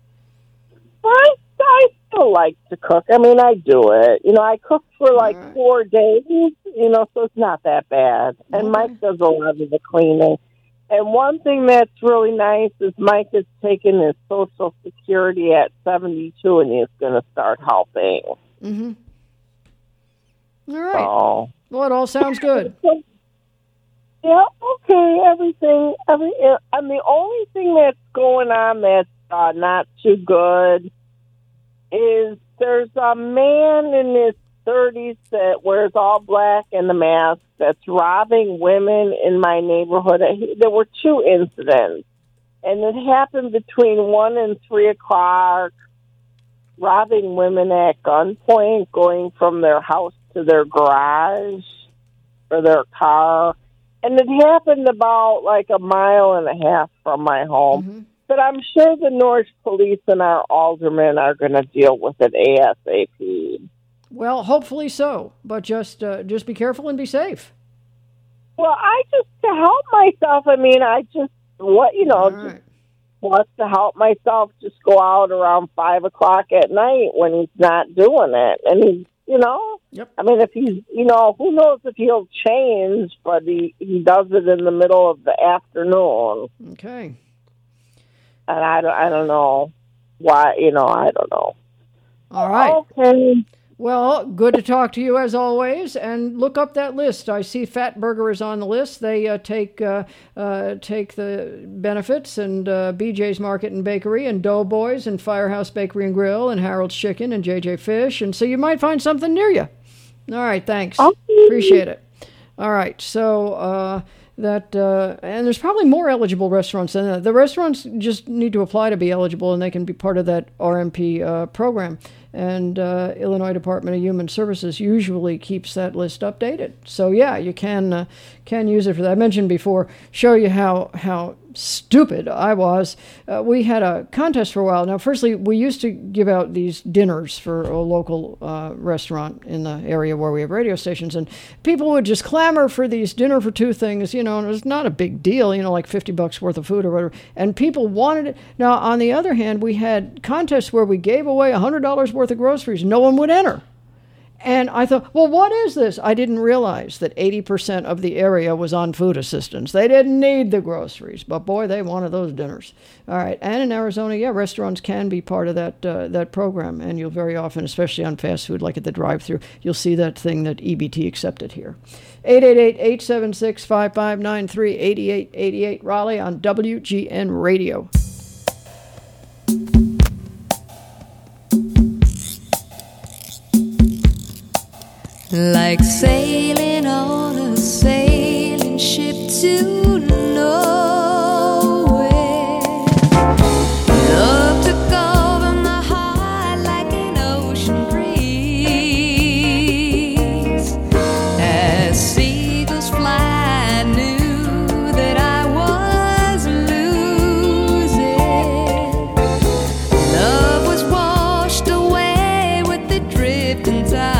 I still like to cook. I mean, I do it. I cook for like 4 days, so it's not that bad. And Mike does a lot of the cleaning. And one thing that's really nice is Mike has taken his Social Security at 72, and he's going to start helping. Mm-hmm. All right. Well, it all sounds good. Yeah, okay, everything. And the only thing that's going on that's not too good is there's a man in his 30s that wears all black and the mask that's robbing women in my neighborhood. There were 2 incidents, and it happened between 1 and 3 o'clock, robbing women at gunpoint, going from their house to their garage or their car. And it happened about like a mile and a half from my home. Mm-hmm. But I'm sure the Norwich police and our aldermen are going to deal with it ASAP. Well, hopefully so. But just be careful and be safe. Well, to help myself, want to help myself, just go out around 5 o'clock at night when he's not doing it. And you know? Yep. I mean, if he's, you know, who knows if he'll change, but he does it in the middle of the afternoon. Okay. And I don't know why, you know, I don't know. All right. Okay. Well, good to talk to you as always, and look up that list. I see Fatburger is on the list. They take the benefits, and BJ's Market and Bakery, and Doughboys, and Firehouse Bakery and Grill, and Harold's Chicken, and JJ Fish, and so you might find something near you. All right, thanks. Okay. Appreciate it. All right, so and there's probably more eligible restaurants than that. The restaurants just need to apply to be eligible, and they can be part of that RMP program. And Illinois Department of Human Services usually keeps that list updated. So yeah, you can use it for that. I mentioned before, show you how stupid I was. We had a contest for a while. Now, firstly, we used to give out these dinners for a local restaurant in the area where we have radio stations, and people would just clamor for these dinner for two things, you know, and it was not a big deal, you know, like $50 worth of food or whatever, and people wanted it. Now, on the other hand, we had contests where we gave away $100 worth of groceries. No one would enter. And I thought, well, what is this? I didn't realize that 80% of the area was on food assistance. They didn't need the groceries, but boy, they wanted those dinners. All right, and in Arizona, yeah, restaurants can be part of that program, and you'll very often, especially on fast food, like at the drive-thru, you'll see that thing that EBT accepted here. 888-876-5593, 8888 Raleigh on WGN Radio. Like sailing on a sailing ship to nowhere. Love took over my heart like an ocean breeze. As seagulls fly, I knew that I was losing. Love was washed away with the drifting tide.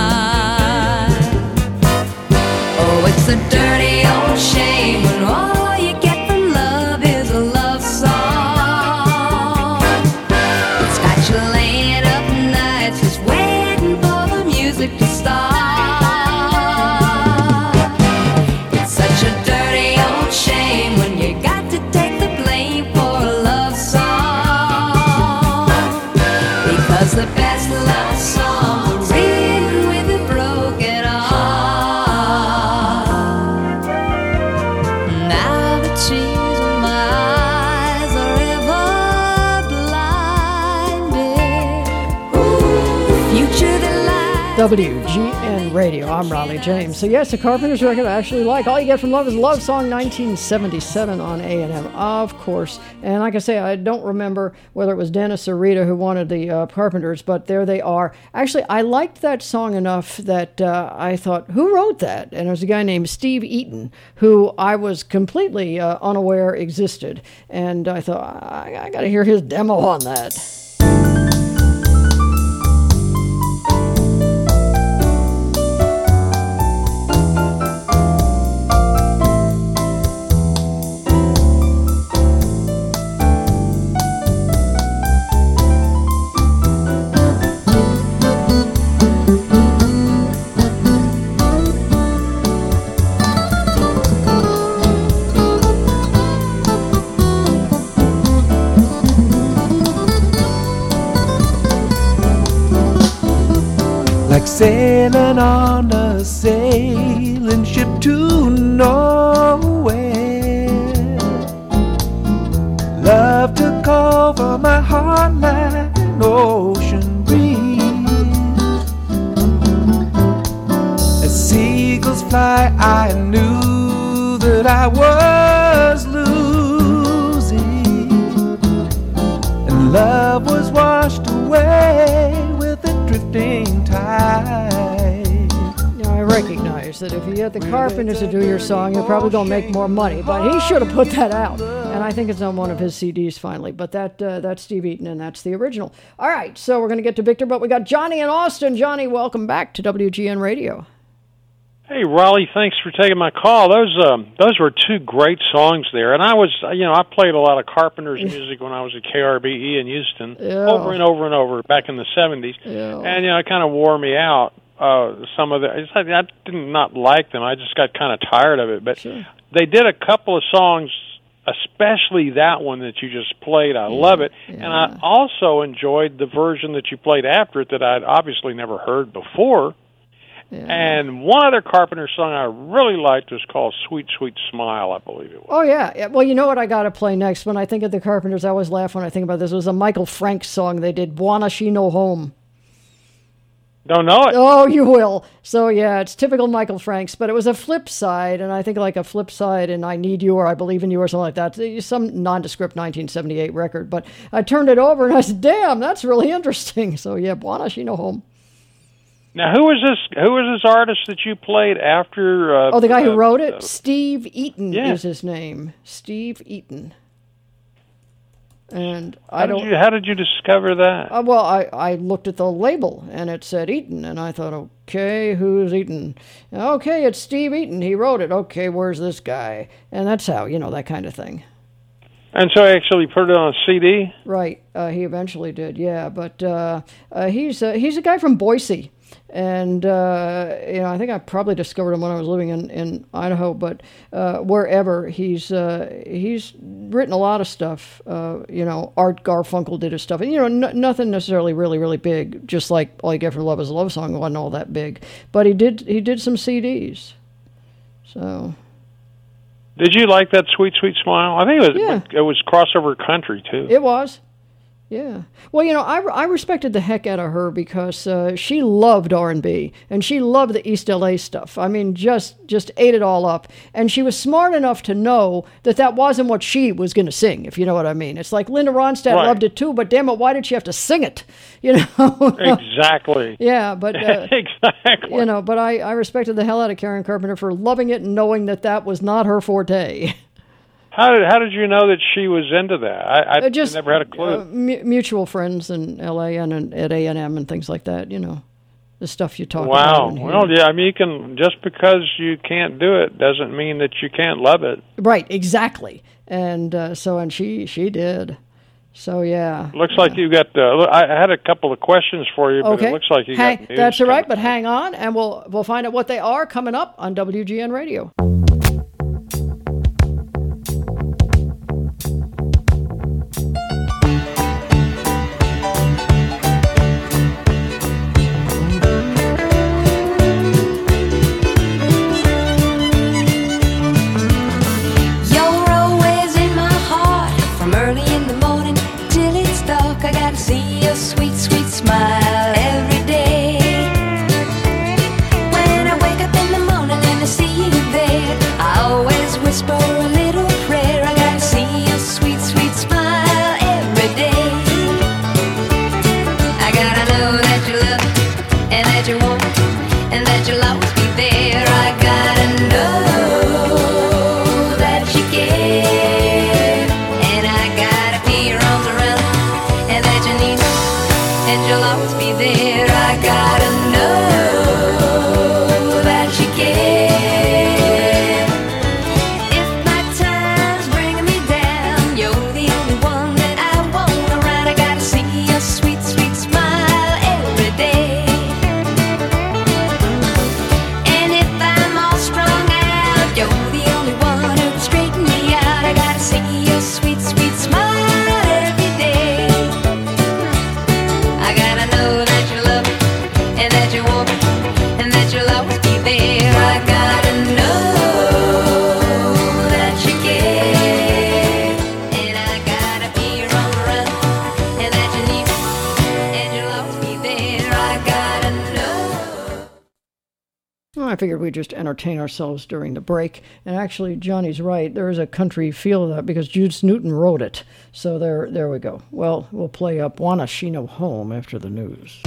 It's a dirty old shame when all you get from love is a love song. It's got you laying up nights just waiting for the music to start. It's such a dirty old shame when you got to take the blame for a love song. Because the best love songs are written with a broken heart. WGN Radio. I'm Raleigh James. So yes, the Carpenters record I actually like. All You Get From Love is Love Song, 1977 on A&M, of course. And like I say, I don't remember whether it was Dennis or Rita who wanted the Carpenters, but there they are. Actually, I liked that song enough that I thought, who wrote that? And there was a guy named Steve Eaton, who I was completely unaware existed. And I thought, I got to hear his demo on that. Sailing on a sailing ship to nowhere. Love took over my heart like an ocean breeze. As seagulls fly, I knew that I was losing, and love was washed away with the drifting tide. Now, I recognize that if you get the Carpenters to do your song, you're probably going to make more money, but he should have put that out. And I think it's on one of his CDs finally. But that's Steve Eaton, and that's the original. All right, so we're going to get to Victor, but we got Johnny in Austin. Johnny, welcome back to WGN Radio. Hey, Raleigh, thanks for taking my call. Those were two great songs there. And I played a lot of Carpenters music when I was at KRBE in Houston, over and over and over back in the 70s. Yeah. And, it kind of wore me out. some of the. I did not like them. I just got kind of tired of it. But they did a couple of songs, especially that one that you just played. I love it, and I also enjoyed the version that you played after it that I'd obviously never heard before. And one other Carpenter song I really liked was called "Sweet Sweet Smile," I believe it was. Oh, yeah. Well, you know what I got to play next? When I think of the Carpenters, I always laugh when I think about this. It was a Michael Franks song they did, "Buona She No Home." Don't know it. Oh, you will. So, yeah, it's typical Michael Franks, but it was a flip side, and I think like a flip side in "I Need You" or "I Believe in You" or something like that. Some nondescript 1978 record, but I turned it over, and I said, damn, that's really interesting. So, yeah, "Buona She No Home." Now, who was this artist that you played after? The guy who wrote it? Steve Eaton is his name. Steve Eaton. And how did you discover that? Well, I looked at the label, and it said Eaton, and I thought, okay, who's Eaton? Okay, it's Steve Eaton. He wrote it. Okay, where's this guy? And that's how, that kind of thing. And so I actually put it on a CD? Right. He eventually did, yeah. But he's a guy from Boise. And, I think I probably discovered him when I was living in Idaho, but wherever, he's written a lot of stuff. Art Garfunkel did his stuff. And, nothing necessarily really, really big, just like All You Get from Love Is a Love Song wasn't all that big. But he did some CDs. So... Did you like that "Sweet Sweet Smile"? I think it was crossover country, too. It was. Yeah. Well, I respected the heck out of her because she loved R&B, and she loved the East LA stuff. I mean, just ate it all up. And she was smart enough to know that wasn't what she was going to sing, if you know what I mean. It's like Linda Ronstadt loved it too, but damn it, why did she have to sing it? Exactly. Yeah, but... exactly. But I respected the hell out of Karen Carpenter for loving it and knowing that was not her forte. How did you know that she was into that? I never had a clue. Mutual friends in L.A. and at A&M and things like that, the stuff you talk about. Wow. Well, yeah, I mean, just because you can't do it doesn't mean that you can't love it. Right, exactly. And she did. So, yeah. Looks like you got, I had a couple of questions for you, but it looks like you got news. That's all right, but hang on, and we'll find out what they are coming up on WGN Radio. Sweet, sweet smile every day. When I wake up in the morning and I see you there, I always whisper a little prayer. I gotta see your sweet, sweet smile every day. I gotta know that you love and that you want and that you'll always be there. I gotta know that you care, and I gotta feel your arms around and that you need and you'll always be there. I gotta know that you care. If my time's bringing me down, you're the only one that I want around. I gotta see your sweet, sweet smile every day. And if I'm all strung out, you're the only one who can straighten me out. I gotta see your sweet, sweet smile every day. I gotta know that you love me and that you want me and that you'll always be there. I gotta know that you care, and I gotta be your arm around and that you need me and you'll always be there. I gotta know. Well, I figured we'd just entertain ourselves during the break. And actually, Johnny's right. There is a country feel to that because Juice Newton wrote it. So there we go. Well, we'll play up "Buona She No Home" after the news.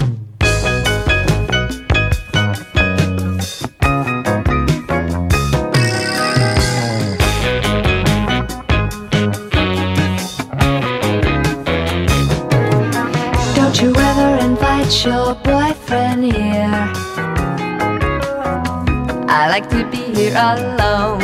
Don't you ever invite your boyfriend here. I like to be here alone.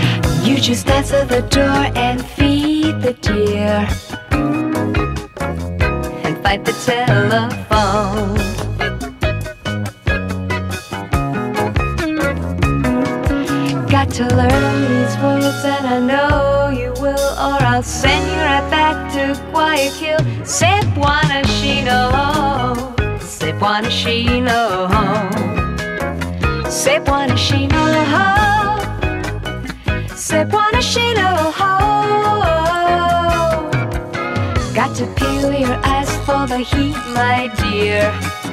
You just answer the door and feed the deer. fight the telephone. Got to learn these words and I know you will, or I'll send you right back to Guayaquil. Se buonasino, se buonasino, se buonasino, se buonasino. Got to peel your eyes for the heat, my dear.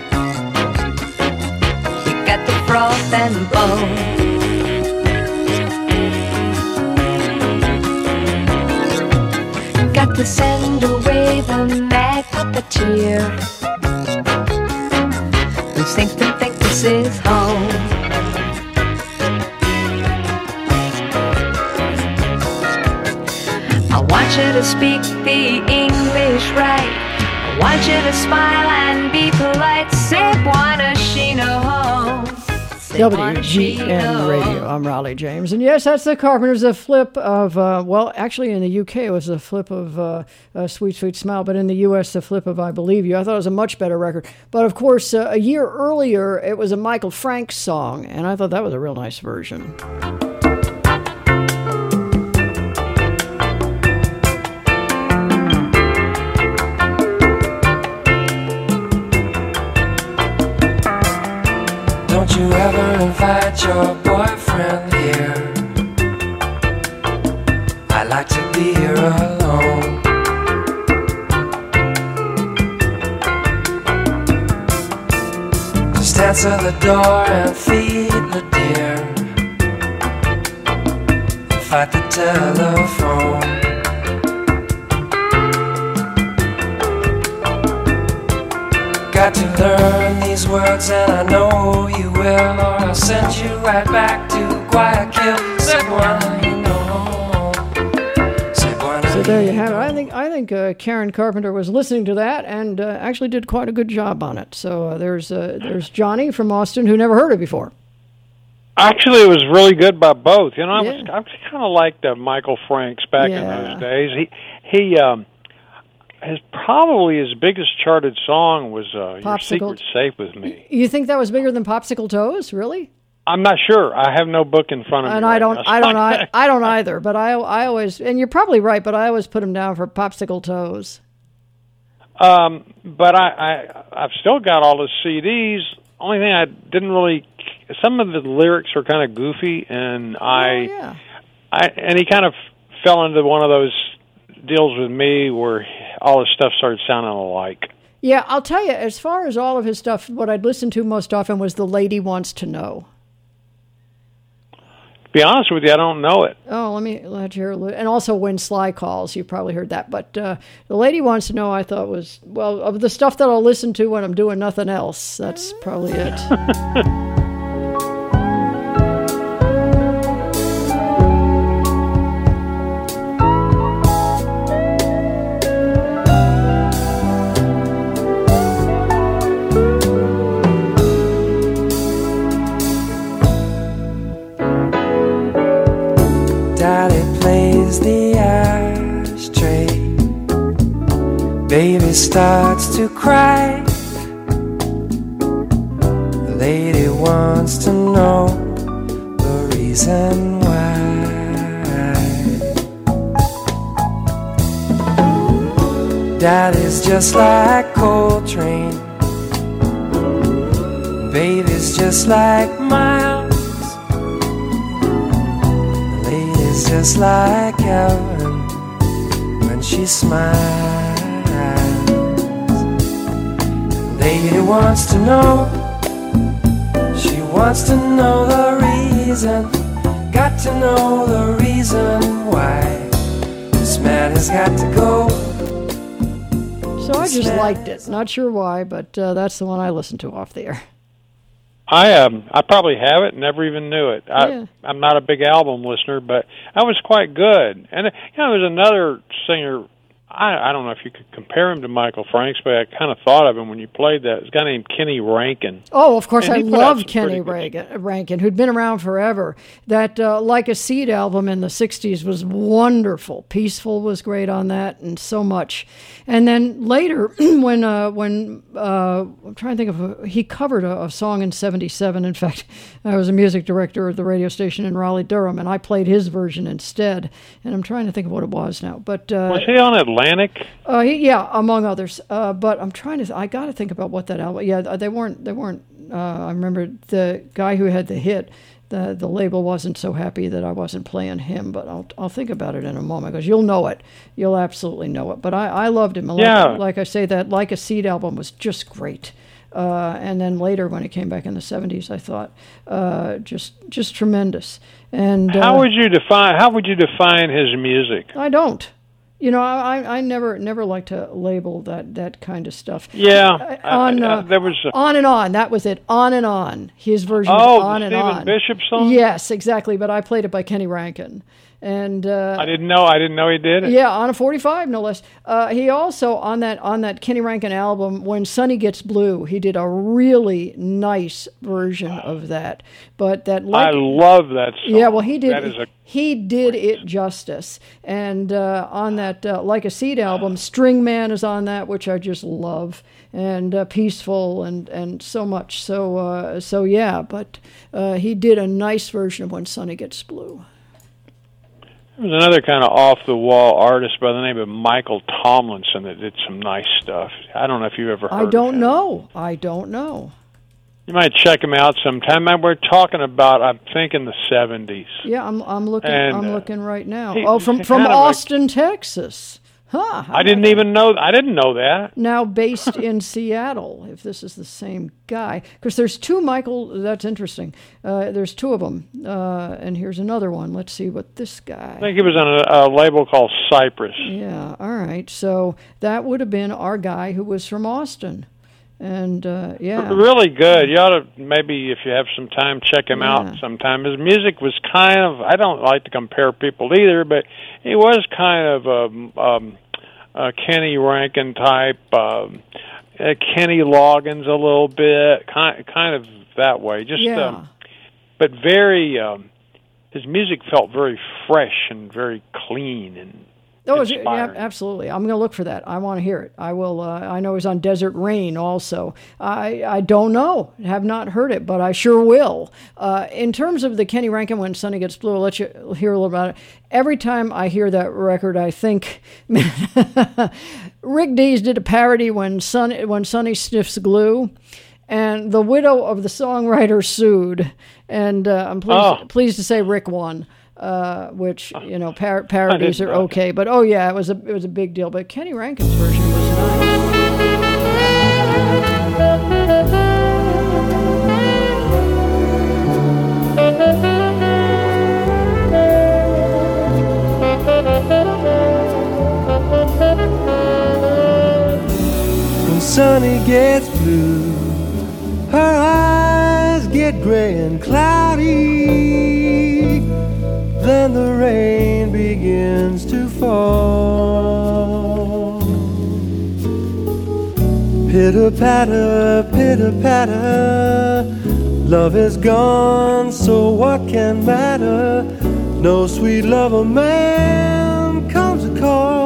You got the froth and bone. Got to send away the mad puppeteer who seems to think this is home. I want you to speak the English right. I want you to smile and be polite. Say buonasino. WGN Radio. I'm Raleigh James. And yes, that's the Carpenters. A flip of, well, actually in the UK it was a flip of Sweet, Sweet Smile, but in the US the flip of I Believe You. I thought it was a much better record. But of course, a year earlier it was a Michael Franks song, and I thought that was a real nice version. Don't you ever invite your boyfriend here. I like to be here alone. Just answer the door and feed the deer. Fight the telephone. Got to learn these words and I know you will, or I'll send you right back to Guayaquil. So there you have it. I think Karen Carpenter was listening to that and actually did quite a good job on it. So there's Johnny from Austin who never heard it before. Actually, it was really good by both. You know, I kind of liked Michael Franks back in those days. He probably his biggest charted song was "Your Secret's Safe with Me." You think that was bigger than Popsicle Toes? Really? I'm not sure. I have no book in front of me. And I don't either. But I always, and you're probably right, but I always put him down for Popsicle Toes. But I've still got all the CDs. Only thing I didn't really. Some of the lyrics are kind of goofy, and and he kind of fell into one of those deals with me where all his stuff started sounding alike. Yeah, I'll tell you, as far as all of his stuff, what I'd listen to most often was The Lady Wants to Know. To be honest with you, I don't know it. Oh, let you hear a little. And also When Sly Calls, you've probably heard that. But The Lady Wants to Know, I thought was, well, of the stuff that I'll listen to when I'm doing nothing else, that's probably it. The ashtray, baby starts to cry. The lady wants to know the reason why. Daddy's just like Coltrane, baby's just like Miles. It's just like Ellen when she smiles. Lady wants to know, she wants to know the reason. Got to know the reason why this man has got to go. So I just liked it. Not sure why, but that's the one I listened to off the air. I probably have it, never even knew it. I'm not a big album listener, but that was quite good. And there's another singer I don't know if you could compare him to Michael Franks, but I kind of thought of him when you played that. It's a guy named Kenny Rankin. Oh, of course, And I he put out love some Kenny Rankin, who'd been around forever. That Like a Seed album in the 60s was wonderful. Peaceful was great on that, and so much. And then later, when I'm trying to think of, he covered a song in 77. In fact, I was a music director at the radio station in Raleigh-Durham, and I played his version instead. And I'm trying to think of what it was now. But was he on Atlantic? Yeah, among others. But I'm trying to. I got to think about what that album. Yeah, they weren't. I remember the guy who had the hit. The label wasn't so happy that I wasn't playing him. But I'll think about it in a moment because you'll know it. You'll absolutely know it. But I loved him. Like I say, that Like a Seed album was just great. And then later, when it came back in the 70s, I thought just tremendous. And how would you define his music? I don't. You know, I never like to label that kind of stuff. Yeah, there was On and On. That was it. On and On. His version of On and On. Oh, the Stephen Bishop song. Yes, exactly. But I played it by Kenny Rankin. And I didn't know he did it. Yeah, on a 45, no less. He also on that Kenny Rankin album, When Sunny Gets Blue, he did a really nice version of that. But that I love that song. Yeah, well, he did. That is he did it justice. And on that Like a Seed album, String Man is on that, which I just love, and Peaceful, and so much. So yeah, but he did a nice version of When Sunny Gets Blue. There was another kind of off-the-wall artist by the name of Michael Tomlinson that did some nice stuff. I don't know if you've ever heard of him. I don't know. You might check him out sometime. We're talking about, I think, in the 70s. Yeah, I'm looking. I'm looking right now. From kind of Austin, Texas. Huh. I didn't know that. Now based in Seattle, if this is the same guy. Because there's two Michael, that's interesting. There's two of them. And here's another one. Let's see what this guy. I think he was on a label called Cypress. Yeah, all right. So that would have been our guy who was from Austin. And, yeah. Really good. You ought to, maybe if you have some time, check him out sometime. His music was kind of, I don't like to compare people either, but he was kind of a Kenny Rankin type, Kenny Loggins a little bit, kind of that way. Just, but very, his music felt very fresh and very clean and yeah, absolutely. I'm going to look for that. I want to hear it. I will. I know he's on Desert Rain also. I don't know. Have not heard it, but I sure will. In terms of the Kenny Rankin When Sunny Gets Blue, I'll let you hear a little about it. Every time I hear that record, I think Rick Dees did a parody when Sunny Sniffs Glue. And the widow of the songwriter sued. And I'm pleased to say Rick won. Which, you know, parodies are okay, but it was a big deal. But Kenny Rankin's version was nice. When Sunny gets blue, her eyes get gray and cloudy. Then the rain begins to fall. Pitter-patter, pitter-patter. Love is gone, so what can matter? No sweet lover man comes to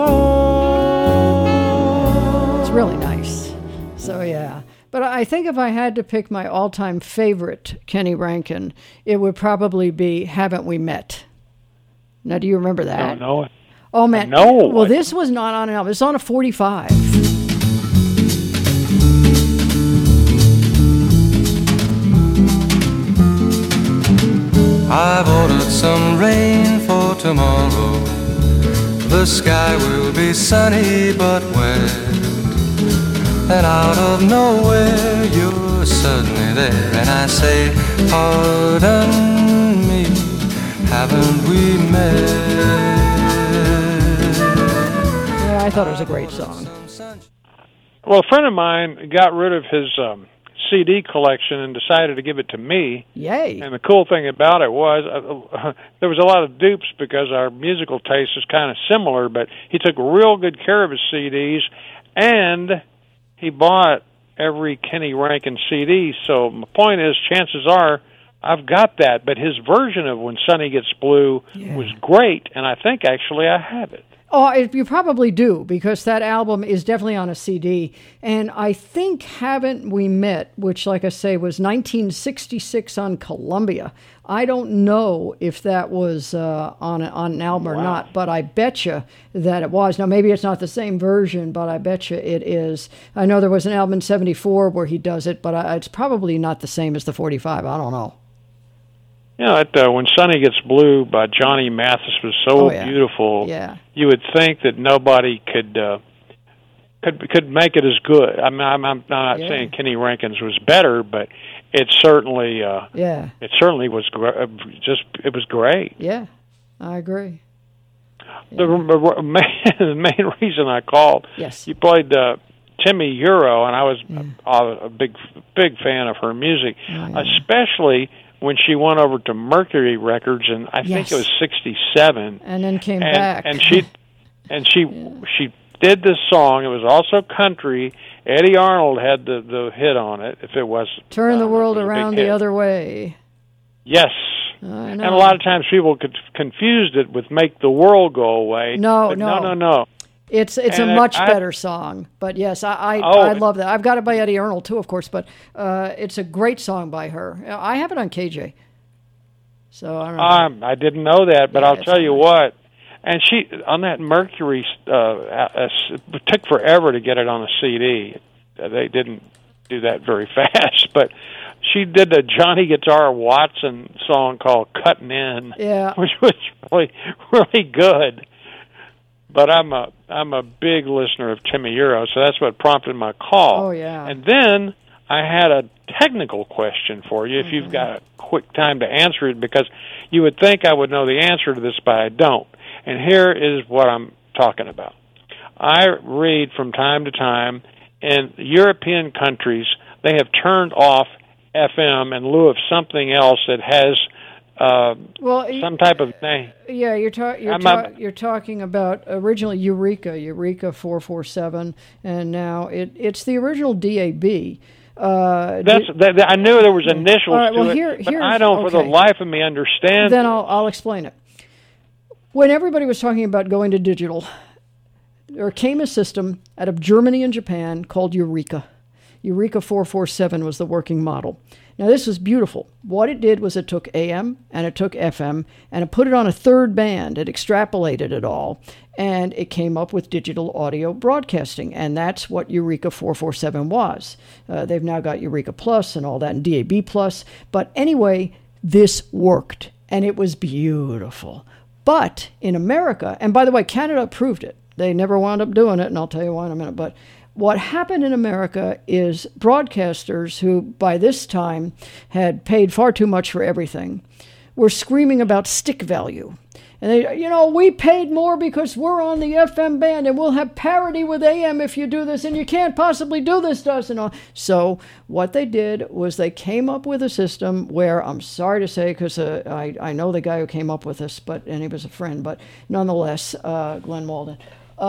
call. It's really nice. So, yeah. But I think if I had to pick my all-time favorite Kenny Rankin, it would probably be Haven't We Met? Now, do you remember that? I don't know it. Oh, man. No. Well, this was not on an album. It's on a 45. I've ordered some rain for tomorrow. The sky will be sunny but wet. And out of nowhere you're suddenly there. And I say, pardon me, haven't we met? Yeah, I thought it was a great song. Well, a friend of mine got rid of his CD collection and decided to give it to me. Yay! And the cool thing about it was there was a lot of dupes because our musical taste is kind of similar, but he took real good care of his CDs, and he bought every Kenny Rankin CD. So my point is, chances are I've got that, but his version of When Sunny Gets Blue was great, and I think actually I have it. Oh, you probably do, because that album is definitely on a CD. And I think Haven't We Met, which, like I say, was 1966 on Columbia. I don't know if that was on an album or not, but I bet you that it was. Now, maybe it's not the same version, but I bet you it is. I know there was an album in 74 where he does it, but it's probably not the same as the 45. I don't know. You know, When Sunny Gets Blue by Johnny Mathis was so beautiful. Yeah. You would think that nobody could make it as good. I mean, I'm not saying Kenny Rankin's was better, but it certainly it certainly was it was great. Yeah, I agree. The main reason I called, yes, you played Timmy Euro, and I was a big fan of her music, especially when she went over to Mercury Records, and I think it was '67, and then came back, and she did this song. It was also country. Eddie Arnold had the hit on it. If it was Turn the World Around the Other Way. Yes, I know. And a lot of times people confused it with Make the World Go Away. No. It's a much better song, but yes, I love that. I've got it by Eddie Arnold too, of course, but it's a great song by her. I have it on KJ, so I don't know. I didn't know that, but I'll tell you what. And she on that Mercury it took forever to get it on a CD. They didn't do that very fast, but she did a Johnny Guitar Watson song called "Cutting In," which was really good. But I'm a big listener of Timmy Euro, so that's what prompted my call. Oh, yeah. And then I had a technical question for you, if you've got a quick time to answer it, because you would think I would know the answer to this, but I don't. And here is what I'm talking about. I read from time to time in European countries, they have turned off FM in lieu of something else that has some type of name. Yeah, you're talking about originally Eureka 447, and now it's the original DAB. I knew there was initials to it, but I don't for the life of me understand. Then I'll explain it. When everybody was talking about going to digital, there came a system out of Germany and Japan called Eureka. Eureka 447 was the working model. Now, this was beautiful. What it did was it took AM and it took FM and it put it on a third band. It extrapolated it all, and it came up with digital audio broadcasting, and that's what Eureka 447 was. They've now got Eureka Plus and all that, and DAB Plus. But anyway, this worked, and it was beautiful. But in America, and by the way, Canada approved it. They never wound up doing it, and I'll tell you why in a minute. But what happened in America is broadcasters who, by this time, had paid far too much for everything, were screaming about stick value. And they, we paid more because we're on the FM band and we'll have parity with AM if you do this, and you can't possibly do this to us and all. So what they did was they came up with a system where, I'm sorry to say, because I know the guy who came up with this, and he was a friend, but nonetheless, Glenn Walden,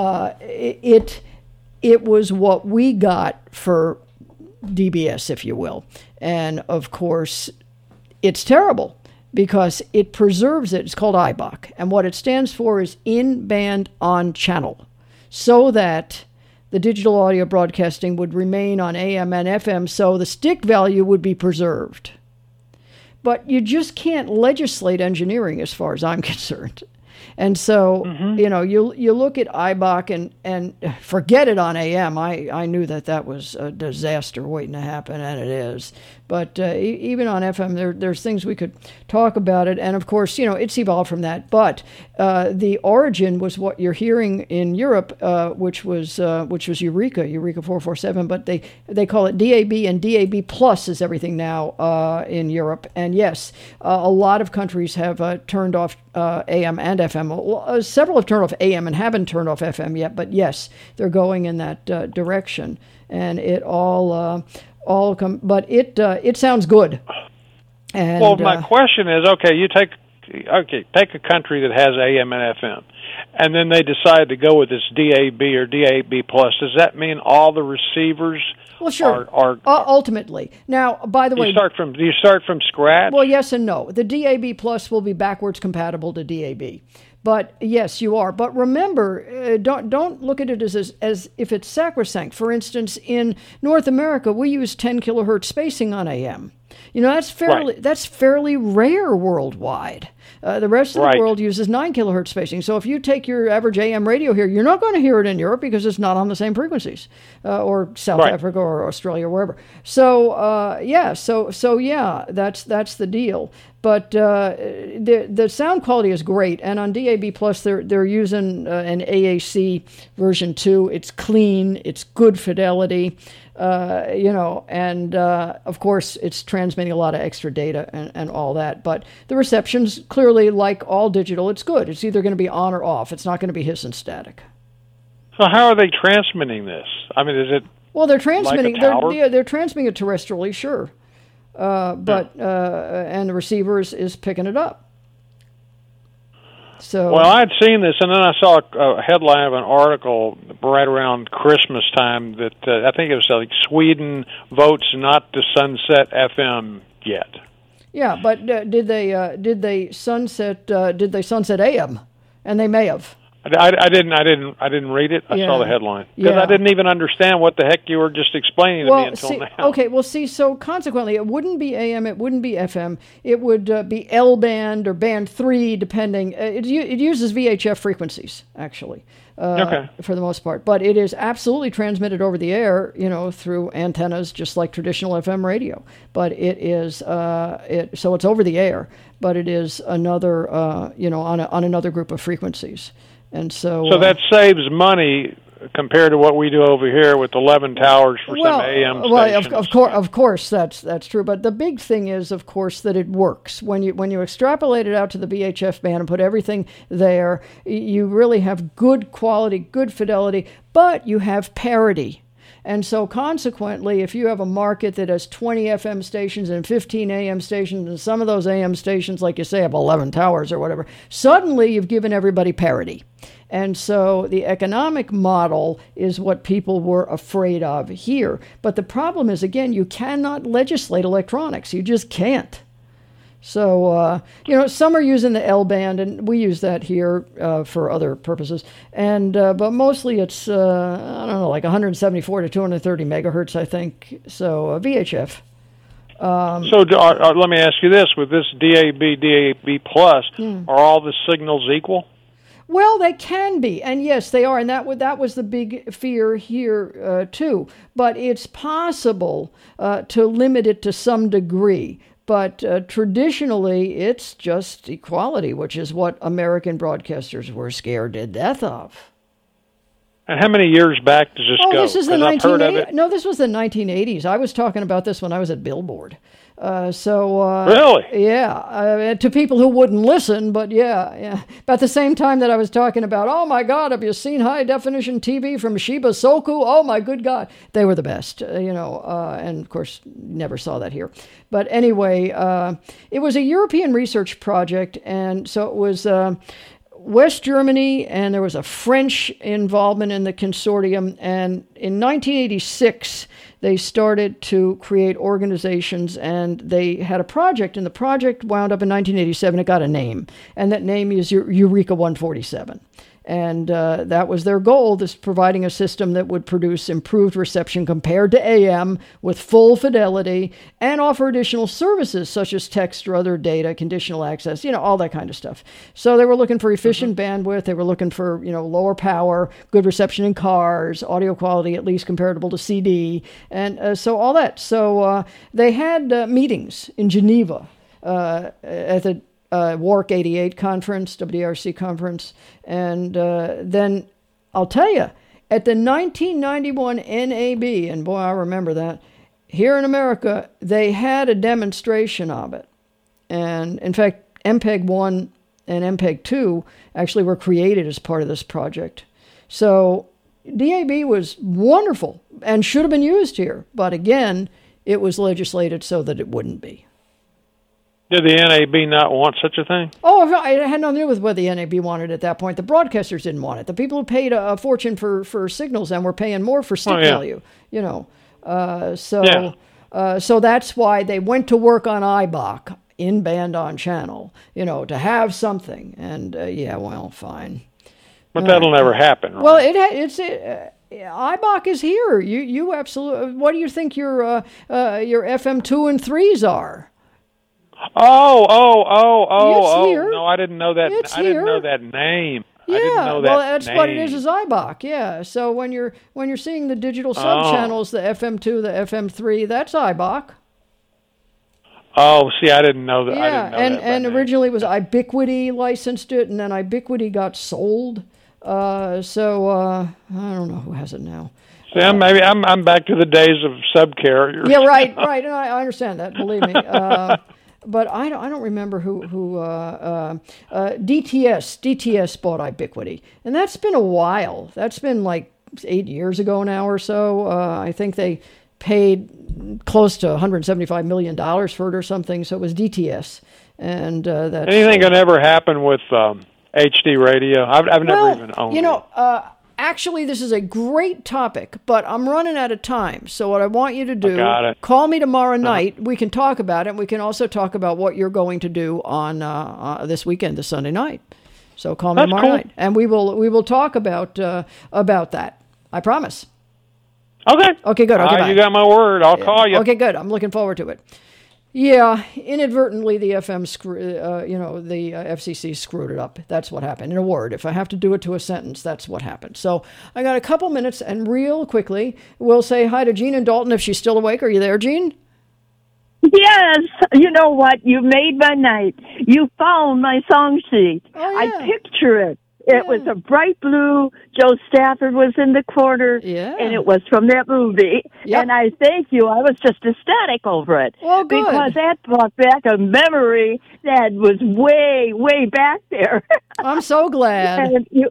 it was what we got for DBS, if you will. And, of course, it's terrible because it preserves it. It's called IBOC. And what it stands for is in-band on-channel, so that the digital audio broadcasting would remain on AM and FM, so the stick value would be preserved. But you just can't legislate engineering as far as I'm concerned. And so, you look at IBOC and forget it on AM. I knew that was a disaster waiting to happen, and it is. But even on FM, there's things we could talk about it. And, of course, it's evolved from that. But the origin was what you're hearing in Europe, which was Eureka 447. But they call it DAB, and DAB Plus is everything now in Europe. And, yes, a lot of countries have turned off AM and FM. Several have turned off AM and haven't turned off FM yet, but yes, they're going in that direction. And it all all come. But it sounds good. And, well, my question is, okay, take a country that has AM and FM, and then they decide to go with this DAB or DAB plus. Does that mean all the receivers? Well, sure. Are ultimately. Now, by the way, do you start from scratch? Well, yes and no. The DAB plus will be backwards compatible to DAB. But yes, you are. But remember, don't look at it as if it's sacrosanct. For instance, in North America, we use 10 kilohertz spacing on AM. That's fairly rare worldwide. The rest of the world uses 9 kilohertz spacing. So if you take your average AM radio here, you're not going to hear it in Europe because it's not on the same frequencies, or South Africa or Australia, wherever. So that's the deal. But the sound quality is great, and on DAB Plus they're using an AAC version 2. It's clean, it's good fidelity, and of course it's transmitting a lot of extra data and all that. But the reception's clearly, like all digital, it's good. It's either going to be on or off. It's not going to be hissing static. So how are they transmitting this? I mean, is it? Well, they're transmitting. Like a tower? They're transmitting it terrestrially, sure. And the receiver is picking it up. So, well, I'd seen this, and then I saw a headline of an article right around Christmas time that I think it was like Sweden votes not to sunset FM yet. Yeah, but did they sunset AM? And they may have. I didn't read it. I saw the headline because I didn't even understand what the heck you were just explaining to me until now. Okay, well, so consequently, it wouldn't be AM, it wouldn't be FM, it would be L band or band 3, depending. It uses VHF frequencies actually, for the most part, but it is absolutely transmitted over the air, through antennas, just like traditional FM radio. But it is so it's over the air, but it is another on another group of frequencies. And so that saves money compared to what we do over here with 11 towers for some AM stations. Well, of course, that's true. But the big thing is, of course, that it works. When you extrapolate it out to the VHF band and put everything there, you really have good quality, good fidelity, but you have parity. And so consequently, if you have a market that has 20 FM stations and 15 AM stations, and some of those AM stations, like you say, have 11 towers or whatever, suddenly you've given everybody parity. And so the economic model is what people were afraid of here. But the problem is, again, you cannot legislate electronics. You just can't. So, some are using the L band, and we use that here for other purposes. And but mostly it's, like 174 to 230 megahertz, I think. So VHF. So let me ask you this. With this DAB Plus, are all the signals equal? Well, they can be, and yes, they are, and that was the big fear here too. But it's possible to limit it to some degree. But traditionally, it's just equality, which is what American broadcasters were scared to death of. And how many years back does this go? This is the 1980s. No, this was the 1980s. I was talking about this when I was at Billboard. Really? Yeah, to people who wouldn't listen, but yeah. About the same time that I was talking about, oh my God, have you seen high definition TV from Shiba Soku? Oh my good God, they were the best, and of course, never saw that here. But anyway, it was a European research project, and so it was West Germany, and there was a French involvement in the consortium, and in 1986, they started to create organizations, and they had a project, and the project wound up in 1987. It got a name, and that name is Eureka 147. And that was their goal, this providing a system that would produce improved reception compared to AM with full fidelity and offer additional services such as text or other data, conditional access, all that kind of stuff. So they were looking for efficient bandwidth. They were looking for, lower power, good reception in cars, audio quality at least comparable to CD, and so all that. So they had meetings in Geneva at the WARC 88 conference, WRC conference, and then I'll tell you, at the 1991 NAB, and boy, I remember that, here in America, they had a demonstration of it. And in fact, MPEG-1 and MPEG-2 actually were created as part of this project. So DAB was wonderful and should have been used here. But again, it was legislated so that it wouldn't be. Did the NAB not want such a thing? Oh, it had nothing to do with what the NAB wanted at that point. The broadcasters didn't want it. The people who paid a fortune for signals and were paying more for stick value, you know. So that's why they went to work on IBOC, in band on channel, you know, to have something. And fine. But that'll never happen, right? Well, IBOC is here. You absolutely. What do you think your FM 2 and 3s are? Oh! Here. No, I didn't know that. It's I didn't know that name. Yeah, I didn't know that that's name. what it is IBOC. Yeah. So when you're seeing the digital sub channels, the FM2, the FM3, that's IBOC. Oh, see, I didn't know that. Yeah, I didn't know that and originally it was Ibiquity licensed it, and then Ibiquity got sold. I don't know who has it now. See, I'm back to the days of subcarriers. Yeah, right. And I understand that. Believe me. But I don't remember who DTS bought Ibiquity, and that's been a while. That's been like 8 years ago now or so. I think they paid close to $175 million for it or something. So it was DTS, and that's anything can ever happen with HD radio. I've never even owned. You know. Actually, this is a great topic, but I'm running out of time. So what I want you to do, call me tomorrow night. We can talk about it. We can also talk about what you're going to do on this weekend, this Sunday night. So call me tomorrow night, and we will talk about that. I promise. Okay. Okay, good. Okay, bye. You got my word. I'll call you. Okay, good. I'm looking forward to it. Yeah, inadvertently the the FCC screwed it up. That's what happened. In a word, if I have to do it to a sentence, that's what happened. So I got a couple minutes, and real quickly, we'll say hi to Jean in Dalton if she's still awake. Are you there, Jean? Yes. You know what? You made my night. You found my song sheet. Oh, yeah. I picture it. It was a bright blue. Joe Stafford was in the corner, and it was from that movie. Yep. And I thank you. I was just ecstatic over it. Well, good. Because that brought back a memory that was way, way back there. I'm so glad.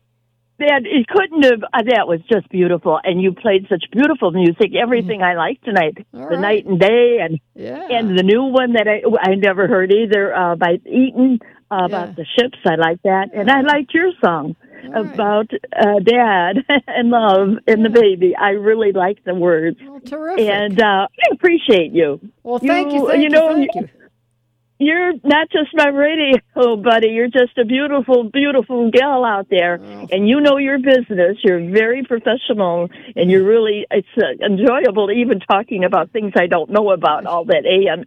It couldn't have. That was just beautiful, and you played such beautiful music. Everything I liked tonight, the Night and Day, and the new one that I never heard either by Eaton about the ships. I like that, and I liked your song about Dad and love and the baby. I really liked the words. Well, terrific, and I appreciate you. Well, thank you. You're not just my radio buddy. You're just a beautiful, beautiful gal out there. And you know your business. You're very professional. And you're really, it's enjoyable even talking about things I don't know about, all that AM,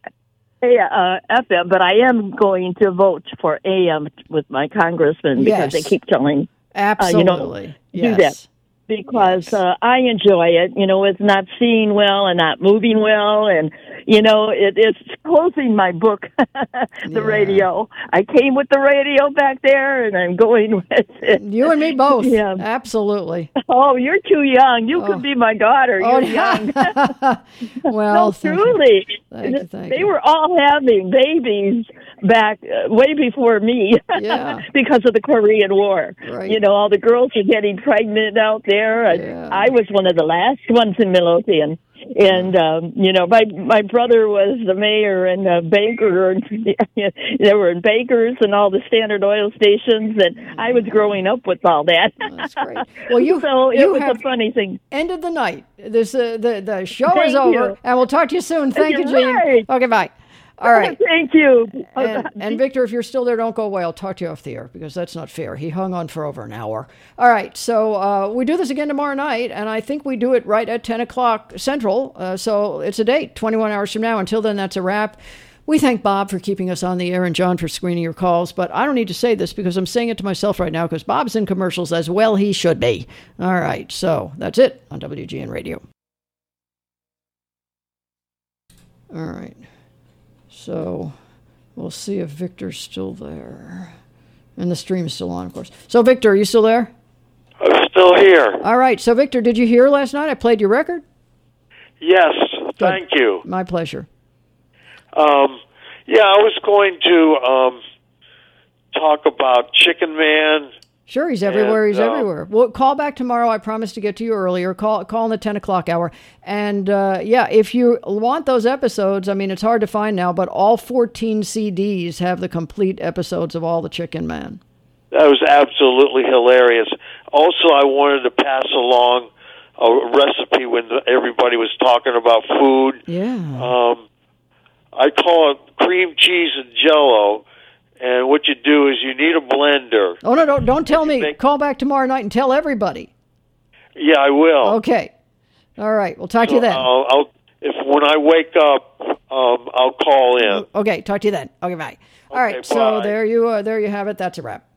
FM. But I am going to vote for AM with my congressman because they keep telling absolutely do that. Because I enjoy it. You know, it's not seeing well and not moving well. And, you know, it's closing my book, the radio. I came with the radio back there, and I'm going with it. You and me both. Yeah. Absolutely. Oh, you're too young. You could be my daughter. You're young. Well, no, truly. Thank they you. were all having babies back way before me because of the Korean War. Right. You know, all the girls are getting pregnant out there. I was one of the last ones in Midlothian. And, you know, my brother was the mayor and a banker. There were bakers and all the Standard Oil stations, and I was growing up with all that. That's great. Well, it was a funny thing. Ended the night. This the show is over, and we'll talk to you soon. Thank you, Jean. Right. Okay, bye. All right. Thank you. And Victor, if you're still there, don't go away. I'll talk to you off the air because that's not fair. He hung on for over an hour. All right. So we do this again tomorrow night, and I think we do it right at 10 o'clock Central. So it's a date, 21 hours from now. Until then, that's a wrap. We thank Bob for keeping us on the air and John for screening your calls. But I don't need to say this because I'm saying it to myself right now because Bob's in commercials as well. He should be. All right. So that's it on WGN Radio. All right. So we'll see if Victor's still there. And the stream is still on, of course. So, Victor, are you still there? I'm still here. All right. So, Victor, did you hear last night I played your record? Yes. Thank you. My pleasure. I was going to talk about Chicken Man Sure, he's everywhere. And, He's everywhere. Well, call back tomorrow. I promise to get to you earlier. Call in the 10 o'clock hour. And if you want those episodes, I mean, it's hard to find now, but all 14 CDs have the complete episodes of All the Chicken Man. That was absolutely hilarious. Also, I wanted to pass along a recipe when everybody was talking about food. Yeah. I call it cream cheese and Jell-O. And what you do is you need a blender. Oh, no, don't tell me. Call back tomorrow night and tell everybody. Yeah, I will. Okay. All right. We'll talk to you then. When I wake up, I'll call in. Okay. Talk to you then. Okay, bye. All right. Bye. So there you have it. That's a wrap.